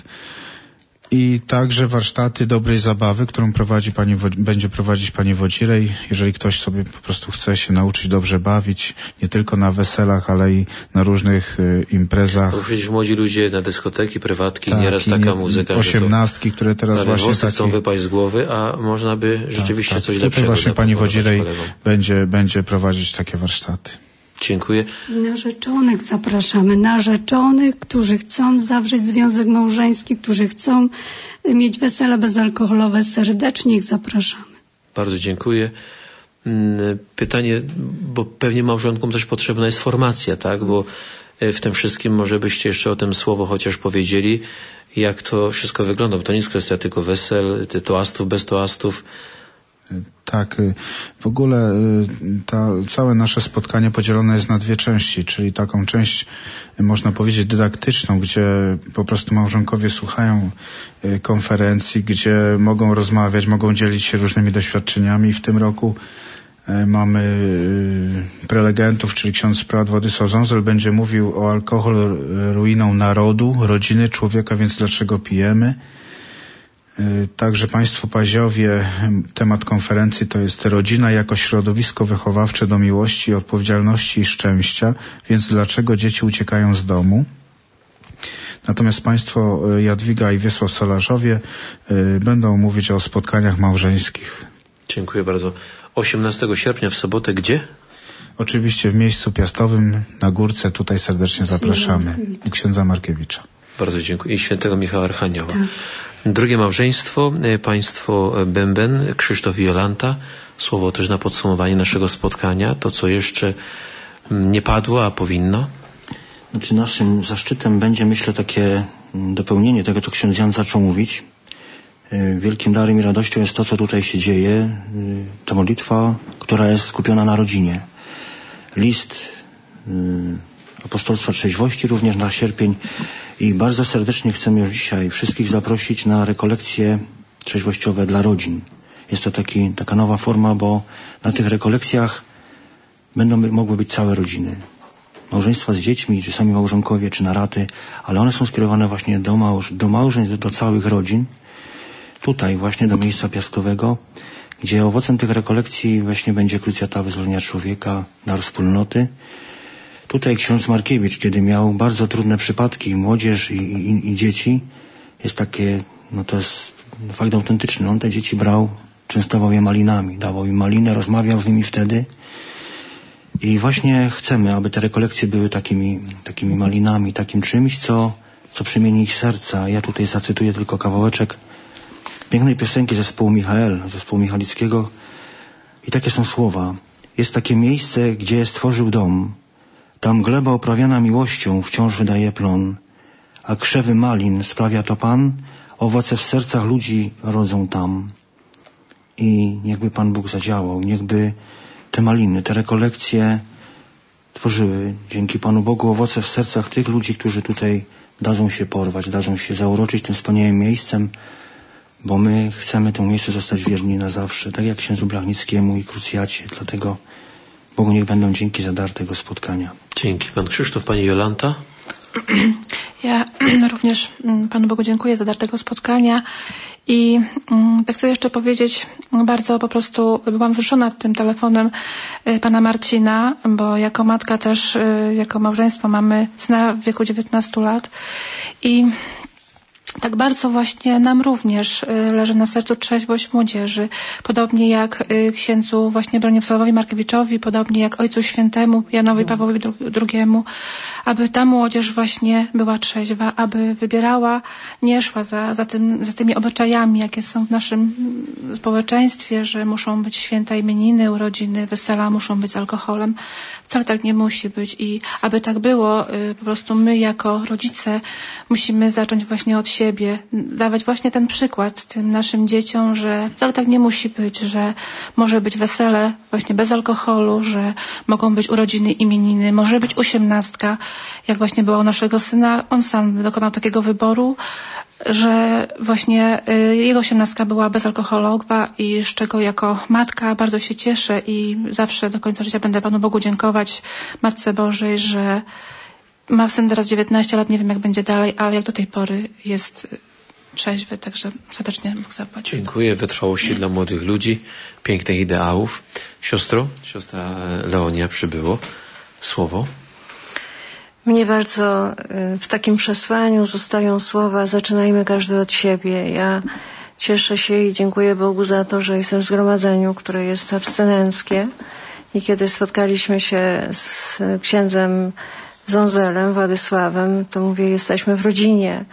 i także warsztaty dobrej zabawy, którą będzie prowadzić pani Wodzirej. Jeżeli ktoś sobie po prostu chce się nauczyć dobrze bawić, nie tylko na weselach, ale i na różnych imprezach. Bo przecież młodzi ludzie na dyskoteki, prywatki, tak, nieraz taka muzyka, 18, które teraz właśnie chcą wypaść z głowy, a można by rzeczywiście coś lepszego. Tutaj właśnie pani Wodzirej będzie prowadzić takie warsztaty. Dziękuję. Narzeczonych zapraszamy. Narzeczonych, którzy chcą zawrzeć związek małżeński, którzy chcą mieć wesele bezalkoholowe, serdecznie ich zapraszamy. Bardzo dziękuję. Pytanie, bo pewnie małżonkom też potrzebna jest formacja, tak? Bo w tym wszystkim może byście jeszcze o tym słowo chociaż powiedzieli, jak to wszystko wygląda, bo to nie jest kwestia tylko wesel, toastów, bez toastów. Tak, w ogóle całe nasze spotkanie podzielone jest na 2 części, czyli taką część, można powiedzieć, dydaktyczną, gdzie po prostu małżonkowie słuchają konferencji, gdzie mogą rozmawiać, mogą dzielić się różnymi doświadczeniami. W tym roku mamy prelegentów, czyli ksiądz prałat Władysław Zązel będzie mówił o alkohol ruiną narodu, rodziny, człowieka, więc dlaczego pijemy. Także państwo Paziowie, temat konferencji to jest rodzina jako środowisko wychowawcze do miłości, odpowiedzialności i szczęścia, więc dlaczego dzieci uciekają z domu? Natomiast państwo Jadwiga i Wiesław Solarzowie będą mówić o spotkaniach małżeńskich. Dziękuję bardzo. 18 sierpnia w sobotę gdzie? Oczywiście w miejscu piastowym na Górce, tutaj serdecznie zapraszamy. U księdza Markiewicza. Bardzo dziękuję. I świętego Michała Archanioła. Tak. Drugie małżeństwo, państwo Bęben, Krzysztof i Jolanta. Słowo też na podsumowanie naszego spotkania. To, co jeszcze nie padło, a powinno. Znaczy naszym zaszczytem będzie, myślę, takie dopełnienie tego, co ksiądz Jan zaczął mówić. Wielkim darem i radością jest to, co tutaj się dzieje. Ta modlitwa, która jest skupiona na rodzinie. List Apostolstwa Trzeźwości również na sierpień i bardzo serdecznie chcemy już dzisiaj wszystkich zaprosić na rekolekcje trzeźwościowe dla rodzin. Jest to taka nowa forma, bo na tych rekolekcjach będą mogły być całe rodziny. Małżeństwa z dziećmi, czy sami małżonkowie, czy na raty, ale one są skierowane właśnie do małżeństw, do całych rodzin. Tutaj właśnie do miejsca piastowego, gdzie owocem tych rekolekcji właśnie będzie krucjata wyzwolenia człowieka, dar wspólnoty. Tutaj ksiądz Markiewicz, kiedy miał bardzo trudne przypadki, młodzież i dzieci, jest takie, to jest fakt autentyczny. On te dzieci brał, częstował je malinami, dawał im malinę, rozmawiał z nimi wtedy. I właśnie chcemy, aby te rekolekcje były takimi malinami, takim czymś, co przemieni ich serca. Ja tutaj zacytuję tylko kawałeczek pięknej piosenki zespołu Michalickiego. I takie są słowa. Jest takie miejsce, gdzie stworzył dom. Tam gleba oprawiana miłością wciąż wydaje plon, a krzewy malin sprawia to Pan, owoce w sercach ludzi rodzą tam. I niechby Pan Bóg zadziałał, niechby te maliny, te rekolekcje tworzyły dzięki Panu Bogu owoce w sercach tych ludzi, którzy tutaj dadzą się porwać, dadzą się zauroczyć tym wspaniałym miejscem, bo my chcemy temu miejscu zostać wierni na zawsze, tak jak księdzu Blachnickiemu i krucjacie. Dlatego Bogu niech będą dzięki za dar tego spotkania. Dzięki. Pan Krzysztof, Pani Jolanta. Ja również Panu Bogu dziękuję za dar tego spotkania i tak chcę jeszcze powiedzieć, bardzo po prostu byłam wzruszona tym telefonem Pana Marcina, bo jako matka też, jako małżeństwo mamy syna w wieku 19 lat i tak bardzo właśnie nam również leży na sercu trzeźwość młodzieży. Podobnie jak księdzu właśnie Bronisławowi Markiewiczowi, podobnie jak Ojcu Świętemu Janowi Pawłowi II, aby ta młodzież właśnie była trzeźwa, aby wybierała, nie szła za tymi obyczajami, jakie są w naszym społeczeństwie, że muszą być święta imieniny, urodziny, wesela, muszą być z alkoholem. Wcale tak nie musi być i aby tak było, po prostu my jako rodzice musimy zacząć właśnie od siebie, dawać właśnie ten przykład tym naszym dzieciom, że wcale tak nie musi być, że może być wesele właśnie bez alkoholu, że mogą być urodziny, imieniny, może być 18, jak właśnie było u naszego syna. On sam dokonał takiego wyboru, że właśnie jego 18 była bezalkoholowa i z czego jako matka bardzo się cieszę i zawsze do końca życia będę Panu Bogu dziękować, Matce Bożej, że ma syn teraz 19 lat, nie wiem jak będzie dalej, ale jak do tej pory jest trzeźwy, także serdecznie Bóg zapłać. Dziękuję. Wytrwałości dla młodych ludzi, pięknych ideałów. Siostra Leonia, przybyło słowo. Mnie bardzo w takim przesłaniu zostają słowa: zaczynajmy każdy od siebie. Ja cieszę się i dziękuję Bogu za to, że jestem w zgromadzeniu, które jest abstynenckie. I kiedy spotkaliśmy się z księdzem Zązelem, Władysławem, to mówię, jesteśmy w rodzinie.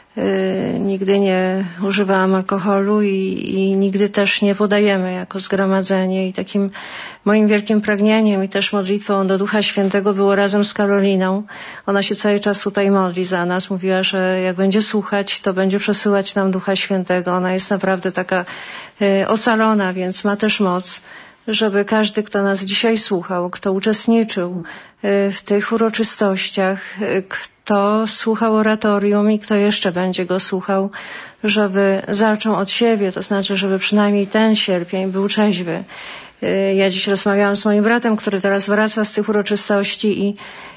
Nigdy nie używałam alkoholu i nigdy też nie podajemy jako zgromadzenie. I takim moim wielkim pragnieniem i też modlitwą do Ducha Świętego było razem z Karoliną. Ona się cały czas tutaj modli za nas. Mówiła, że jak będzie słuchać, to będzie przesyłać nam Ducha Świętego. Ona jest naprawdę taka ocalona, więc ma też moc, żeby każdy, kto nas dzisiaj słuchał, kto uczestniczył w tych uroczystościach, kto słuchał oratorium i kto jeszcze będzie go słuchał, żeby zaczął od siebie, to znaczy, żeby przynajmniej ten sierpień był trzeźwy. Ja dziś rozmawiałam z moim bratem, który teraz wraca z tych uroczystości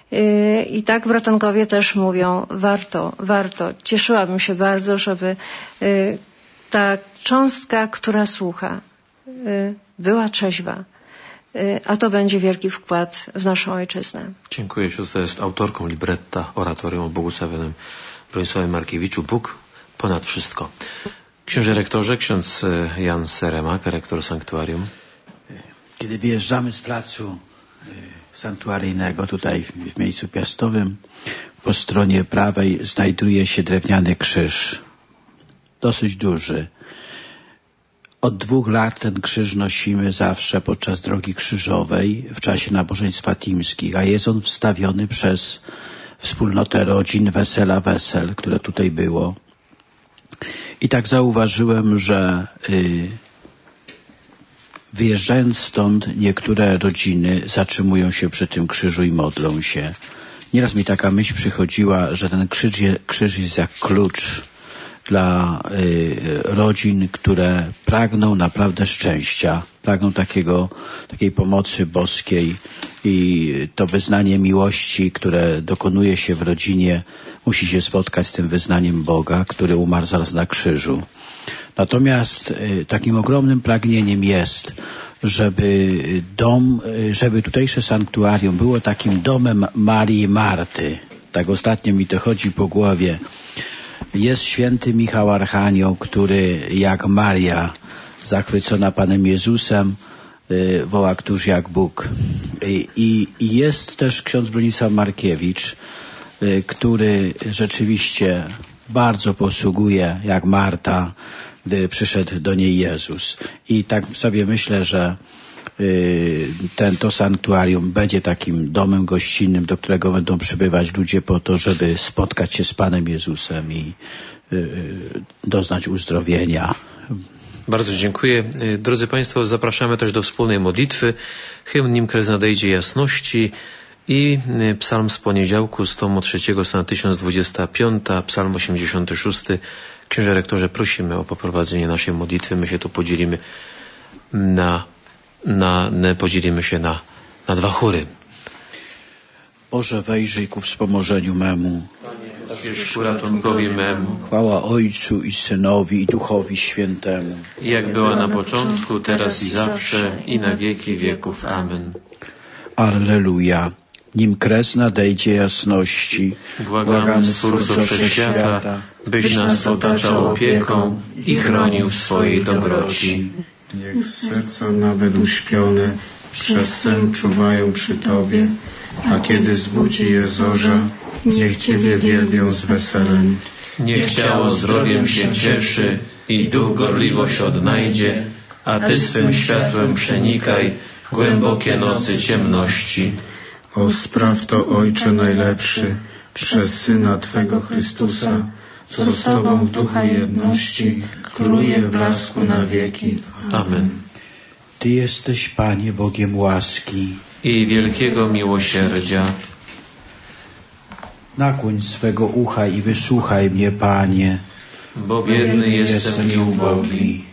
i tak bratankowie też mówią, warto. Cieszyłabym się bardzo, żeby ta cząstka, która słucha, była trzeźwa, a to będzie wielki wkład w naszą ojczyznę. Dziękuję. Siostra jest autorką libretta oratorium o błogosławionym Bronisławie Markiewiczu. Bóg ponad wszystko. Księże rektorze, ksiądz Jan Seremak, rektor sanktuarium. Kiedy wyjeżdżamy z placu sanktuaryjnego tutaj w miejscu piastowym, po stronie prawej znajduje się drewniany krzyż. Dosyć duży. Od 2 lat ten krzyż nosimy zawsze podczas drogi krzyżowej w czasie nabożeństw fatimskich, a jest on wstawiony przez wspólnotę rodzin Wesel, które tutaj było. I tak zauważyłem, że wyjeżdżając stąd niektóre rodziny zatrzymują się przy tym krzyżu i modlą się. Nieraz mi taka myśl przychodziła, że ten krzyż jest jak klucz dla rodzin, które pragną naprawdę szczęścia, pragną takiej pomocy boskiej i to wyznanie miłości, które dokonuje się w rodzinie, musi się spotkać z tym wyznaniem Boga, który umarł zaraz na krzyżu. Natomiast takim ogromnym pragnieniem jest, żeby tutejsze sanktuarium było takim domem Marii i Marty. Tak ostatnio mi to chodzi po głowie. Jest święty Michał Archanioł, który jak Maria, zachwycona Panem Jezusem, woła: któż jak Bóg. I jest też ksiądz Bronisław Markiewicz, który rzeczywiście bardzo posługuje jak Marta, gdy przyszedł do niej Jezus. I tak sobie myślę, że to sanktuarium będzie takim domem gościnnym, do którego będą przybywać ludzie po to, żeby spotkać się z Panem Jezusem i doznać uzdrowienia. Bardzo dziękuję. Drodzy Państwo, zapraszamy też do wspólnej modlitwy. Hymn Nim kres nadejdzie jasności i psalm z poniedziałku z tomu 3, strona 1025, psalm 86. Księże rektorze, prosimy o poprowadzenie naszej modlitwy. My się tu podzielimy podzielimy się na 2 chóry. Boże, wejrzyj ku wspomożeniu memu. Pośpiesz ku ratunkowi memu. Chwała Ojcu i Synowi i Duchowi Świętemu. Jak była na początku, teraz i zawsze, i na wieki wieków. Amen. Alleluja. Nim kres nadejdzie jasności, błagamy Stwórco Wszechświata, byś nas otaczał opieką i chronił w swojej dobroci. Niech serca nawet uśpione przez sen czuwają przy Tobie, a kiedy zbudzi je zorza, niech Ciebie wielbią z weselem. Niech ciało zdrowiem się cieszy i duch gorliwość odnajdzie, a Ty swym światłem przenikaj głębokie nocy ciemności. O, spraw to, Ojcze najlepszy, przez Syna Twego Chrystusa, co z Tobą w duchu jedności króluje w blasku na wieki. Amen. Ty jesteś, Panie, Bogiem łaski i wielkiego miłosierdzia. Nakłoń swego ucha i wysłuchaj mnie, Panie, bo biedny jestem i ubogi.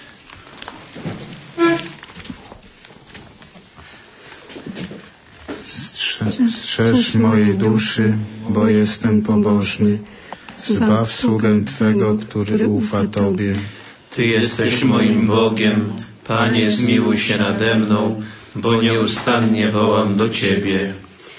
Strzeż mojej duszy, bo jestem pobożny. Zbaw sługę Twego, który ufa Tobie. Ty jesteś moim Bogiem, Panie, zmiłuj się nade mną, bo nieustannie wołam do Ciebie.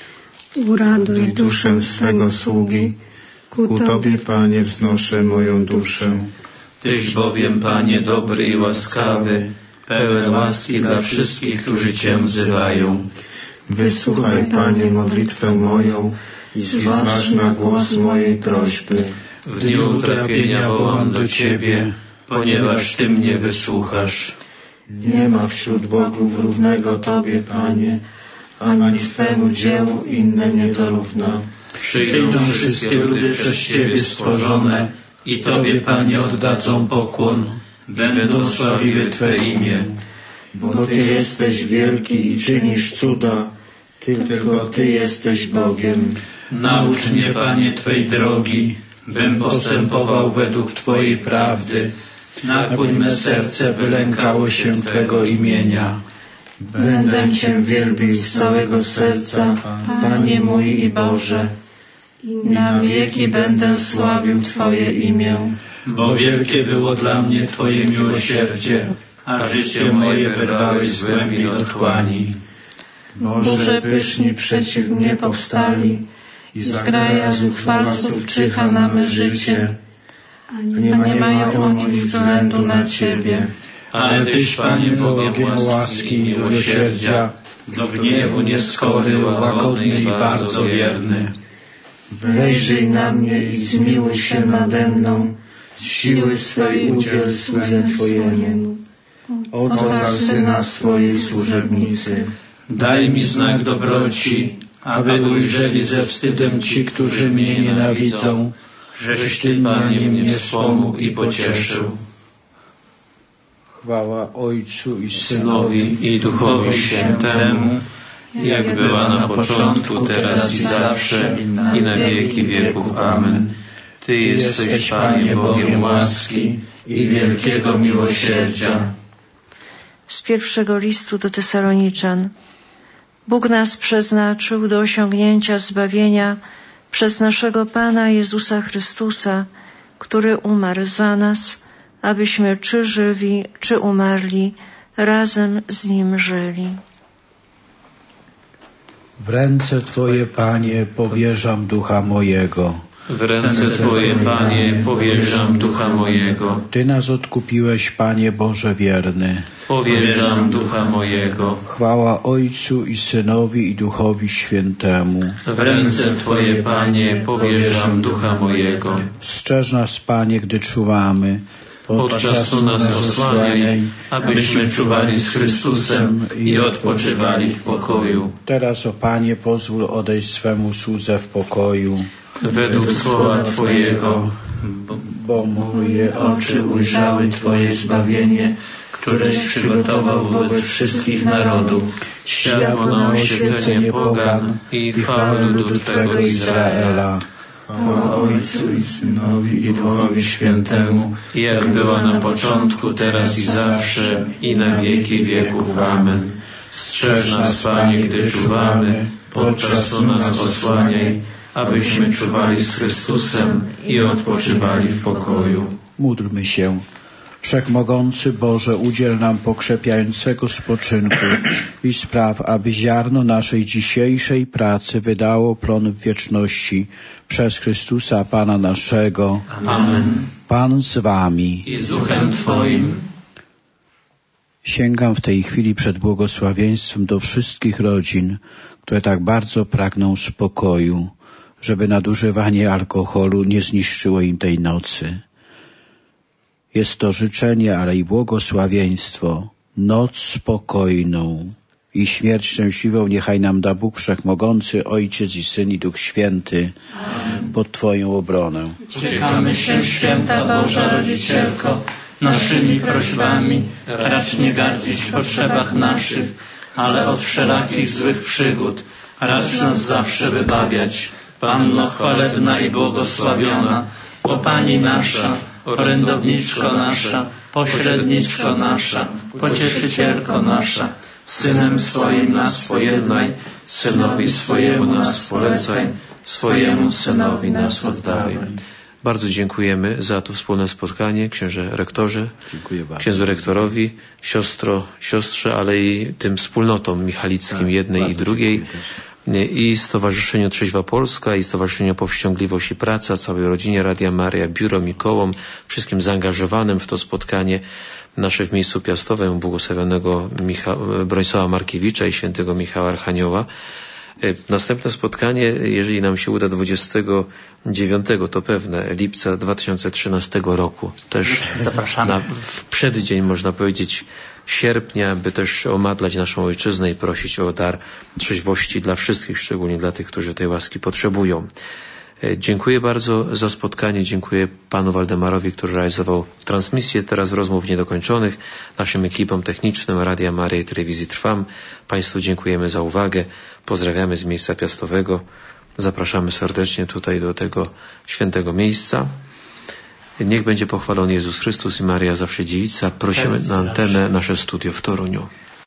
Uraduj duszę swego sługi, ku Tobie, Panie, wznoszę moją duszę. Tyś bowiem, Panie, dobry i łaskawy, pełen łaski dla wszystkich, którzy Cię wzywają. Wysłuchaj, Panie, modlitwę moją i zważ na głos mojej prośby. W dniu utrapienia wołam do Ciebie, ponieważ Ty mnie wysłuchasz. Nie ma wśród bogów równego Tobie, Panie, ani Twemu dziełu inne nie dorówna. Przyjdą wszystkie ludy przez Ciebie stworzone i Tobie, Panie, oddadzą pokłon. Będą sławiły Twe imię. Bo Ty jesteś wielki i czynisz cuda, tylko Ty jesteś Bogiem. Naucz mnie, Panie, Twej drogi, bym postępował według Twojej prawdy. Nakłoń me serce, by lękało się Twego imienia. Będę Cię wielbił z całego serca, Panie mój i Boże. I na wieki będę sławił Twoje imię. Bo wielkie było dla mnie Twoje miłosierdzie, a życie moje wyrwałeś z głębi otchłani. Boże, pyszni przeciw mnie powstali i zgraja zuchwalców czyha na me życie. A nie mają oni względu na Ciebie. Ale Tyś, Panie, Bogiem łaski i miłosierdzia, do gniewu nieskory, łagodny i bardzo wierny. Wejrzyj na mnie i zmiłuj się nade mną, siły swej udziel słudze Twojemu. Ocal Syna swojej służebnicy. Daj mi znak dobroci, aby ujrzeli ze wstydem ci, którzy mnie nienawidzą, żeś Ty, Panie, mnie wspomógł i pocieszył. Chwała Ojcu i Synowi i Duchowi Świętemu, jak była na początku, teraz i zawsze, i na wieki wieków. Amen. Ty jesteś, Panie, Bogiem łaski i wielkiego miłosierdzia. Z pierwszego listu do Tesaloniczan. Bóg nas przeznaczył do osiągnięcia zbawienia przez naszego Pana Jezusa Chrystusa, który umarł za nas, abyśmy czy żywi, czy umarli, razem z Nim żyli. W ręce Twoje, Panie, powierzam ducha mojego. W ręce Twoje, Panie, powierzam ducha mojego. Ty nas odkupiłeś, Panie Boże wierny. Powierzam ducha mojego. Chwała Ojcu i Synowi i Duchowi Świętemu. W ręce Twoje, Panie, powierzam ducha mojego. Strzeż nas, Panie, gdy czuwamy. Od czasu nas osłaniaj, abyśmy czuwali z Chrystusem i odpoczywali w pokoju. Teraz, o Panie, pozwól odejść swemu słudze w pokoju. Według słowa Twojego, bo moje oczy ujrzały Twoje zbawienie, któreś przygotował wobec wszystkich narodów, światło na oświecenie pogan i chwałę ludu Twego Izraela. Chwała Ojcu i Synowi i Duchowi Świętemu, jak była na początku, teraz i zawsze, i na wieki wieków. Amen. Strzeż nas, Panie, gdy czuwamy, podczas nas osłaniaj, abyśmy czuwali z Chrystusem i odpoczywali w pokoju. Módlmy się. Wszechmogący Boże, udziel nam pokrzepiającego spoczynku i spraw, aby ziarno naszej dzisiejszej pracy wydało plon w wieczności przez Chrystusa Pana naszego. Amen. Pan z wami. I z duchem Twoim. Sięgam w tej chwili przed błogosławieństwem do wszystkich rodzin, które tak bardzo pragną spokoju, żeby nadużywanie alkoholu nie zniszczyło im tej nocy. Jest to życzenie, ale i błogosławieństwo, noc spokojną i śmierć szczęśliwą niechaj nam da Bóg Wszechmogący, Ojciec i Syn i Duch Święty. Amen. Pod Twoją obronę. Uciekamy się, święta Boża Rodzicielko, naszymi prośbami, racz nie gardzić w potrzebach naszych, ale od wszelakich złych przygód, racz nas zawsze wybawiać. Panno chwalebna i błogosławiona, o Pani nasza, orędowniczko nasza, pośredniczko nasza, pocieszycielko nasza, Synem swoim nas pojednaj, Synowi swojemu nas polecaj, swojemu Synowi nas oddawaj. Bardzo dziękujemy za to wspólne spotkanie, księże rektorze, księdzu rektorowi, siostrze, ale i tym wspólnotom michalickim, jednej i drugiej, i Stowarzyszeniu Trzeźwa Polska, i Stowarzyszeniu Powściągliwość i Praca, całej rodzinie Radia Maryja, biuro Mikołom, wszystkim zaangażowanym w to spotkanie nasze w miejscu piastowym błogosławionego Bronisława Markiewicza i świętego Michała Archanioła. Następne spotkanie, jeżeli nam się uda, 29, to pewne, lipca 2013 roku. Też zapraszamy. W przeddzień, można powiedzieć, sierpnia, by też omadlać naszą ojczyznę i prosić o dar trzeźwości dla wszystkich, szczególnie dla tych, którzy tej łaski potrzebują. Dziękuję bardzo za spotkanie, dziękuję panu Waldemarowi, który realizował transmisję teraz rozmów niedokończonych, naszym ekipom technicznym Radia Maryja i Telewizji Trwam. Państwu dziękujemy za uwagę, pozdrawiamy z miejsca piastowego, zapraszamy serdecznie tutaj do tego świętego miejsca. Niech będzie pochwalony Jezus Chrystus i Maryja zawsze Dziewica. Prosimy na antenę nasze studio w Toruniu.